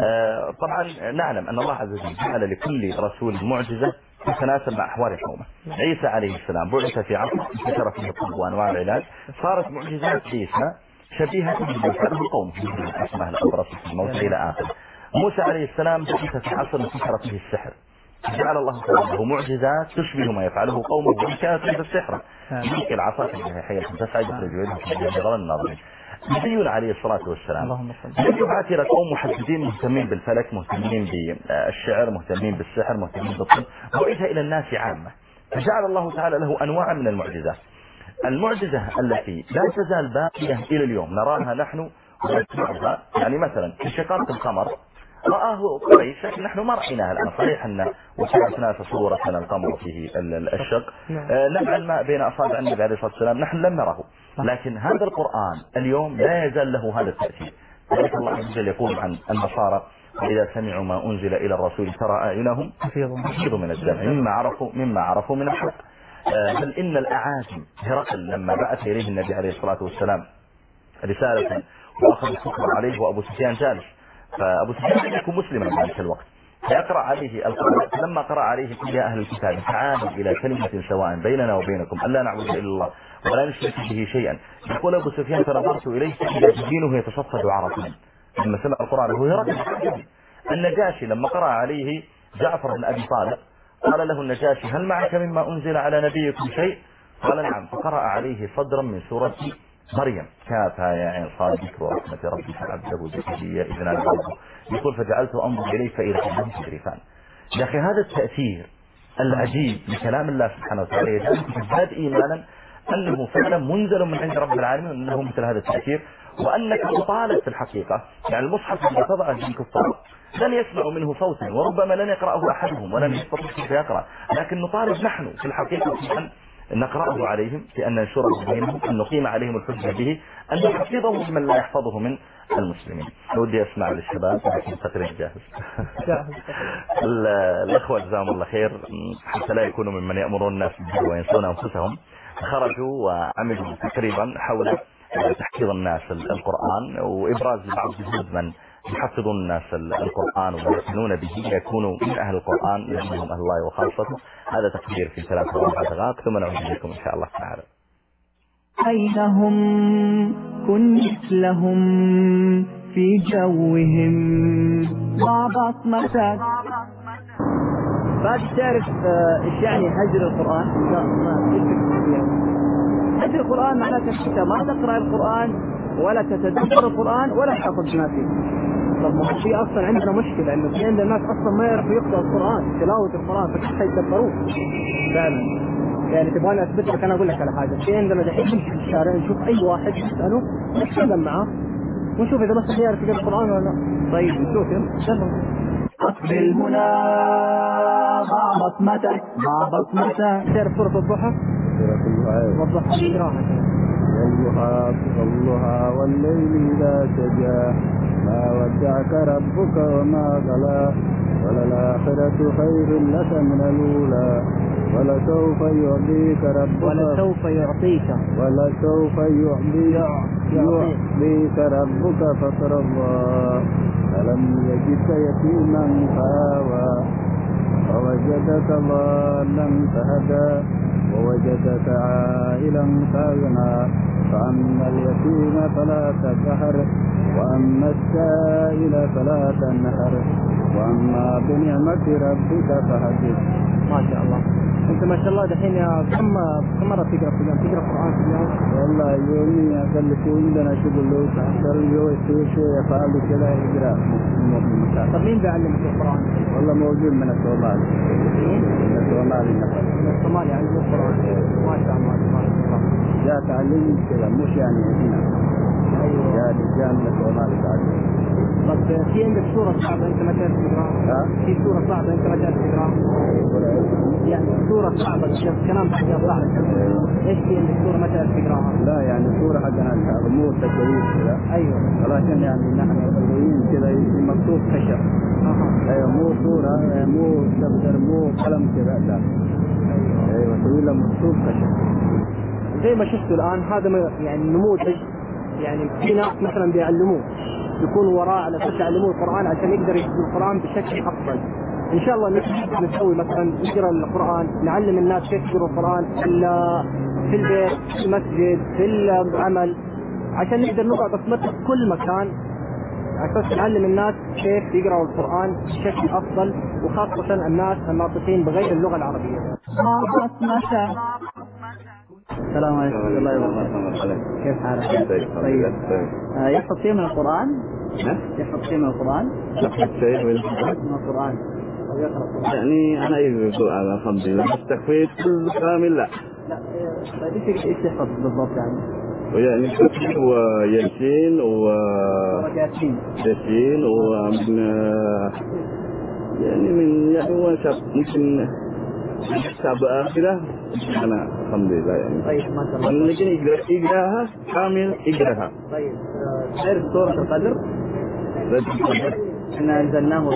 طبعا نعلم أن الله عز وجل جعل لكل رسول معجزة تتناسب مع أحوال قومه. عيسى عليه السلام بعث في عصر انتشر فيه الطب وأنواع العلاج، صارت معجزات عيسى شبيهة بما فعله قومه من الأسماء الأبرص في الموت إلى آخره. موسى عليه السلام بعث في عصر انتشر فيه السحر، جعل الله له معجزات تشبه ما يفعله قومه وإن كانت ليست سحرا. يلك العصا في حية تسعى يخرج يده في جدران الناظرين. نبينا عليه الصلاة والسلام يبعث إلى قوم محددين مهتمين بالفلك، مهتمين بالشعر، مهتمين بالسحر، مهتمين بالطب، بعث إلى الناس عامة. فجعل الله تعالى له أنواع من المعجزات. المعجزة التي لا تزال باقية إلى اليوم نراها نحن ونسمعها، يعني مثلا انشقاق القمر رآه قريش لكن نحن ما رأيناها الآن. صحيح أن وشاهدنا صورة القمر فيه الشق، نبع الماء بين أصابع النبي عليه الصلاة والسلام نحن لم نره، لكن هذا القرآن اليوم لا يزال له هذا التأثير. ذلك الله عز وجل يقول عن النصارى وإذا سمعوا ما أنزل إلى الرسول ترى أعينهم تفيض من الدمع مما عرفوا من الحق. بل إن الأعاجم هرقل لما بعث إليه النبي عليه الصلاة والسلام رسالة وأخذ الكفر عليه وأبو سفيان جالس، فأبو سفيان لم يكن مسلما في ذلك الوقت، فيقرأ عليه القرآن. فلما قرأ عليه كل أهل الكتاب تعالوا إلى كلمة سواء بيننا وبينكم ألا نعبد إلا الله ولا نشرك به شيئا. يقول أبو سفيان فنظرت إليه فإذا دينه يتصفد عرقا. لما سمع القرآن هو هرقل. النجاشي لما قرأ عليه جعفر بن أبي طالب قال له النجاشي هل معك مما أنزل على نبيكم شيء؟ قال نعم. فقرأ عليه صدرا من سورة مريم كافها يا عين صاد ذكر رحمة ربك عبده زكريا إذ نادى ربه. يقول فجعلت أنظر إليه فإذا كان تجريفان. يا أخي هذا التأثير العجيب لكلام الله سبحانه وتعالى يزداد إيمانا أنه فعلا منزل من عند رب العالمين، أنه مثل هذا التأثير، وأنك تطالب في الحقيقة. يعني المصحف الذي تضعه في الكفار لن يسمعوا منه صوتا وربما لن يقرأه أحدهم ولن يستطيع كيف يقرأ، لكن نطالب نحن في الحقيقة في أن نقرأه عليهم، في أن ننشره بينهم، أن نقيم عليهم الحجة به، أن نحفظه من لا يحفظه من المسلمين. ودي أسمع للشباب لكن تقرير جاهز. الأخوة جزاهم الله خير حتى لا يكونوا ممن يأمرون الناس بالبر وينسون أنفسهم، خرجوا وعملوا تقريبا حول تحفيظ الناس القرآن وإبراز بعض جهود من يحفظون الناس القرآن ويؤمنون به يكونوا من أهل القرآن لأنهم أهل الله وخاصته. هذا تقدير في 3 أو 4 دقائق ثم نعود إليكم إن شاء الله تعالى. بينهم كن مثلهم في جوهم مع بصمتك. بعد تعرف ايش يعني هجر القرآن؟ هجر القرآن معناته انت ما تقرأ القرآن ولا تتدبر القرآن ولا تحفظ ما فيه. طب ما في اصلا عندنا مشكلة انه في عندنا الناس اصلا ما يعرفوا يقرأوا القرآن، تلاوة القرآن فكيف يتدبروه؟ فعلا يعني تبغاني اثبت لك، انا اقول لك على حاجة. في عندنا دحين نمشي في الشارع نشوف اي واحد نسأله نتكلم معاه ونشوف اذا بس يعرف يقرأ القرآن ولا لا. طيب نشوف يلا. أقبل هنا مع بصمتك مع بصمتك. تعرف سورة الضحى؟ وضحها لي قراءة. والضحى والليل إذا سجى ما ودعك ربك وما قلى وللآخرة خير لك من الأولى ولسوف يعطيك ربك فترضى ألم يجدك يتيما فآوى ووجدك ضالا فهدى ووجدك عائلا فأغنى فأما اليتيم فلا تقهر وأما السائل فلا تنهر وأما بنعمة ربك فحدث. ما شاء الله. انت ما شاء الله دحين كم مرة تقرأ قرآن في اليوم؟ والله يومي اقل شيء عندنا شغل لو تحصل يوم شوية فعلي كذا يقرأ. طب مين بيعلمك القرآن؟ والله موجود من الصومالي. من الصومالي يعلموا القرآن. ما شاء الله. جاء تعليم كذا مش يعني هنا. ايوه. جاء من الصومالي تعليم. طب في عندك سورة صعبة أنت ما تعرف تقراها؟ في سورة صعبة أنت ما تعرف تقراها؟ يعني سورة صعبة كلام حاجة صعبة. إيش في عندك سورة ما تعرف تقراها؟ لا يعني سورة حقنا مو تجويد كذا. أيوه. ولكن يعني نحن البدويين كذا مكتوب خشب. أيوه مو سورة مو دفتر مو قلم كذا لا. أيوه طويلة مكتوب خشب. زي ما شفتوا الآن هذا يعني نموذج، يعني في ناس مثلا بيعلموه يكون وراء على اساس يعلموه القرآن عشان يقدر يحفظ القرآن بشكل افضل. ان شاء الله نقدر نسوي مثلا نقرا القرآن، نعلم الناس كيف يقروا القرآن في البيت، في المسجد، في العمل، عشان نقدر نضع بصمتنا في كل مكان عشان نعلم الناس كيف يقرأوا القرآن بشكل افضل، وخاصة الناس الناطقين بغير اللغة العربية. السلام عليكم ورحمة الله وبركاته. كيف حالك؟ طيب. يحفظ شيء من القرآن؟ يحفظ شيء من القرآن؟ يحفظ شيء من القرآن. يعني أنا القرآن الحمد لله بس تكفيت كامل لا. لا طيب إيش يحفظ بالضبط يعني؟ ويعني تكفيت وياسين ياسين ومن يعني من يعني يمكن شعب آخرة أنا الحمد لله يعني. طيب ما شاء الله. لكن إقراها كامل إقراها. طيب غير سورة القدر؟ إنا أنزلناه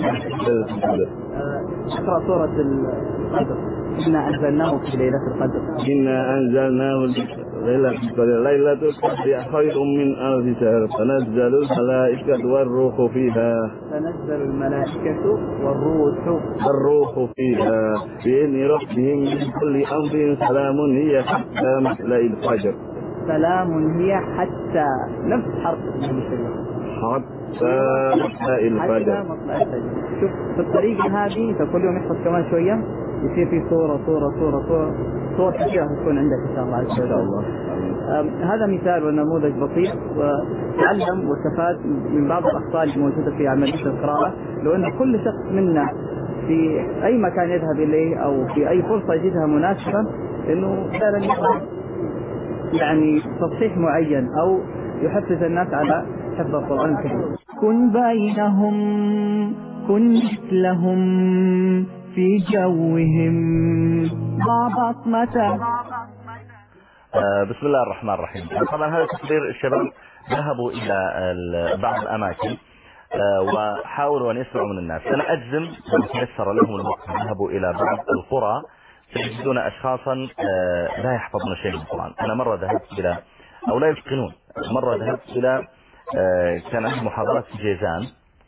اقرأ سورة القدر. إنا أنزلناه في ليلة القدر. إنا أنزلناه ليلة القدر. ليلة القدر خير من ألف شهر. تنزل الملائكة والروح فيها. تنزل الملائكة والروح فيها بإذن ربهم من كل أمر. سلام هي حتى مطلع الفجر. سلام هي حتى نفس حرف المشريع. حتى مطلع الفجر. شوف في الطريقة هذه كل يوم يحفظ كمان شوية يصير في صور كثيرة تكون عندك إن شاء الله. إن شاء الله. هذا مثال ونموذج بسيط، وتعلم واستفاد من بعض الأخطاء الموجودة في عملية القراءة. لو أن كل شخص منا في أي مكان يذهب إليه أو في أي فرصة يجدها مناسبة إنه فعلا يعني تصحيح معين أو يحفز الناس على حفظ القرآن الكريم. كن بينهم كن مثلهم في جوهم مع بصمتك. بسم الله الرحمن الرحيم. طبعا هذا تقدير الشباب ذهبوا إلى بعض الأماكن وحاولوا أن يسمعوا من الناس. أنا أجزم لو تيسر لهم الوقت ذهبوا إلى بعض القرى سيجدون أشخاصا لا يحفظون شيء من القرآن. أنا مرة ذهبت إلى أو لا يتقنون. مرة ذهبت إلى كان عندي محاضرات في جيزان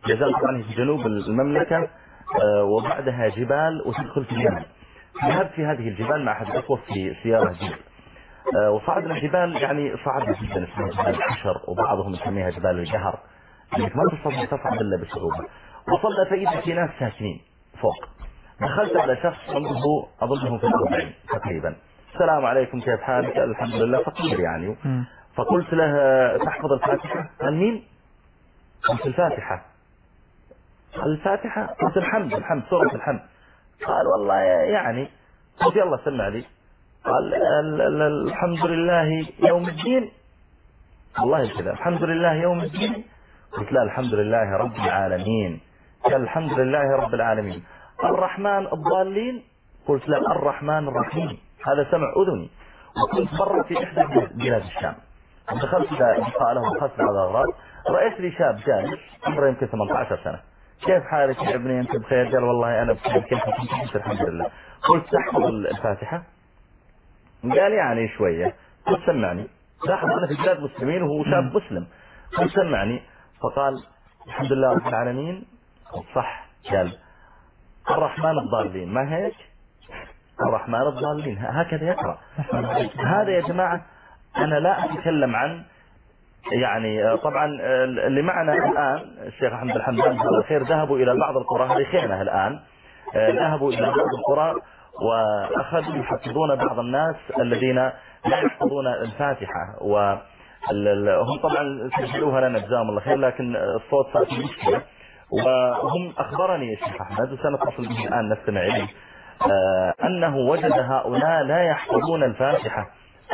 جازان طبعا هي في جنوب المملكة، وبعدها جبال وتدخل في اليمن. ذهبت في هذه الجبال مع أحد الأخوة في سيارة جيب، وصعدنا الجبال، يعني صعدنا جدا، اسمها جبال الحشر وبعضهم يسميها جبال الجهر، لأنك ما تستطيع تصعد إلا بصعوبة. وصلنا فإذا في ناس ساكنين فوق. دخلت على شخص عمره أظنه في 40 تقريبا. السلام عليكم كيف حالك؟ الحمد لله، فقير يعني. فقلت له تحفظ الفاتحة؟ قال مين؟ قلت الفاتحة. قال الفاتحة؟ قلت الحمد سورة الحمد. قال والله يعني. قلت يلا سمع لي. قال الحمد لله يوم الدين. والله كذا الحمد لله يوم الدين. قلت لا الحمد لله رب العالمين. قال الحمد لله رب العالمين. الرحمن الضالين. قلت لا الرحمن الرحيم. هذا سمع أذني. وكنت برا في إحدى بلاد الشام، دخلت لقاء له وخذت على الأغراض، رأيت لي شاب جالس عمره يمكن 18 سنة. كيف حالك يا ابني أنت بخير؟ قال والله أنا بخير. كيف كنت؟ الحمد لله. قلت تحفظ الفاتحة؟ قال يعني شوية. قلت سمعني. لاحظ أنا في بلاد مسلمين وهو شاب مسلم. قلت سمعني. فقال الحمد لله رب العالمين. قلت صح. قال الرحمن الضالين. ما هيك؟ الرحمن الضالين هكذا يقرأ. هذا يا جماعة أنا لا أتكلم عن، يعني طبعا اللي معنا الآن الشيخ أحمد الحمدان جزاه الله خير ذهبوا إلى بعض القرى، هذه خيمة الآن، ذهبوا إلى بعض القرى وأخذوا يحفظون بعض الناس الذين لا يحفظون الفاتحة، وهم طبعا سجلوها لنا جزاهم الله خير، لكن الصوت صار فيه مشكلة. وهم أخبرني الشيخ أحمد وسنتصل به الآن نستمع إليه أنه وجد هؤلاء لا يحفظون الفاتحة.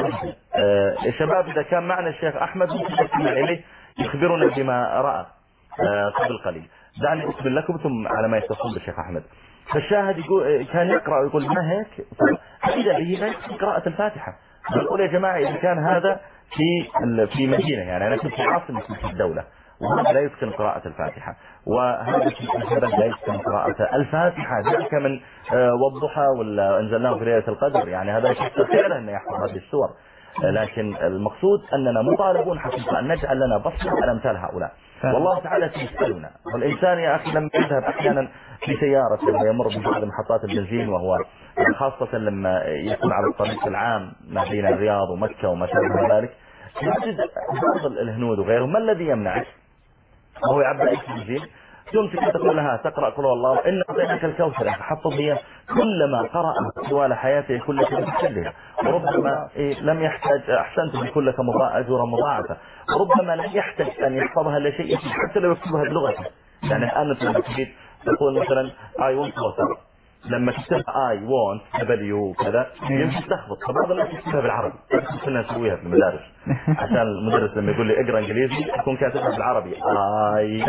شباب إذا كان معنا الشيخ أحمد نستمع إليه يخبرنا بما رأى قبل قليل. دعني أكمل لكم ثم على ما يتصل بالشيخ أحمد. فالشاهد يقول كان يقرأ ويقول ما هيك، فإذا به لا يتقن قراءة الفاتحة. نقول يا جماعة إذا كان هذا في مدينة، يعني أنا كنت في عاصمة الدولة وهذا لا يتقن قراءة الفاتحة، وهذا لا يتقن قراءة الفاتحة، ذلك من والضحى ولا أنزلناه في ليلة القدر، يعني هذا شيء خير أن يحفظ هذه السور. لكن المقصود أننا مطالبون حقيقة أن نجعل لنا بصمة على أمثال هؤلاء. والله تعالى سيسألنا. والإنسان يا أخي لما يذهب أحيانا في سيارة ويمر ببعض محطات البنزين، وهو خاصة لما يكون على الطريق العام ما بين الرياض ومكة وما شابه ذلك، يجد بعض الهنود وغيرهم، ما الذي يمنعك؟ وهو يعبأ البنزين تمسك تقول لها تقرأ قل والله إن أعطيناك الكوثر، حفظ هي كلما قرأ طوال حياته كل كلها، وربما لم يحتاج أحسنت بكل أجورا مضاعفة، وربما لم يحتاج أن يحفظها لشيء حتى لو يكتبها بلغته. يعني الآن لما تريد تقول مثلا I want water، لما تكتب I want W كذا يمكن تخبط، فبعض الناس يكتبها بالعربي، كنا نسويها في المدارس عشان المدرس لما يقول لي اقرا انجليزي يكون كاتبها بالعربي I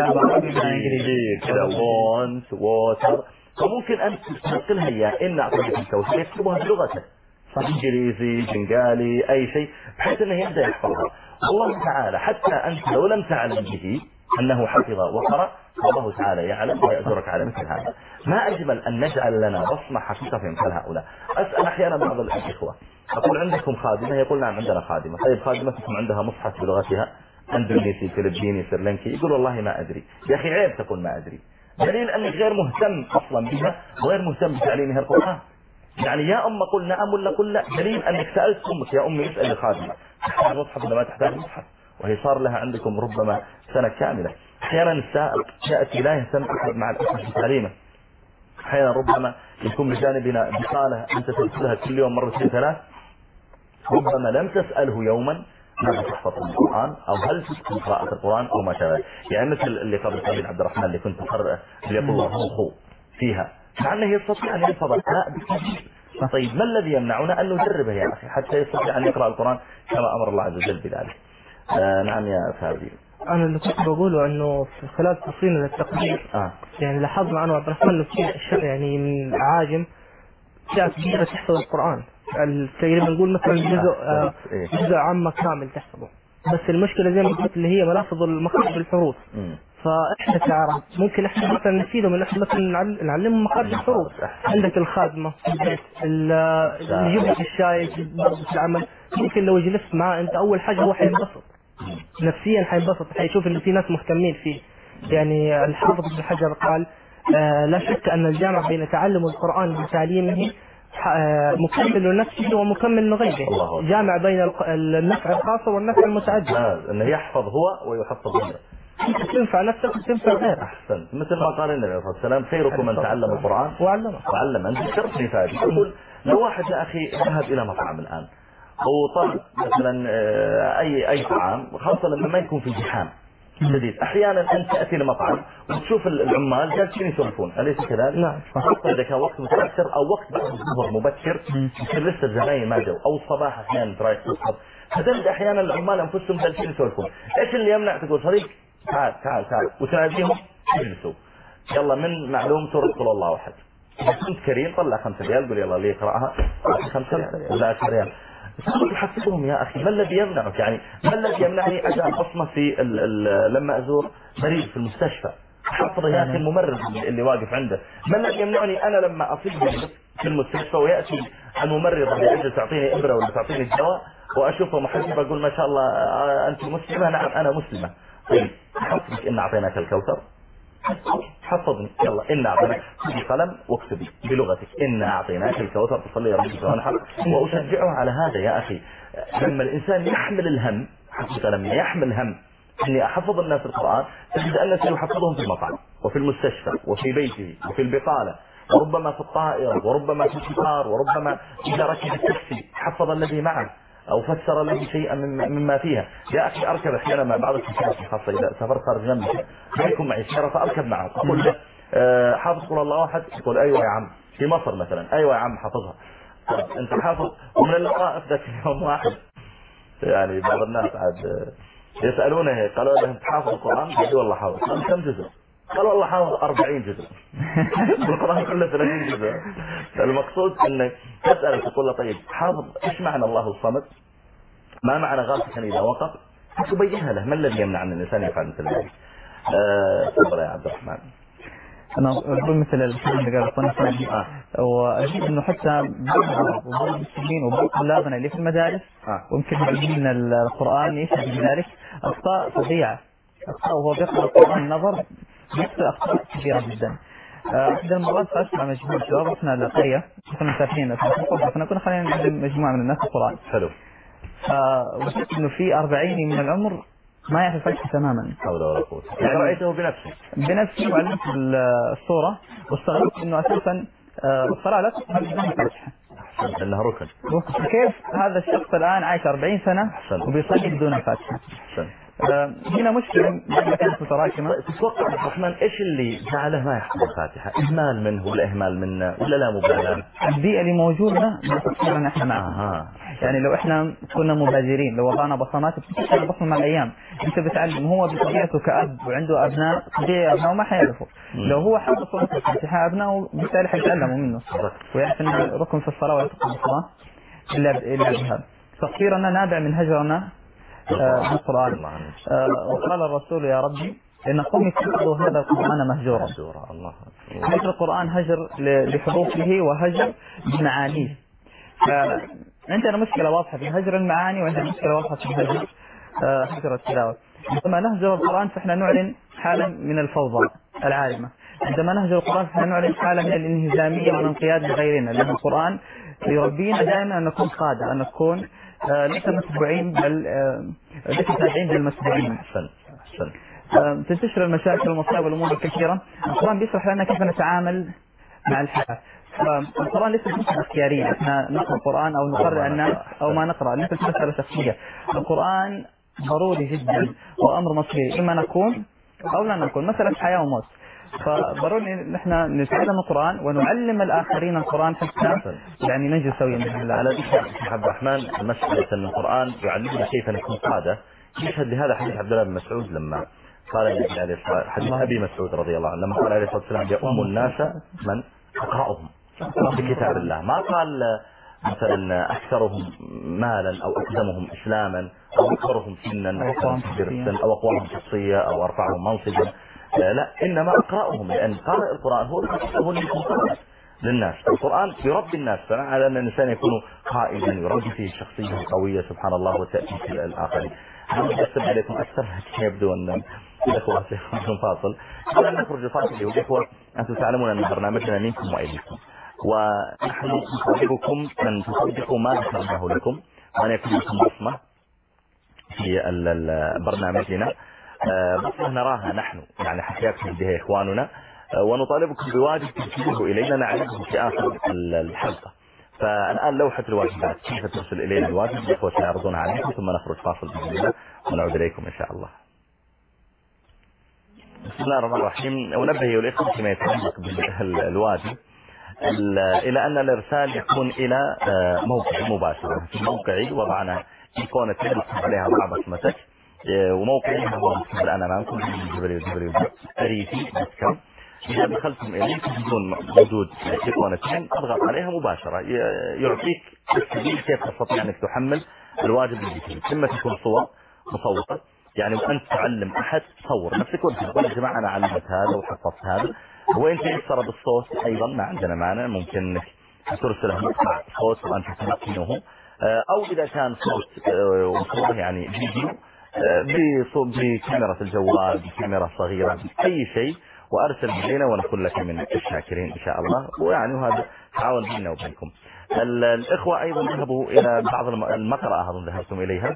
كذا want water، فممكن ان تنقلها اياه ان اعطيك الكوثر يكتبها بلغته انجليزي بنغالي اي شيء بحيث انه يبدا يحفظها. الله تعالى حتى انت لو لم تعلم به انه حفظ وقرأ الله تعالى يعلم ويأجرك على مثل هذا. ما أجمل أن نجعل لنا بصمة حقيقة في مثل هؤلاء. أسأل أحيانا بعض الإخوة أقول عندكم خادمة؟ يقول نعم عندنا خادمة. طيب خادمتكم عندها مصحف بلغتها اندونيسي فلبيني سريلانكي؟ يقول والله ما أدري. يا أخي عيب تقول ما أدري، دليل أنك غير مهتم أصلا بها وغير مهتم بتعليمها القرآن. يعني يا أم قل نعم ولا قل لا، دليل أنك سألت أمك يا أمي اسأل الخادمة تحتاج مصحف ولا ما تحتاج مصحف، وهي صار لها عندكم ربما سنة كاملة. أحيانا السائق يأتي لا يهتم أحد مع الأسف بتعليمه، أحيانا ربما يكون بجانبنا بقالة أنت تسألها كل يوم مرتين ثلاث، ربما لم تسأله يوما ماذا تحفظ من القرآن أو هل تسأل قراءة القرآن أو ما شابه. يعني مثل اللي قبل قليل عبد الرحمن اللي كنت أقرأ اللي يقول الله فيها، مع أنه يستطيع أن يحفظ بالكثير. طيب ما الذي يمنعنا أن نجربه يا أخي حتى يستطيع أن يقرأ القرآن كما أمر الله عز وجل بذلك. نعم يا فادي. أنا اللي كنت بقوله إنه في خلال تصميم التقرير يعني لاحظنا أنا وعبد الرحمن إنه في يعني من العاجم فئة كبيرة تحفظ القرآن، تقريبا نقول مثلا جزء عامة كامل تحفظه، بس المشكلة زي ما قلت اللي هي ملافظ المخارج الحروف. فإحنا كعرب ممكن إحنا مثلا نفيدهم إن إحنا مثلا نعلمهم مخارج الحروف. عندك الخادمة في البيت اللي يجيب لك الشاي في العمل، ممكن لو جلست معاه أنت أول حاجة هو حينبسط نفسيا، حينبسط، حيشوف إن في ناس مهتمين فيه. يعني الحافظ ابن حجر قال لا شك أن الجامع بين تعلم القرآن وتعليمه مكمل لنفسه ومكمل لغيره، جامع بين النفع الخاص والنفع المتعدد. انه يحفظ هو ويحفظ غيره، تنفع نفسك وتنفع غيرك. احسنت، مثل ما قال النبي عليه الصلاه والسلام خيركم من تعلم القرآن وعلم. انت ذكرتني فادي، يقول لو واحد يا اخي ذهب الى مطعم الان وطلب مثلا اي طعام، خاصه لما ما يكون في زحام شديد، احيانا انت تاتي لمطعم وتشوف العمال جالسين يسولفون، اليس كذلك؟ نعم. خاصه اذا كان وقت متاخر او وقت بعد الظهر مبكر، يصير لسه الزباين ما جو، او الصباح احيانا رايح تصحى، فتجد احيانا العمال انفسهم جالسين يسولفون. ايش اللي يمنع تقول صديق تعال تعال تعال وتناديهم يجلسوا، يلا من معلوم سوره قل الله احد، اذا كنت كريم طلع 5 ريال قول يلا اللي يقراها 5 ريال ولا 10 ريال. يحسبهم يا اخي، ما الذي يمنعك؟ يعني ما الذي يمنعني اجعل بصمه في لما ازور مريض في المستشفى احفظ يا اخي الممرض اللي واقف عنده؟ ما الذي يمنعني انا لما اصيب مريض في المستشفى وياتي الممرض اللي تعطيني ابره ولا تعطيني الدواء واشوفه محجب اقول ما شاء الله انت مسلمه؟ نعم انا مسلمه. طيب حفظك ان اعطيناك الكوثر، حفظني يلا إن أعطيناك، خذي قلم واكتبي بلغتك إن أعطيناك الكوثر تصلي ربك وانحر. وأشجعه على هذا يا أخي. لما الإنسان يحمل الهم، حقيقة لما يحمل هم إني أحفظ الناس القرآن، تجد أنه سيحفظهم في المطعم وفي المستشفى وفي بيته وفي البقالة، وربما في الطائرة، وربما في القطار، وربما إذا ركب التاكسي حفظ الذي معه أو فسر له شيئا مما فيها. يا أخي أركب أحيانا مع بعض الشباب، خاصة إذا سافرت خارج مملكة ما يكون معي سيارة فأركب معه أقول له حافظ قول الله أحد، يقول أيوة يا عم، في مصر مثلا أيوة يا عم حافظها. أنت حافظ؟ ومن اللقاء ذاك اليوم واحد يعني بعض الناس عاد يسألونه قالوا له أنت حافظ القرآن؟ قال والله حافظ. قال كم جزء؟ قال والله حافظ 40 جزء. القرآن كله 30 جزء. المقصود انك تسأل تقول له طيب حافظ ايش معنى الله الصمد؟ ما معنى غاسقا اذا وقف؟ تبينها له، ما الذي يمنع ان الانسان يفعل مثل ذلك؟ تفضل يا عبد الرحمن. انا اقول مثل الكلام اللي قاله اخونا فادي، واجد انه حتى بعض المسلمين وبعض طلابنا اللي في المدارس ويمكن معلمين القرآن يشهد بذلك اخطاء فظيعة، اخطاء وهو بيقرأ القرآن النظر يخطئ اخطاء كبيرة جدا. احدى المرات اسمع مجموعة شباب رحنا لقرية كنا مسافرين كنا خلينا نعلم مجموعة من الناس القرآن. حلو. فوجدت انه في 40 من العمر ما يعرف الفاتحة تماما. حول ولا قوة. يعني رأيته بنفسي وعلمت الصورة واستغربت انه اساسا الصلاة لا تقبل بدون الفاتحة. لانها ركن. كيف هذا الشخص الان عايش 40 سنة وبيصلي بدون الفاتحة؟ هنا مشكلة لما كانت متراكمة. تتوقع عبد الرحمن ايش اللي جعله ما يحفظ الفاتحة؟ اهمال منه ولا اهمال منا ولا لا مبالاة؟ البيئة اللي موجودة لا تفكرنا احنا معها. يعني لو احنا كنا مبادرين، لو وضعنا بصمات بتكتب بصمة مع الايام، انت بتعلم هو بطبيعته كأب وعنده ابناء، طبيعي ابنائه ما حيعرفوا. لو هو حفظ صلاة الفاتحة ابنائه بالتالي حيتعلموا منه ويعرف ان ركن في الصلاة ولا تقبل الصلاة الا بها. تقصيرنا نابع من هجرنا القرآن. وقال الرسول يا ربي إن قوم اتخذوا هذا القرآن مهجورا. هجر القرآن هجر لحروفه وهجر بمعانيه. فعندنا مشكلة واضحة في هجر المعاني وعندنا مشكلة واضحة في هجر التلاوة. عندما نهجر القرآن فإحنا نعلن حالة من الفوضى العارمة. عندما نهجر القرآن فإحنا نعلن حالة من الانهزامية والانقياد لغيرنا، لأن القرآن يربينا دائما أن نكون قادة، أن نكون ليس متبوعين بل ليس تابعين بل مسبوعين. تنتشر المشاكل والمصائب والامور الكثيره. القرآن بيشرح لنا كيف نتعامل مع الحياه. فالقرآن ليس مسألة اختيارية، احنا نقرأ القرآن او نقرأ الناس او ما نقرأ، ليس مسألة شخصية. القرآن ضروري جدا وامر مصيري، اما نكون او لا نكون، مسألة حياة وموت. فضروري نحن نتعلم القرآن ونعلم الآخرين القرآن حتى يعني ننجو سويا بإذن الله. على ذكر عبد الرحمن مسألة أن القرآن يعلمنا كيف نكون قادة، يشهد لهذا حديث عبد الله بن مسعود لما قال النبي عليه الصلاة والسلام، حديث أبي مسعود رضي الله عنه لما قال عليه الصلاة والسلام يؤم الناس من أقرأهم بكتاب الله، ما قال مثلا أكثرهم مالا أو أقدمهم إسلاما أو أكثرهم سنا أو أكثرهم درسا أو أقواهم شخصية أو أرفعهم منصبا، لا، إنما أقرأهم، لأن قارئ القرآن هو اللي يكون قائد للناس. القرآن يربي الناس على أن الإنسان يكون قائدا، يربي فيه شخصية قوية سبحان الله وتأتي في الآخرين. أنا أكتب عليكم أكثر، يبدو أن الإخوة فاصل. قبل أن نخرج فاصل أيها الإخوة، أنتم تعلمون أن برنامجنا منكم وإليكم، ونحن نطالبكم أن تصدقوا ما ذكرناه لكم وأن يكون لكم بصمة في برنامجنا، بصمة نراها نحن يعني حكياتكم بها إخواننا، ونطالبكم بواجب ترسلوه إلينا نعرضه في آخر الحلقة. فالآن لوحة الواجبات كيف ترسل إلينا الواجب الإخوة سيعرضون عليكم، ثم نخرج فاصل بإذن الله ونعود إليكم إن شاء الله. بسم الله الرحمن الرحيم. ونبه الإخوة فيما يتعلق بالواجب إلى أن الإرسال يكون إلى موقع مباشرة. في موقعي وضعنا إيقونة تكتب عليها مع بصمتك، وموقعي هو مكتوب الآن أمامكم www.arifi.com. إذا دخلتم إليه تجدون وجود إيقونتين، اضغط عليها مباشرة يعطيك السبيل كيف تستطيع أنك تحمل الواجب الجديد. إما تكون صور مصوتة، يعني وأنت تعلم أحد صور نفسك وقل يا جماعة أنا علمت هذا وحفظت هذا، وإنت يسر بالصوت أيضا ما عندنا مانع، ممكن أنك ترسله مقطع صوت وأنت تمكنه، أو إذا كان صوت وصورة يعني فيديو بكاميرا الجوال بكاميرا صغيرة بأي شيء، وأرسل إلينا ونكون لك من الشاكرين إن شاء الله. ويعني وهذا تعاون بيننا وبينكم. الإخوة أيضا ذهبوا إلى بعض المقرأة أظن ذهبتم إليها،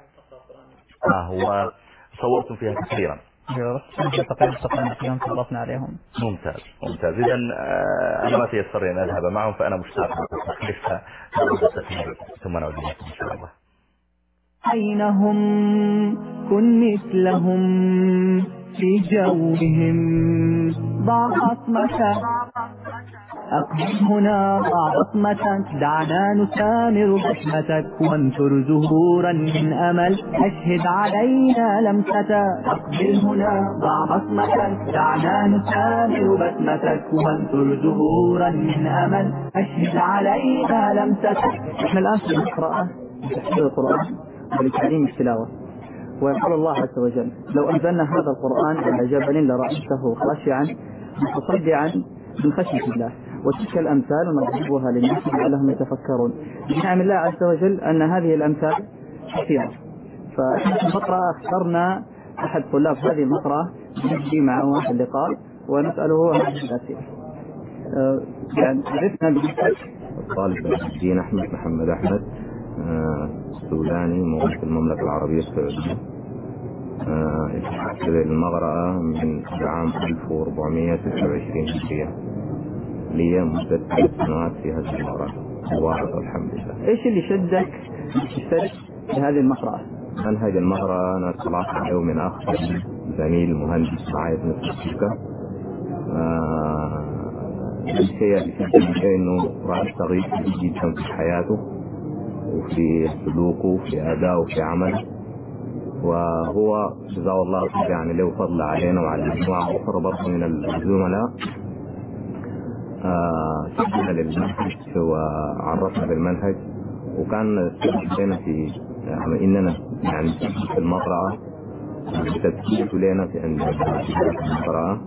هو صورتم فيها كثيرا. تقريبا صرفنا عليهم. ممتاز ممتاز. إذا أنا ما تيسر لي أن أذهب معهم، فأنا مشتاق لتكلفها ثم نعود إليكم إن شاء الله. أينهم كن مثلهم في جوهم، ضع بصمتك أقبل هنا، ضع بصمتك دعنا نسامر بصمتك، وانشر زهورا من أمل أشهد علينا لمستك. أقبل هنا ضع بصمتك دعنا نسامر بصمتك، وانشر زهورا من أمل أشهد علينا لمستك. احنا الآن في القراءة تحفيظ القرآن ولتعليم التلاوة، ويقول الله عز وجل لو أنزلنا هذا القرآن على جبل لرأيته خاشعا متصدعا من خشية الله. وتلك الأمثال نضربها للناس لعلهم يتفكرون. بنعم الله عز وجل أن هذه الأمثال كثيرة، فإحنا في المقرأة اخترنا أحد طلاب هذه المقرأة نجي معه واحد اللقاء ونسأله هذه الأسئلة. يعني عرفنا بنفسك. الطالب الدين أحمد محمد أحمد، سوداني موجود في المملكة العربية السعودية. التحقت المقرأة من العام 1426 هجرية، لي مدة 3 سنوات في هذه المقرأة مباركة والحمد لله. إيش اللي شدك تشترك في هذه المقرأة؟ منهج المقرأة أنا اطلعت عليه من أخ زميل مهندس معي في نفس الشركة. الشيء اللي شدني إنه رأيت تغيير جدا في حياته وفي سلوكه وفي أدائه وفي عمله، وهو جزاه الله خير يعني له فضل علينا وعلى مجموعة أخرى برضه من الزملاء. سجلنا للمنهج وعرفنا بالمنهج، وكان سبب لنا في إننا يعني في المقرأة تسجيل لنا في المقرأة،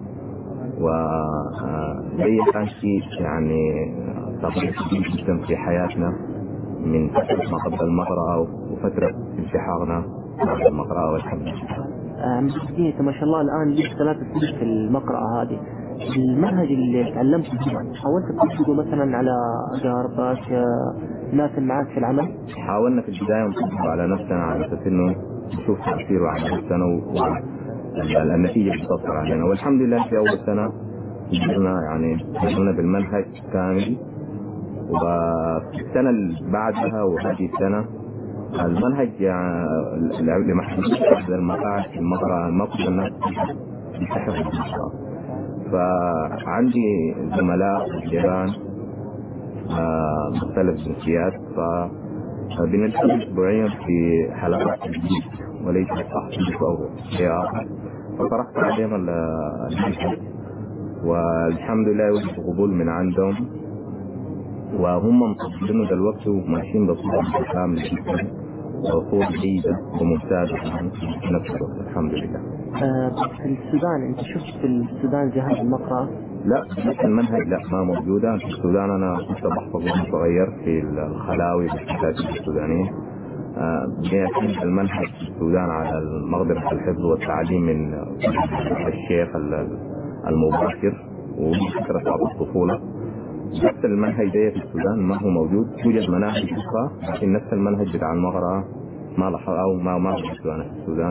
وهي كان شيء يعني تغيير جدا في حياتنا من فترة ما قبل المقرأة وفترة التحاقنا مع المقرأة والحمد لله. ما شاء الله الآن لك 3 سنين في المقرأة هذه، المنهج اللي تعلمته حاولت تطبقه مثلا على أقاربك ناس معك في العمل؟ حاولنا في البداية نطبقه على نفسنا على أساس إنه نشوف تأثيره على نفسنا والنتيجة بتظهر علينا، والحمد لله في أول سنة قدرنا بالمنهج كامل. وفي السنة اللي بعدها وهذه السنة المنهج اللي محدود للمقاعد في المقرأة ما كل الناس بتحفظ المقرأة. فعندي زملاء جيران مختلف جنسيات، فبنلتقي أسبوعيا في حلقات الجديد وليس تحقيق أو شيء آخر. فطرحت عليهم المنهج والحمد لله وجدت قبول من عندهم، وهم مطبقينه دلوقتي وماشيين بصورة متكاملة جدا وصورة جيدة وممتازة في نفس الوقت الحمد لله. في السودان أنت شفت في السودان جهاز المقرأة؟ لا المنهج لا ما موجودة في السودان. أنا كنت بحفظ وأنا صغير في الخلاوي بالكتاب السودانية. بيعتمد المنهج في السودان على مقدرة الحفظ والتعليم من الشيخ المباشر وفكرة بعض الطفولة. نفس المنهج ده في السودان ما هو موجود، توجد مناهج أخرى لكن نفس المنهج بتاع المقرأة ما لاحظ أو ما وجدته أنا في السودان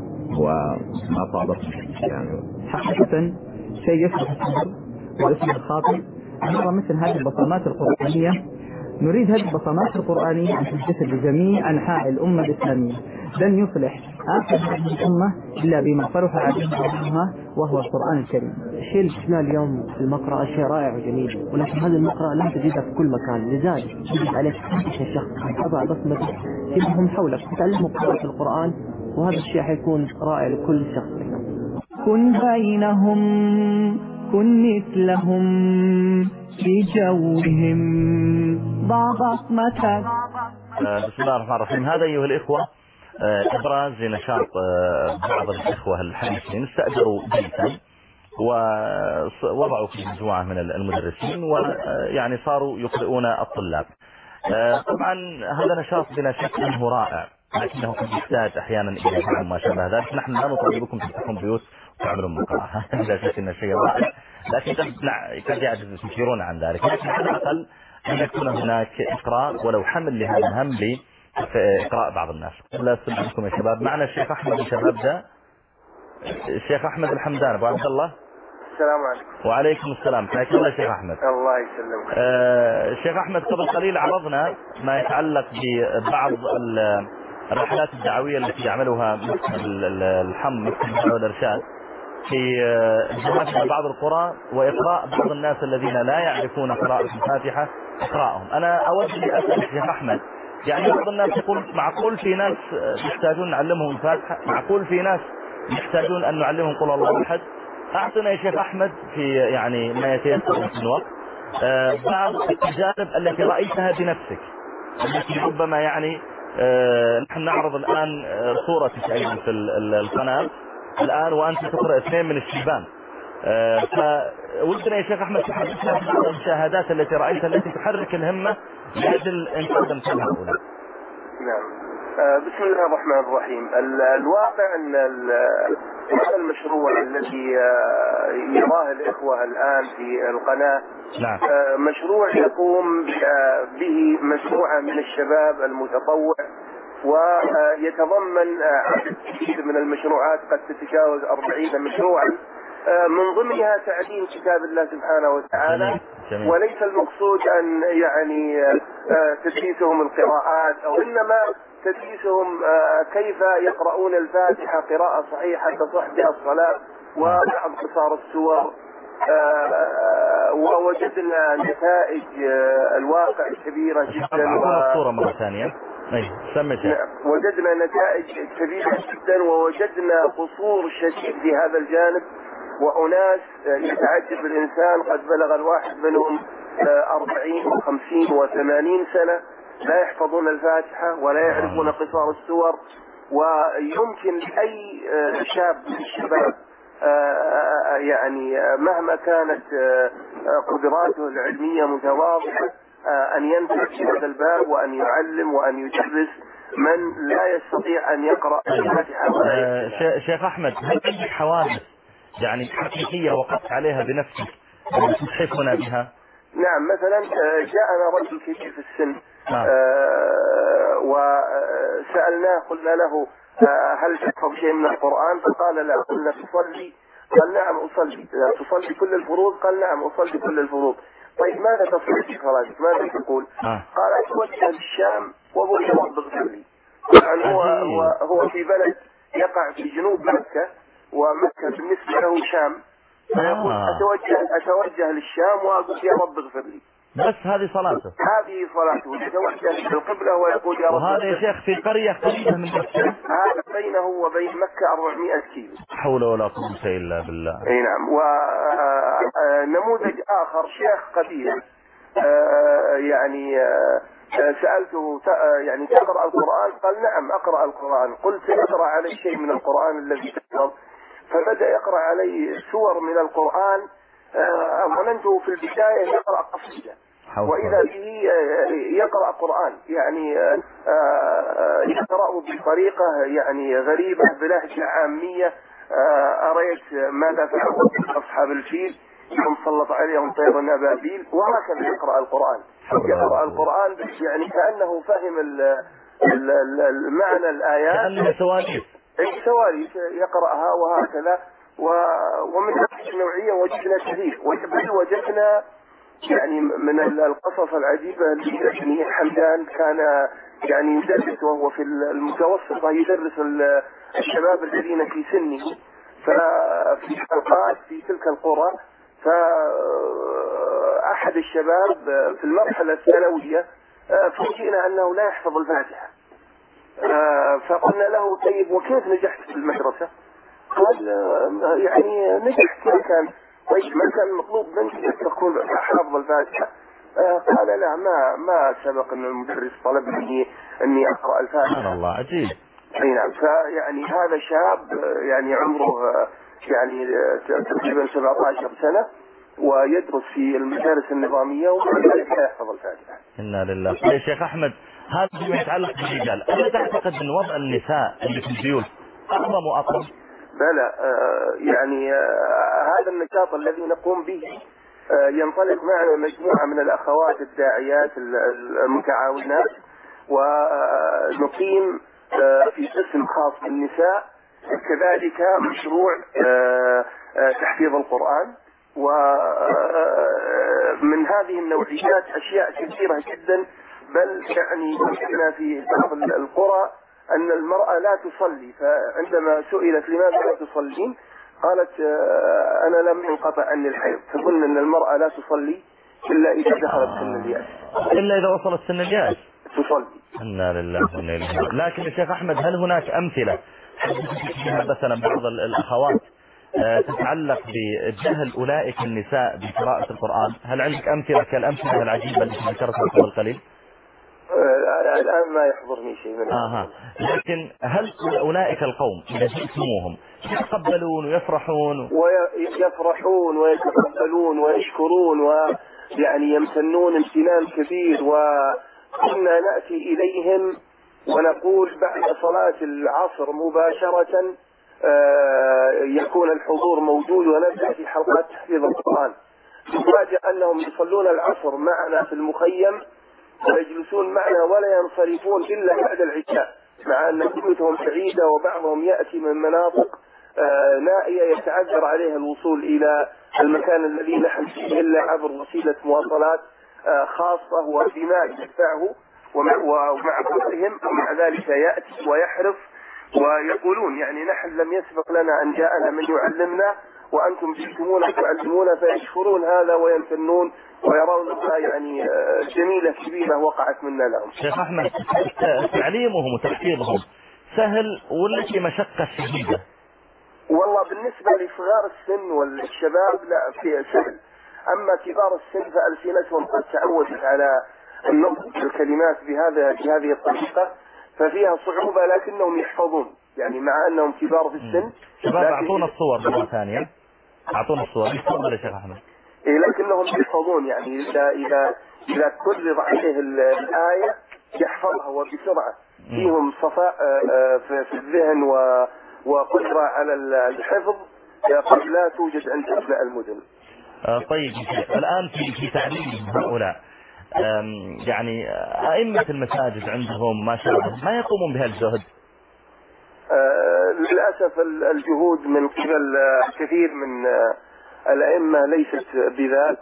وما صادف يعني. حقيقة شيء يفرح الصدر واسم الخاطر نرى مثل هذه البصمات القرآنية. نريد هذه البصمات القرآنية أن تنتشر بجميع أنحاء الأمة الإسلامية. لن يصلح آخر هذه الأمة إلا بما فرح عليه أمها وهو القرآن الكريم. الشيء اللي شفناه اليوم في المقرأة شيء رائع وجميل، ولكن هذه المقرأة لا تجدها في كل مكان، لذلك يجب عليك تفتش الشخص تضع بصمتك فيهم حولك تتعلموا قراءة القرآن، وهذا الشيء حيكون رائع لكل شخص منهم. كن بينهم كن مثلهم في جوهم ضع بصمتك. بسم الله الرحمن الرحيم. هذا أيها الإخوة إبراز لنشاط بعض الإخوة الحديثين استأجروا بيتا ووضعوا في مجموعة من المدرسين ويعني صاروا يقرؤون الطلاب. طبعا هذا نشاط بلا شك أنه رائع، لكنه قد يحتاج أحيانا إلى دعم ما شابه ذلك. نحن لا نطالبكم تفتحون بيوت وتعملون مقرأة، لا شك أن الشيء رائع، لكن قد يعجز كثيرون عن ذلك. لكن على الأقل أن يكون هناك إقراء ولو حمل لهذا الهم لإقراء بعض الناس. لا أسمع لكم يا شباب. معنا الشيخ أحمد الشباب ده، الشيخ أحمد الحمدان أبو عبد الله. السلام عليكم. وعليكم السلام. حياك الله شيخ أحمد. الله يسلمك. الشيخ أحمد قبل قليل عرضنا ما يتعلق ببعض الرحلات الدعوية التي يعملها مكتب الحمد مكتب الدعوة والإرشاد في الجهات بعض القرى وإقراء بعض الناس الذين لا يعرفون قراءة الفاتحة إقراءهم. أنا أود أن أسأل الشيخ أحمد، يعني بعض الناس يقول معقول في ناس يحتاجون نعلمهم الفاتحة، معقول في ناس يحتاجون أن نعلمهم قل الله أحد. أعطنا يا شيخ أحمد في يعني ما يتيسر في الوقت بعض التجارب التي رأيتها بنفسك، التي ربما يعني نحن نعرض الآن صورتك أيضا في القناة الآن وأنت تقرأ 2 من الشيبان. فودنا يا شيخ أحمد تحدثنا عن بعض المشاهدات التي رأيتها التي تحرك الهمة لأجل إنقاذ مثل هؤلاء. نعم. بسم الله الرحمن الرحيم. الواقع أن هذا المشروع الذي يراه الإخوة الآن في القناة نعم. مشروع يقوم به مجموعة من الشباب المتطوع، ويتضمن عدد كبير من المشروعات قد تتجاوز 40 مشروعا، من ضمنها تعليم كتاب الله سبحانه وتعالى. وليس المقصود أن يعني تدريسهم القراءات، أو إنما تدريسهم كيف يقرؤون الفاتحة قراءة صحيحة تصح بها الصلاة وبعض قصار السور. ووجدنا نتائج الواقع كبيرة جدا. الصورة مرة ثانية. وجدنا نتائج كبيرة جدا، ووجدنا قصور شديد في هذا الجانب، وأناس يتعجب الإنسان قد بلغ الواحد منهم 40 و50 و80 سنة لا يحفظون الفاتحة ولا يعرفون قصار السور. ويمكن لأي شاب من الشباب يعني مهما كانت قدراته العلمية متواضعة أن ينتهي في هذا الباب وأن يعلم وأن يدرس من لا يستطيع أن يقرأ الفاتحة. شيخ أحمد، هل عندك حوادث يعني حقيقية وقفت عليها بنفسك تتحفنا بها؟ نعم. مثلا جاءنا رجل كبير في السن وسألناه قلنا له هل تحفظ شيء من القرآن؟ فقال لا. قلنا تصلي؟ قال نعم أصلي. تصلي كل الفروض؟ قال نعم أصلي كل الفروض. طيب ماذا تصلي في صلاتك؟ ماذا تقول؟ قال أتوجه للشام وأقول يا رب اغفر لي. طبعا هو في بلد يقع في جنوب مكة، ومكة بالنسبة له شام، فيقول أتوجه للشام وأقول يا رب اغفر لي. بس هذه صلاته. هذه صلاته، يتوجه للقبلة ويقول يا رب. وهذا يا شيخ في قرية قريبة من مكة. هذا بينه وبين مكة 400 كيلو. حول ولا قوة إلا بالله. اي نعم. ونموذج آخر شيخ قدير يعني سألته يعني تقرأ القرآن؟ قال نعم أقرأ القرآن. قلت اقرأ علي شيء من القرآن الذي تحفظ، فبدأ يقرأ علي سور من القرآن. ظننته في البداية يقرأ قصيدة، وإذا به يقرأ قرآن، يعني يقرأه بطريقة يعني غريبة بلهجة عامية. أريت ماذا فعل أصحاب الفيل يوم سلط عليهم طير الأبابيل، وهكذا يقرأ القرآن. يقرأ القرآن يعني كأنه فهم المعنى الآيات، كأنه سواليف يقرأها وهكذا. ومن هذه النوعية وجدنا كثير، بل وجدنا يعني من القصص العجيبة اللي حمدان كان يعني يدرس وهو في المتوسطة، يدرس الشباب الذين في سنه ففي حلقات في تلك القرى. فأحد الشباب في المرحلة الثانوية فوجئنا أنه لا يحفظ الفاتحة. فقلنا له طيب وكيف نجحت في المدرسة؟ قال يعني نجحت ما كان. طيب ما كان مطلوب منك أن تكون حافظ الفاتحة؟ قال لا، ما سبق أن المدرس طلب مني أني أقرأ الفاتحة. سبحان الله، عجيب. أي نعم. فيعني هذا شاب يعني عمره يعني تقريبا 17 سنة ويدرس في المدارس النظامية ومع ذلك لا يحفظ الفاتحة. إنا لله. يا شيخ أحمد، هذا فيما يتعلق بالرجال، ألا تعتقد أن وضع النساء اللي في البيوت أعظم وأطول؟ بلى، يعني هذا النشاط الذي نقوم به ينطلق معنا مجموعة من الأخوات الداعيات المتعاونات، ونقيم في قسم خاص بالنساء كذلك مشروع تحفيظ القرآن. ومن هذه النوعيات أشياء كثيرة جدا، بل يعني وجدنا في بعض القرى أن المرأة لا تصلي، فعندما سئلت لماذا لا تصلين قالت أنا لم ينقطع عني الحيض. فقلنا أن المرأة لا تصلي إلا إذا دخلت سن اليأس، إلا إذا وصلت سن اليأس تصلي. إنا لله وإنا إليه راجعون. لكن يا شيخ أحمد، هل هناك أمثلة مثلا بعض الأخوات تتعلق بجهل أولئك النساء بقراءة القرآن؟ هل عندك أمثلة كالأمثلة العجيبة التي ذكرتها قبل قليل؟ الآن ما يحضرني شيء منها. لكن هل أولئك القوم إذا جئتموهم يتقبلون ويفرحون ويفرحون ويتقبلون ويشكرون ويعني يمتنون امتنان كبير؟ وكنا نأتي إليهم ونقول بعد صلاة العصر مباشرة يكون الحضور موجود ونبدأ في حلقات تحفيظ القرآن. نفاجأ أنهم يصلون العصر معنا في المخيم ويجلسون معنا ولا ينصرفون إلا بعد العشاء، مع أن بيوتهم بعيدة وبعضهم يأتي من مناطق نائية يتعذر عليها الوصول إلى المكان الذي نحن فيه إلا عبر وسيلة مواصلات خاصة وبما يدفعه، ومع فقرهم ومع ذلك يأتي ويحرص ويقولون يعني نحن لم يسبق لنا أن جاءنا من يعلمنا وأنتم جئتمونا تعلمونا، فيشكرون هذا ويمتنون ويرونها يعني جميلة كبيرة وقعت منا لهم. شيخ أحمد، تعليمهم وتحفيظهم سهل ولا في مشقة شديدة؟ والله بالنسبة لصغار السن والشباب لا، في سهل. أما كبار السن فألسنتهم قد تعودت على النطق بالكلمات بهذه الطريقة، ففيها صعوبة لكنهم يحفظون، يعني مع أنهم كبار في السن. شباب أعطونا الصور مرة ثانية، أعطونا الصور. تفضل يا شيخ أحمد. لكنهم يحفظون، يعني إذا كرر عليه الآية يحفظها وبسرعة. فيهم صفاء في الذهن وقدرة على الحفظ قد لا توجد عند أبناء المدن. طيب الآن في تعليم هؤلاء يعني أئمة المساجد عندهم ما شاء الله ما يقومون بهالجهد؟ للأسف الجهود من قبل كثير من الأئمة ليست بذاك،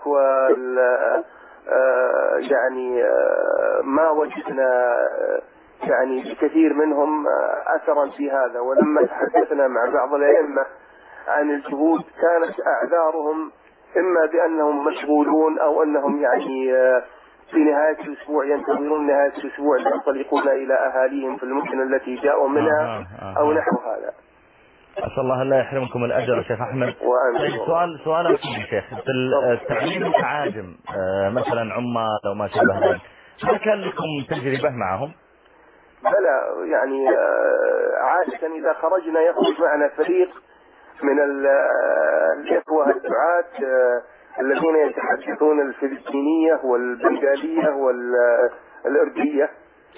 يعني ما وجدنا يعني كثير منهم أثرا في هذا. ولما تحدثنا مع بعض الأئمة عن الجهود كانت أعذارهم إما بأنهم مشغولون أو أنهم يعني في نهاية الأسبوع ينتظرون نهاية الأسبوع لينطلقون إلى أهاليهم في المدن التي جاءوا منها أو نحو هذا. أسأل الله لا يحرمكم الأجر يا شيخ أحمد. سؤال يا شيخ، في التعليم العاجم مثلا عمال أو ما شابه ذلك، ما كان لكم تجربة معهم؟ بلى، يعني عادة إذا خرجنا يخرج معنا فريق من الإخوة الدعاة الذين يتحدثون الفلبينية والبنغالية والأردية،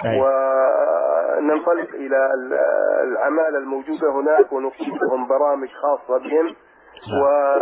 وننطلق إلى العمالة الموجودة هناك ونقيمهم برامج خاصة بهم، و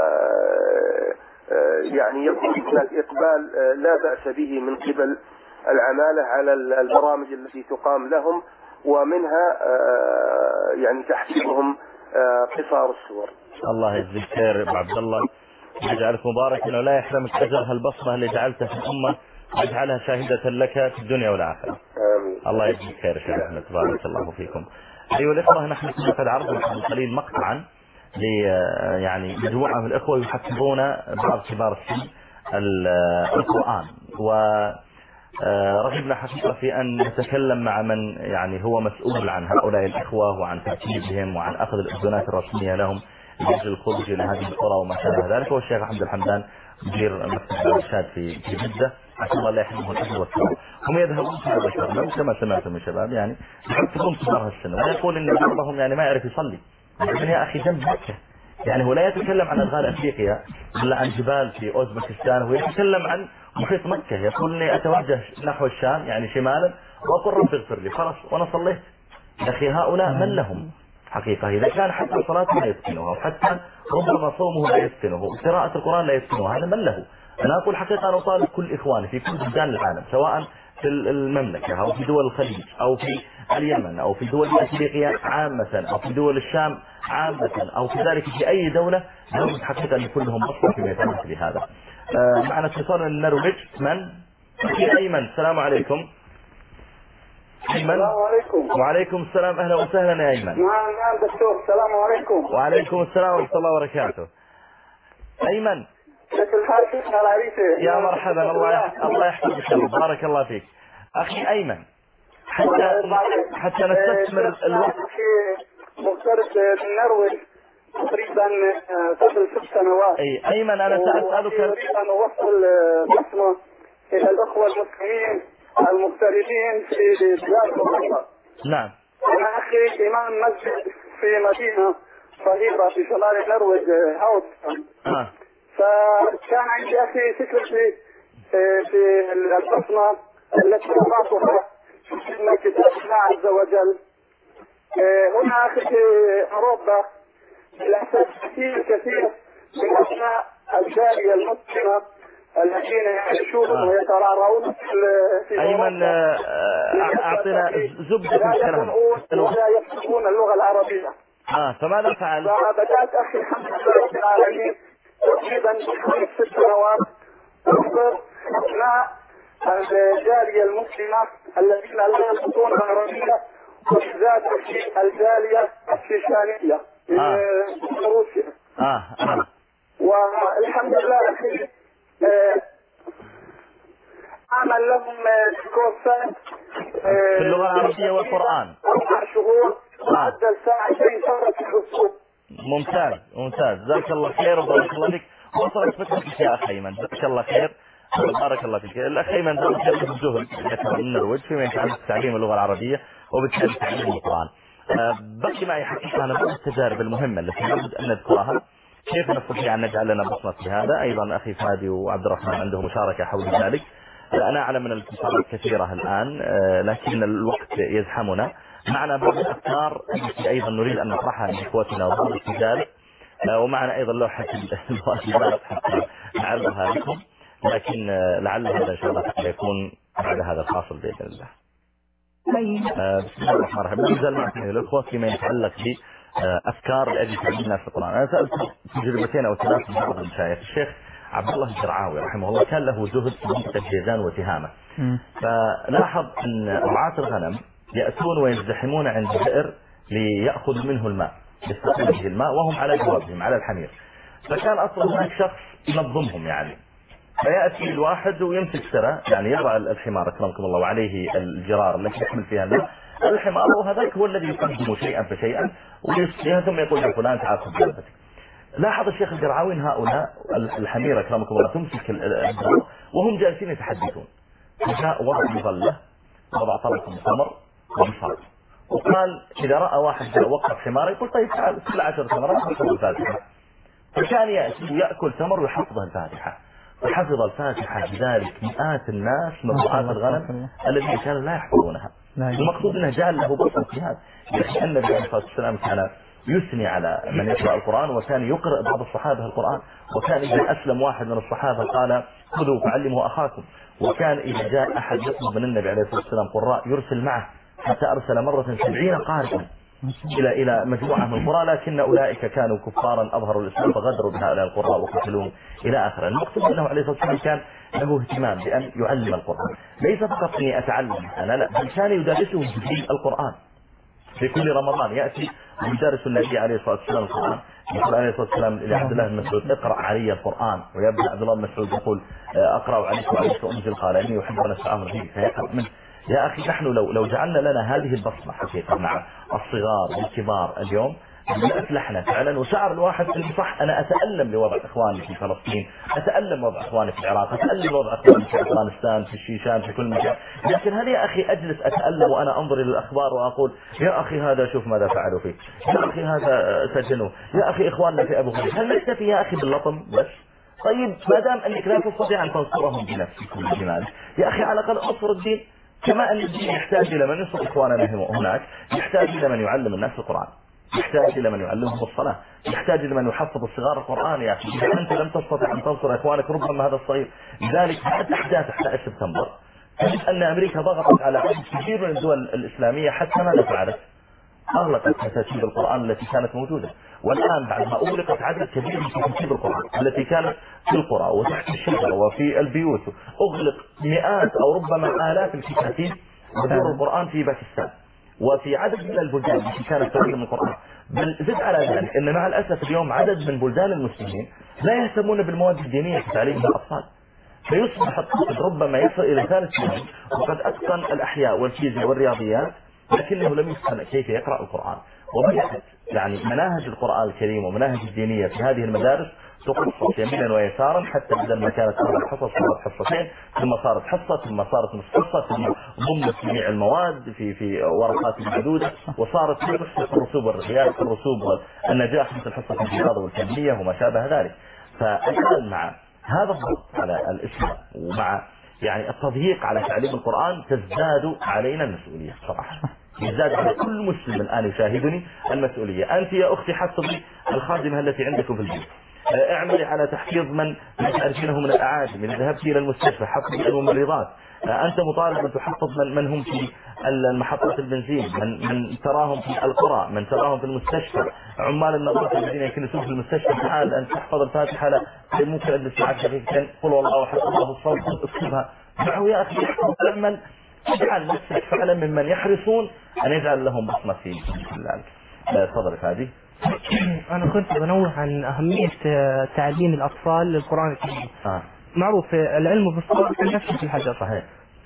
يعني يكون هناك إقبال لا بأس به من قبل العمالة على البرامج التي تقام لهم، ومنها يعني تحفيظهم قصار الصور. الله يجزيك خير ابو عبد الله، يجعلك مباركا ولا يحرمك اجر هالبصمه اللي جعلتها في الامه، واجعلها شاهده لك في الدنيا والاخره. امين. الله يجزيك خير شيخ احمد، بارك الله فيكم. ايها الاخوه، نحن كنا قد عرضنا قبل قليل مقطعا يعني مجموعه من الاخوه يحفظون بعض كبار السن القران، ورغبنا حقيقه في ان نتكلم مع من يعني هو مسؤول عن هؤلاء الاخوه وعن ترتيبهم وعن اخذ الاذونات الرسميه لهم لاجل الخروج الى هذه القرى وما شابه ذلك، هو الشيخ حمد الحمدان مدير مكتب الارشاد في جده، عسى الله لا يحرمه الاجر والثواب. هم يذهبون في هذا الشهر كما سمعتم من شباب يعني يحفظون كبار السن، ويقول ان بعضهم يعني ما يعرف يصلي. لكن يا اخي جنب مكه، يعني هو لا يتكلم عن ادغال افريقيا ولا عن جبال في اوزبكستان، هو يتكلم عن محيط مكه. يقول اني اتوجه نحو الشام يعني شمالا واقول رب اغفر لي، خلاص وانا صليت. يا اخي هؤلاء من لهم حقيقه؟ اذا كان حتى صلاته لا يتقنها، وحتى ربما صومه لا يتقنه، وقراءه القران لا يتقنها، هذا من له؟ انا اقول حقيقه انا اطالب كل اخواني في كل بلدان العالم، سواء في المملكه او في دول الخليج او في اليمن او في دول افريقيا عامه او في دول الشام عامه او كذلك في اي دوله، لابد حقيقه ان يكون لهم بصمه فيما يتعلق بهذا. معنا اتصال من النرويج. من؟ ايمن. السلام عليكم. ايمن. السلام عليكم. وعليكم السلام، اهلا وسهلا يا ايمن. نعم دكتور، السلام عليكم. وعليكم السلام ورحمه الله وبركاته. ايمن كيف الحال شيخنا العريسي؟ يا مرحبا، الله يحفظك، بارك الله فيك. اخي ايمن، حتى نستثمر الوقت. مغترب بالنرويج تقريبا قبل 6 سنوات. ايمن انا سأسألك، اريد ان اوصل بصمه الى الاخوه المسلمين المغتربين في بلاد اوروبا. نعم. انا اخي امام مسجد في مدينه صغيره في شمال النرويج هاوس. فكان عندي اخي فكرتي في البصمه التي وضعتها في خدمه كتاب الله عز وجل. هنا اخي في اوروبا للاسف كثير من ابناء الجاليه المسلمه الذين يعيشون ويترعرعون في ايمن اعطينا زبده من كلامك. ولا يفهمون اللغه العربيه. فماذا فعل؟ فبدات اخي الحمد لله رب العالمين تقريبا 5-6 سنوات اخبر ابناء الجاليه المسلمه الذين لا ينطقون العربيه، وبالذات الجاليه الشيشانيه من روسيا. والحمد لله اخي عمل لهم كورسات في اللغه العربيه والقران 4 شهور معدل ساعتين فقط في الاسبوع. ممتاز جزاك الله خير وبارك الله فيك. وصلت فكرتك يا اخ ايمن، جزاك الله خير بارك الله فيك. الاخ ايمن ذكر الجهد من النرويج فيما يتعلق بتعليم اللغه العربيه وبالتالي تعليم القران. بقي معي حقيقه انا بعض التجارب المهمه التي لابد ان نذكرها، كيف نستطيع ان نجعل لنا بصمه في هذا. ايضا اخي فادي وعبد الرحمن عنده مشاركه حول ذلك. انا اعلم من الاتصالات كثيره الان لكن الوقت يزحمنا. معنا بعض الافكار التي ايضا نريد ان نطرحها لاخوتنا وبعض التجارب، ومعنا ايضا لوحه الواجبات حتى نعرضها لكم، لكن لعل هذا ان شاء الله يكون بعد هذا الفاصل باذن الله. بسم الله الرحمن الرحيم. نزال معكم الاخوه فيما يتعلق بافكار لاجل تعليم الناس القران. انا سالت تجربتين او 3 من بعض المشايخ. الشيخ عبد الله الجرعاوي رحمه الله كان له زهد في منطقه جيزان وتهامه، فلاحظ ان رعاة الغنم ياتون ويزدحمون عند البئر ليأخذوا منه الماء، يستقبلوا به الماء وهم على جوابهم على الحمير. فكان اصلا هناك شخص ينظمهم، يعني فياتي الواحد ويمسك سرة، يعني يضع الحمار اكرمكم الله وعليه الجرار التي يحمل فيها الماء، الحمار وهذاك هو الذي يقدم شيئا فشيئا ويسقيها ثم يقول يا فلان تعال خذ جلبتك. لاحظ الشيخ الجرعاوي ان هؤلاء الحمير اكرمكم الله تمسك الجرار وهم جالسين يتحدثون، فجاء وضع مظله وضع طبق من تمر ومصاب، وقال اذا راى واحد وقف حمار يقول طيب تعال كل 10 تمرات نقرا الفاتحه. فكان يأكل تمر ويحفظ الفاتحة، فحفظ الفاتحة بذلك مئات الناس من رعاة الغنم الذين كانوا لا يحفظونها. المقصود أنه جعل له بصمة في هذا. النبي عليه الصلاة والسلام كان يثني على من يقرأ القرآن، وكان يقرأ بعض الصحابة القرآن، وكان إذا أسلم واحد من الصحابة قال خذوا فعلموا أخاكم. وكان إذا جاء أحد يطلب من النبي عليه الصلاة والسلام قراء يرسل معه، حتى أرسل مرة 70 قارئا إلى مجموعة من القراء، لكن أولئك كانوا كفارا أظهروا الإسلام فغدروا بهؤلاء القراء وقتلوهم إلى آخره. المقصود أنه عليه الصلاة والسلام كان له اهتمام بأن يعلم القرآن، ليس فقط أني أتعلم أنا، لا، بل كان يدرسه جبريل القرآن في كل رمضان. يأتي ويدرس النبي عليه الصلاة والسلام القرآن، يقول عليه الصلاة والسلام لعبد الله بن مسعود اقرأ علي القرآن، ويبدأ عبد الله بن مسعود يقول أقرأ عليك وعليك أنزل، قال إني أحب أن أستأمر فيك فيقرأ منه. يا أخي نحن لو جعلنا لنا هذه البصمة حقيقة مع الصغار والكبار اليوم لأفلحنا فعلا. وشعر الواحد أنه صح أنا أتألم لوضع إخواني في فلسطين، أتألم وضع إخواني في العراق، أتألم وضع إخواني في أفغانستان، في الشيشان، في كل مكان. لكن هل يا أخي أجلس أتألم وأنا أنظر إلى الأخبار وأقول يا أخي هذا شوف ماذا فعلوا فيه، يا أخي هذا سجنوا، يا أخي إخواننا في أبو غريب؟ هل نكتفي يا أخي باللطم بس؟ طيب ما دام أنك لا تستطيع أن تنصرهم بنفسك وبجمالك، يا أخي على الأقل أنصر الدين. كما أن الدين يحتاج إلى من ينصر إخواننا هناك، يحتاج إلى من يعلم الناس القرآن، يحتاج إلى من يعلمهم الصلاة، يحتاج إلى من يحفظ الصغار القرآن. يا أخي إذا أنت لم تستطع أن تنصر إخوانك ربما هذا الصغير. لذلك بعد أحداث 11 سبتمبر تجد أن أمريكا ضغطت على عدد كبير من الدول الإسلامية حتى ماذا فعلت؟ أغلقت كتاتيب القرآن التي كانت موجودة. والآن بعد ما أغلقت عدد كبير من كتاتيب القرآن التي كانت في القرى وتحت الشجر وفي البيوت، أغلق مئات أو ربما آلاف الكتاتيب ودور القرآن في باكستان وفي عدد من البلدان التي كانت تعلم القرآن. بل زد على ذلك أن مع الأسف اليوم عدد من بلدان المسلمين لا يهتمون بالمواد الدينية في تعليم الأطفال، فيصبح الطفل ربما يصل إلى ثالث سنة وقد أتقن الأحياء والفيزياء والرياضيات لكنه لم يتقن كيف يقرأ القرآن. وبدأت يعني مناهج القرآن الكريم ومناهج الدينية في هذه المدارس تقصص يمينا ويسارا، حتى بدل ما كانت 4 حصص صارت حصتين، ثم صارت حصة، ثم صارت نصف حصة، ثم ضمت جميع المواد في ورقات معدودة، وصارت تحصص الرسوب والرياض، الرسوب والنجاح مثل حصة الرياضة والكمية وما شابه ذلك. فالآن مع هذا الضغط على الإسلام ومع يعني التضييق على تعليم القرآن تزداد علينا المسؤولية صراحة، يزداد على كل مسلم الآن يشاهدني المسؤولية. أنت يا أختي حفظي الخادمة التي عندكم في البيت، اعملي على تحفيظ من تعرفينه من الأعاجم، إذا ذهبت إلى المستشفى حفظي الممرضات، أنت مطالب أن تحفظ من هم في المحطات البنزين، من تراهم في القرى، من تراهم في المستشفى، عمال النظافة الذين يكنسون في المستشفى. تعال أن تحفظ الفاتحة، لا ممكن أجلس معك دقيقتين قل والله أحد الله الصوت اكتبها معه يا أخي، اعمل اجعل نفسك فعلا ممن يحرصون أن يجعل لهم بصمة في ذلك. تفضل هذه. أنا كنت بنوه عن أهمية تعليم الأطفال للقرآن الكريم. معروف العلم بالصور كالنفس في الحجر. صحيح.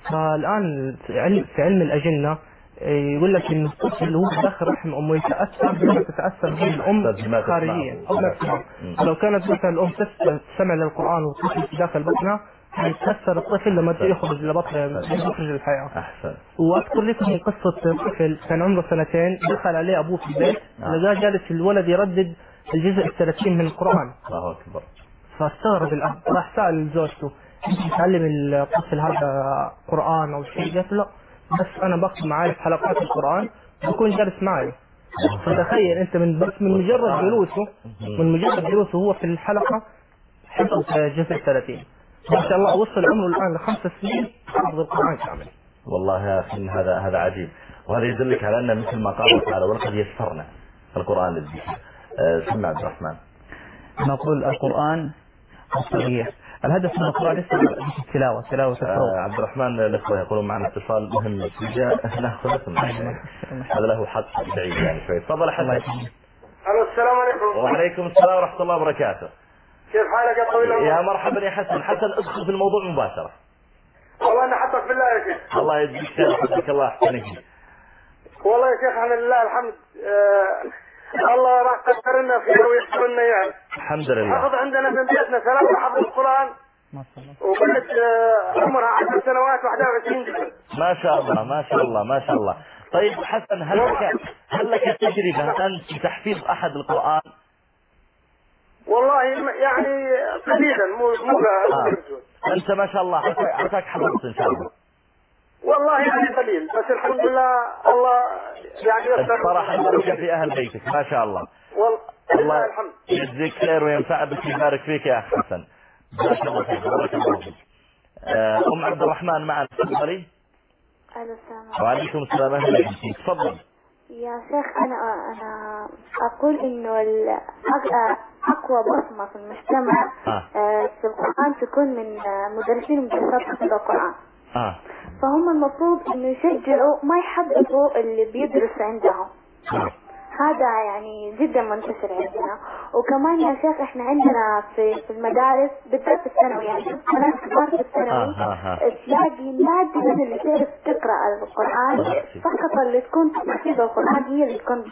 فالآن في علم الأجنة يقول لك إن الطفل هو داخل رحم أمه يتأثر بما تتأثر به الأم خارجيا أو نفسها. لو كانت مثلا الأم تستمع للقرآن والطفل في داخل بطنها يتأثر الطفل لما يخرج لبطنه يخرج الحياة. أحسن. وأذكر لكم قصة طفل كان عمره 2 دخل عليه أبوه في البيت، لقى جالس الولد يردد الجزء 30 من القرآن. الله أكبر. فاستغرب الأب، راح سأل زوجته أنت تعلم الطفل هذا قرآن أو شيء؟ قالت لا، بس أنا باخذ معي في حلقات القرآن بكون جالس معي. فتخيل أنت من مجرد جلوسه هو في الحلقة حفظ جزء 30. ما شاء الله وصل عمره الآن ل5 سنين حفظ القرآن كامل. والله يا أخي هذا عجيب، وهذا يدلك على أن مثل ما قال تعالى ولقد يسرنا القرآن للذكر. سمع عبد الرحمن. نقول القرآن الصغير الهدف من القرآن ليس التلاوة الحروف. عبد الرحمن الأخوة يقولون معنا اتصال مهم ناخذ هذا له حق بعيد يعني شوي. تفضل حسن. السلام عليكم. وعليكم السلام ورحمة الله وبركاته. كيف حالك يا طويل العمر؟ يا مرحبا يا حسن. حسن ادخل في الموضوع مباشرة. والله انا حبك بالله يا شيخ. الله يجزيك خير حبك الله احسنك. والله يا شيخ احنا لله الحمد الله راح قدرنا فيه ويحفظنا يعني. الحمد لله. حفظ عندنا في بيتنا 3 حفظ القرآن. ما شاء الله. وبنت عمرها 10 سنوات 21 جزء. ما شاء الله ما شاء الله ما شاء الله. طيب حسن هل لك تجربة أنت في تحفيظ أحد القرآن؟ والله يعني قليلا مو انت ما شاء الله عساك حفظت ان شاء الله. والله يعني قليل بس الحمد لله الله يعني الصراحه البركه في اهل بيتك ما شاء الله. والله الحمد يجزيك خير وينفع بك ويبارك فيك يا اخ حسن. ما شاء الله بارك الله فيك. ام عبد الرحمن معنا تفضلي. السلام وعليكم السلام اهلا بك تفضل. يا شيخ انا اقول انه اقوى بصمه في المجتمع في القران تكون من مدرسين ومدرسات حفظ القران. فهم المفروض انه يشجعوا ما يحبطوا اللي بيدرس عندهم. هذا يعني جدا منتشر عندنا. وكمان يا شيخ احنا عندنا في المدارس بالذات في الثانوي يعني بنات كبار في الثانوي تلاقي نادرا اللي تعرف تقرا القران، فقط اللي تكون تحفظ القران هي اللي تكون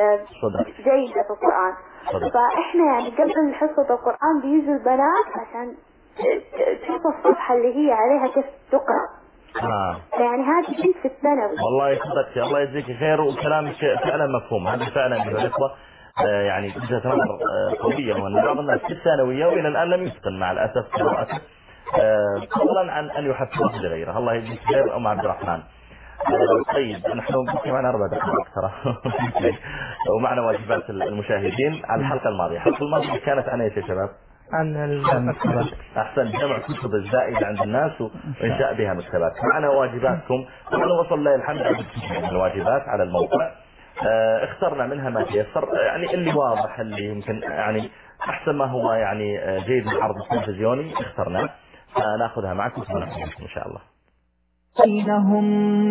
جيدة في القران. فاحنا يعني قبل حصة القران بيجوا البنات عشان تشوف الصفحة اللي هي عليها كيف تقرا. يعني هذه بنت في الثانوي. والله يصدقك الله يجزيك خير وكلامك فعلا مفهوم. هذا فعلا ايها الاخوه يعني وجهه نظر قويه وان بعض الناس في الثانويه والى الان لم يتقن مع الاسف قراءته فضلا عن ان يحفظه لغيره. الله يجزيك خير ام عبد الرحمن. طيب نحن بقي معنا 4 دقائق ترى ومعنا واجبات المشاهدين على الحلقه الماضيه. الحلقه الماضيه كانت عن ايش يا شباب؟ عن احسن جمع كتب الزائده عند الناس وانشاء بها مكتبات. معنا واجباتكم طبعا وصل لله الحمد لله الواجبات على الموقع. اخترنا منها ما تيسر يعني اللي واضح اللي يمكن يعني احسن ما هو يعني جيد من العرض التلفزيوني اخترناه فناخذها معكم ان شاء الله. بينهم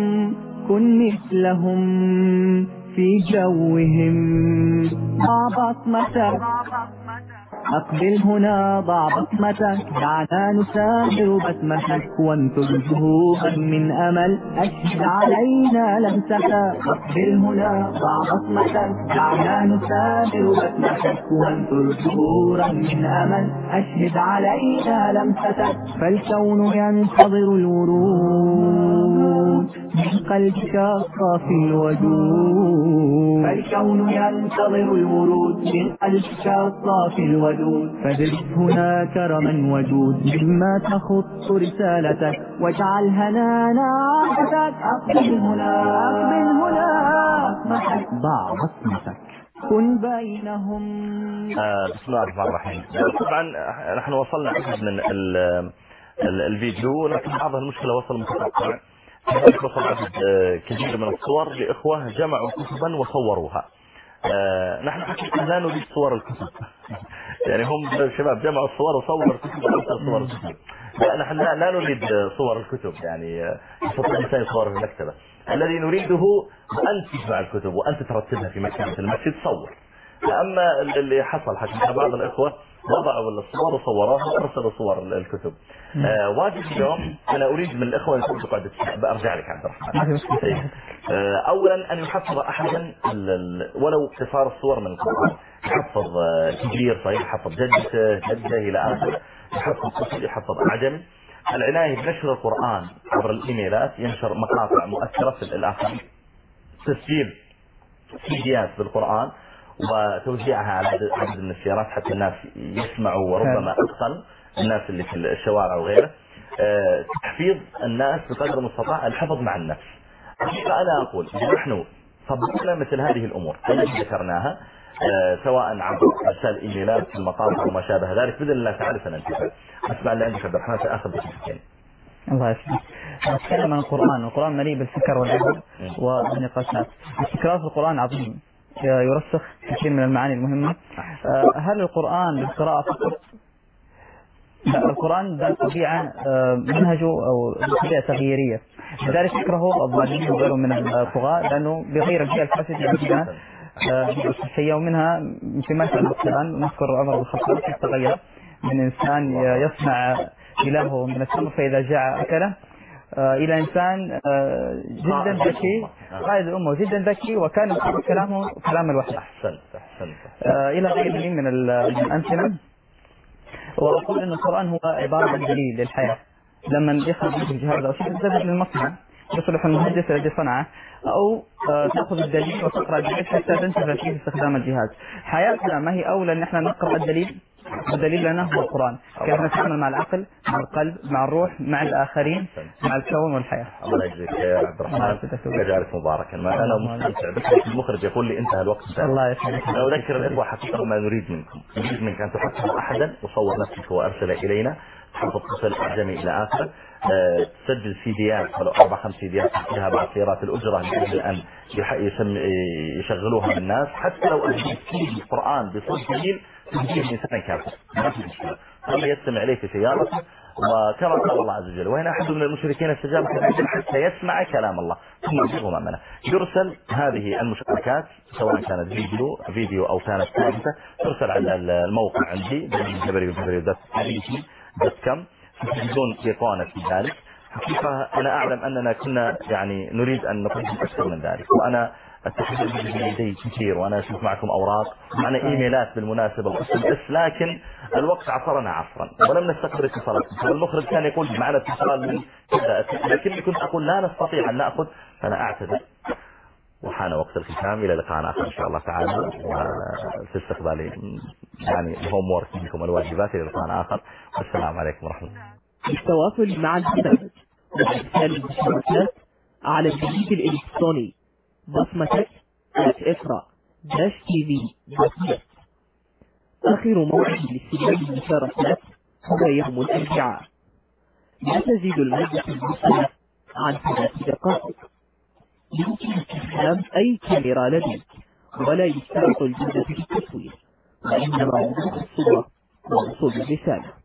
كن مثلهم في جوهم ضع بصمتك أقبل هنا ضع بصمتك دعنا نسامر بسمتك وانتج ظهورا من أمل أشهد علينا لمستك. أقبل هنا ضع بصمتك دعنا نسامر بسمتك وانتج ظهورا من أمل أشهد علينا لمستك. فالكون ينتظر الورود من قلبك الصافي الودود. فالكون ينتظر الورود من قلبك الصافي الودود. فادرس هنا كرما وجود مما تخط رسالتك واجعل هنانا عادتك. أقبل هنا أسمحك ضع بصمتك كن بينهم. بسم الله الرحمن الرحيم. طبعا نحن وصلنا عدد من الفيديو لكن بعض المشكلة وصل متقطع. وصل عدد كبير من الصور لإخوة جمعوا كتبا وصوروها. نحن حقيقة لا نريد صور الكتب يعني هم الشباب جمعوا الصور وصوروا الكتب وأرسلوا صور الكتب. لا نحن لا نريد صور الكتب يعني يستطيع الإنسان يصور في المكتبة. الذي نريده أن تجمع الكتب وأن ترتبها في مكتبة المسجد صور. أما اللي حصل حقيقة بعض الإخوة وضعوا الصور وصوروها وأرسلوا صور الكتب. واجب اليوم أنا أريد من الإخوة أن يكونوا قاعدة أرجع لك عبد الرحمن. أولا أن يحفظ أحدا ولو قصار الصور من القرآن. يحفظ كبير صحيح يحفظ جدته إلى آخره. يحفظ طفل يحفظ أعجمي. العناية بنشر القرآن عبر الإيميلات ينشر مقاطع مؤثرة في الآخرين. تسجيل فيديوهات بالقرآن وتوزيعها على عدد من السيارات حتى الناس يسمعوا وربما أتقن الناس اللي في الشوارع وغيره. تحفيظ الناس بقدر المستطاع الحفظ مع النفس. فأنا أقول إذا نحن طبقنا مثل هذه الأمور التي ذكرناها سواء عبر إرسال إيميلات في المقاطع وما شابه ذلك بإذن الله تعالى سننتفع. أسمع اللي عندك عبد الرحمن سأخذ دقيقتين. الله يسلمك. نتكلم عن القرآن مليء بالفكر والعبر والنقاشات. الفكرة في القرآن عظيم يرسخ كثير من المعاني المهمة. هل القرآن للقراءة فقط؟ لا القرآن ذات طبيعة منهجه أو طبيعة تغييرية. لذلك فكره الظالمين وغيره من الطغاة لأنه بغير البيئة الفاسدة عندنا الصحية ومنها مثل ما شاء مثلا نذكر عمر بن الخطاب كيف تغير من إنسان يصنع إلهه من التمر فإذا جاع أكله إلى إنسان جدا ذكي قائد الأمة جدا ذكي وكان كلامه كلام الوحي. إلى غيره من الأمثلة. وأقول أن القرآن هو عبارة عن دليل للحياة. لما يخرج من الجهاز أو شيء تذهب للمصنع يصلح المهندس الذي صنعه أو تأخذ الدليل وتقرأ الدليل حتى تنتبه فيه استخدام الجهاز. حياتنا ما هي أولى أن احنا نقرأ الدليل والدليل لنا هو القرآن، كيف نتعامل مع العقل، مع القلب، مع الروح، مع الآخرين، مع الكون والحياة. الله يجزيك يا عبد الرحمن، يجعلك مباركا. ما أنا مستمتع بك. المخرج يقول لي انتهى الوقت. الله يسعدك. أنا أذكر الإخوة حقيقة ما نريد منكم، نريد منك أن تحفظ أحدا وصور نفسك وأرسل إلينا، تحفظ قصة أعجمي إلى آخره، تسجل سيديات ولو 4-5 سيديات فيها بعض سيارات الأجرة لأجل أن يشغلوها للناس، حتى لو أجل فيه القرآن بصوت جميل تجيب إنسان كافر ما في مشكلة، خلي يستمع إليه في سيارته. وكما قال الله عز وجل: وإن أحد من المشركين استجاب حتى يسمع كلام الله ثم يبلغه مأمنه. يرسل هذه المشاركات سواء كانت فيديو أو كانت ثابتة، ترسل على الموقع عندي www.com بدون إيقونة في ذلك. حقيقة أنا أعلم أننا كنا يعني نريد أن نقدم أكثر من ذلك، وأنا التحدث لدي كثير، وأنا أشوف معكم أوراق معنا إيميلات بالمناسبة بس، لكن الوقت عصرنا عصرا ولم نستقبل اتصالاتكم. المخرج كان يقول معنا اتصال من كذا، لكني كنت أقول لا نستطيع أن نأخذ، فأنا أعتذر. وحان وقت الختام، إلى لقاء آخر إن شاء الله تعالى، وفي استقبال يعني الهوم وورك منكم الواجبات. إلى لقاء آخر، والسلام عليكم ورحمة الله. للتواصل مع البرنامج وإرسال المشاركات على البريد الإلكتروني basmatek@iqra-tv.net. آخر موعد لاستلام المشاركات هو يوم الأربعاء. لا تزيد المدة المرسلة عن 3 دقائق. يمكن استخدام أي كاميرا لديك، ولا يشترط الجودة في التصوير، وإنما وضوح الصورة ووصول الرسالة.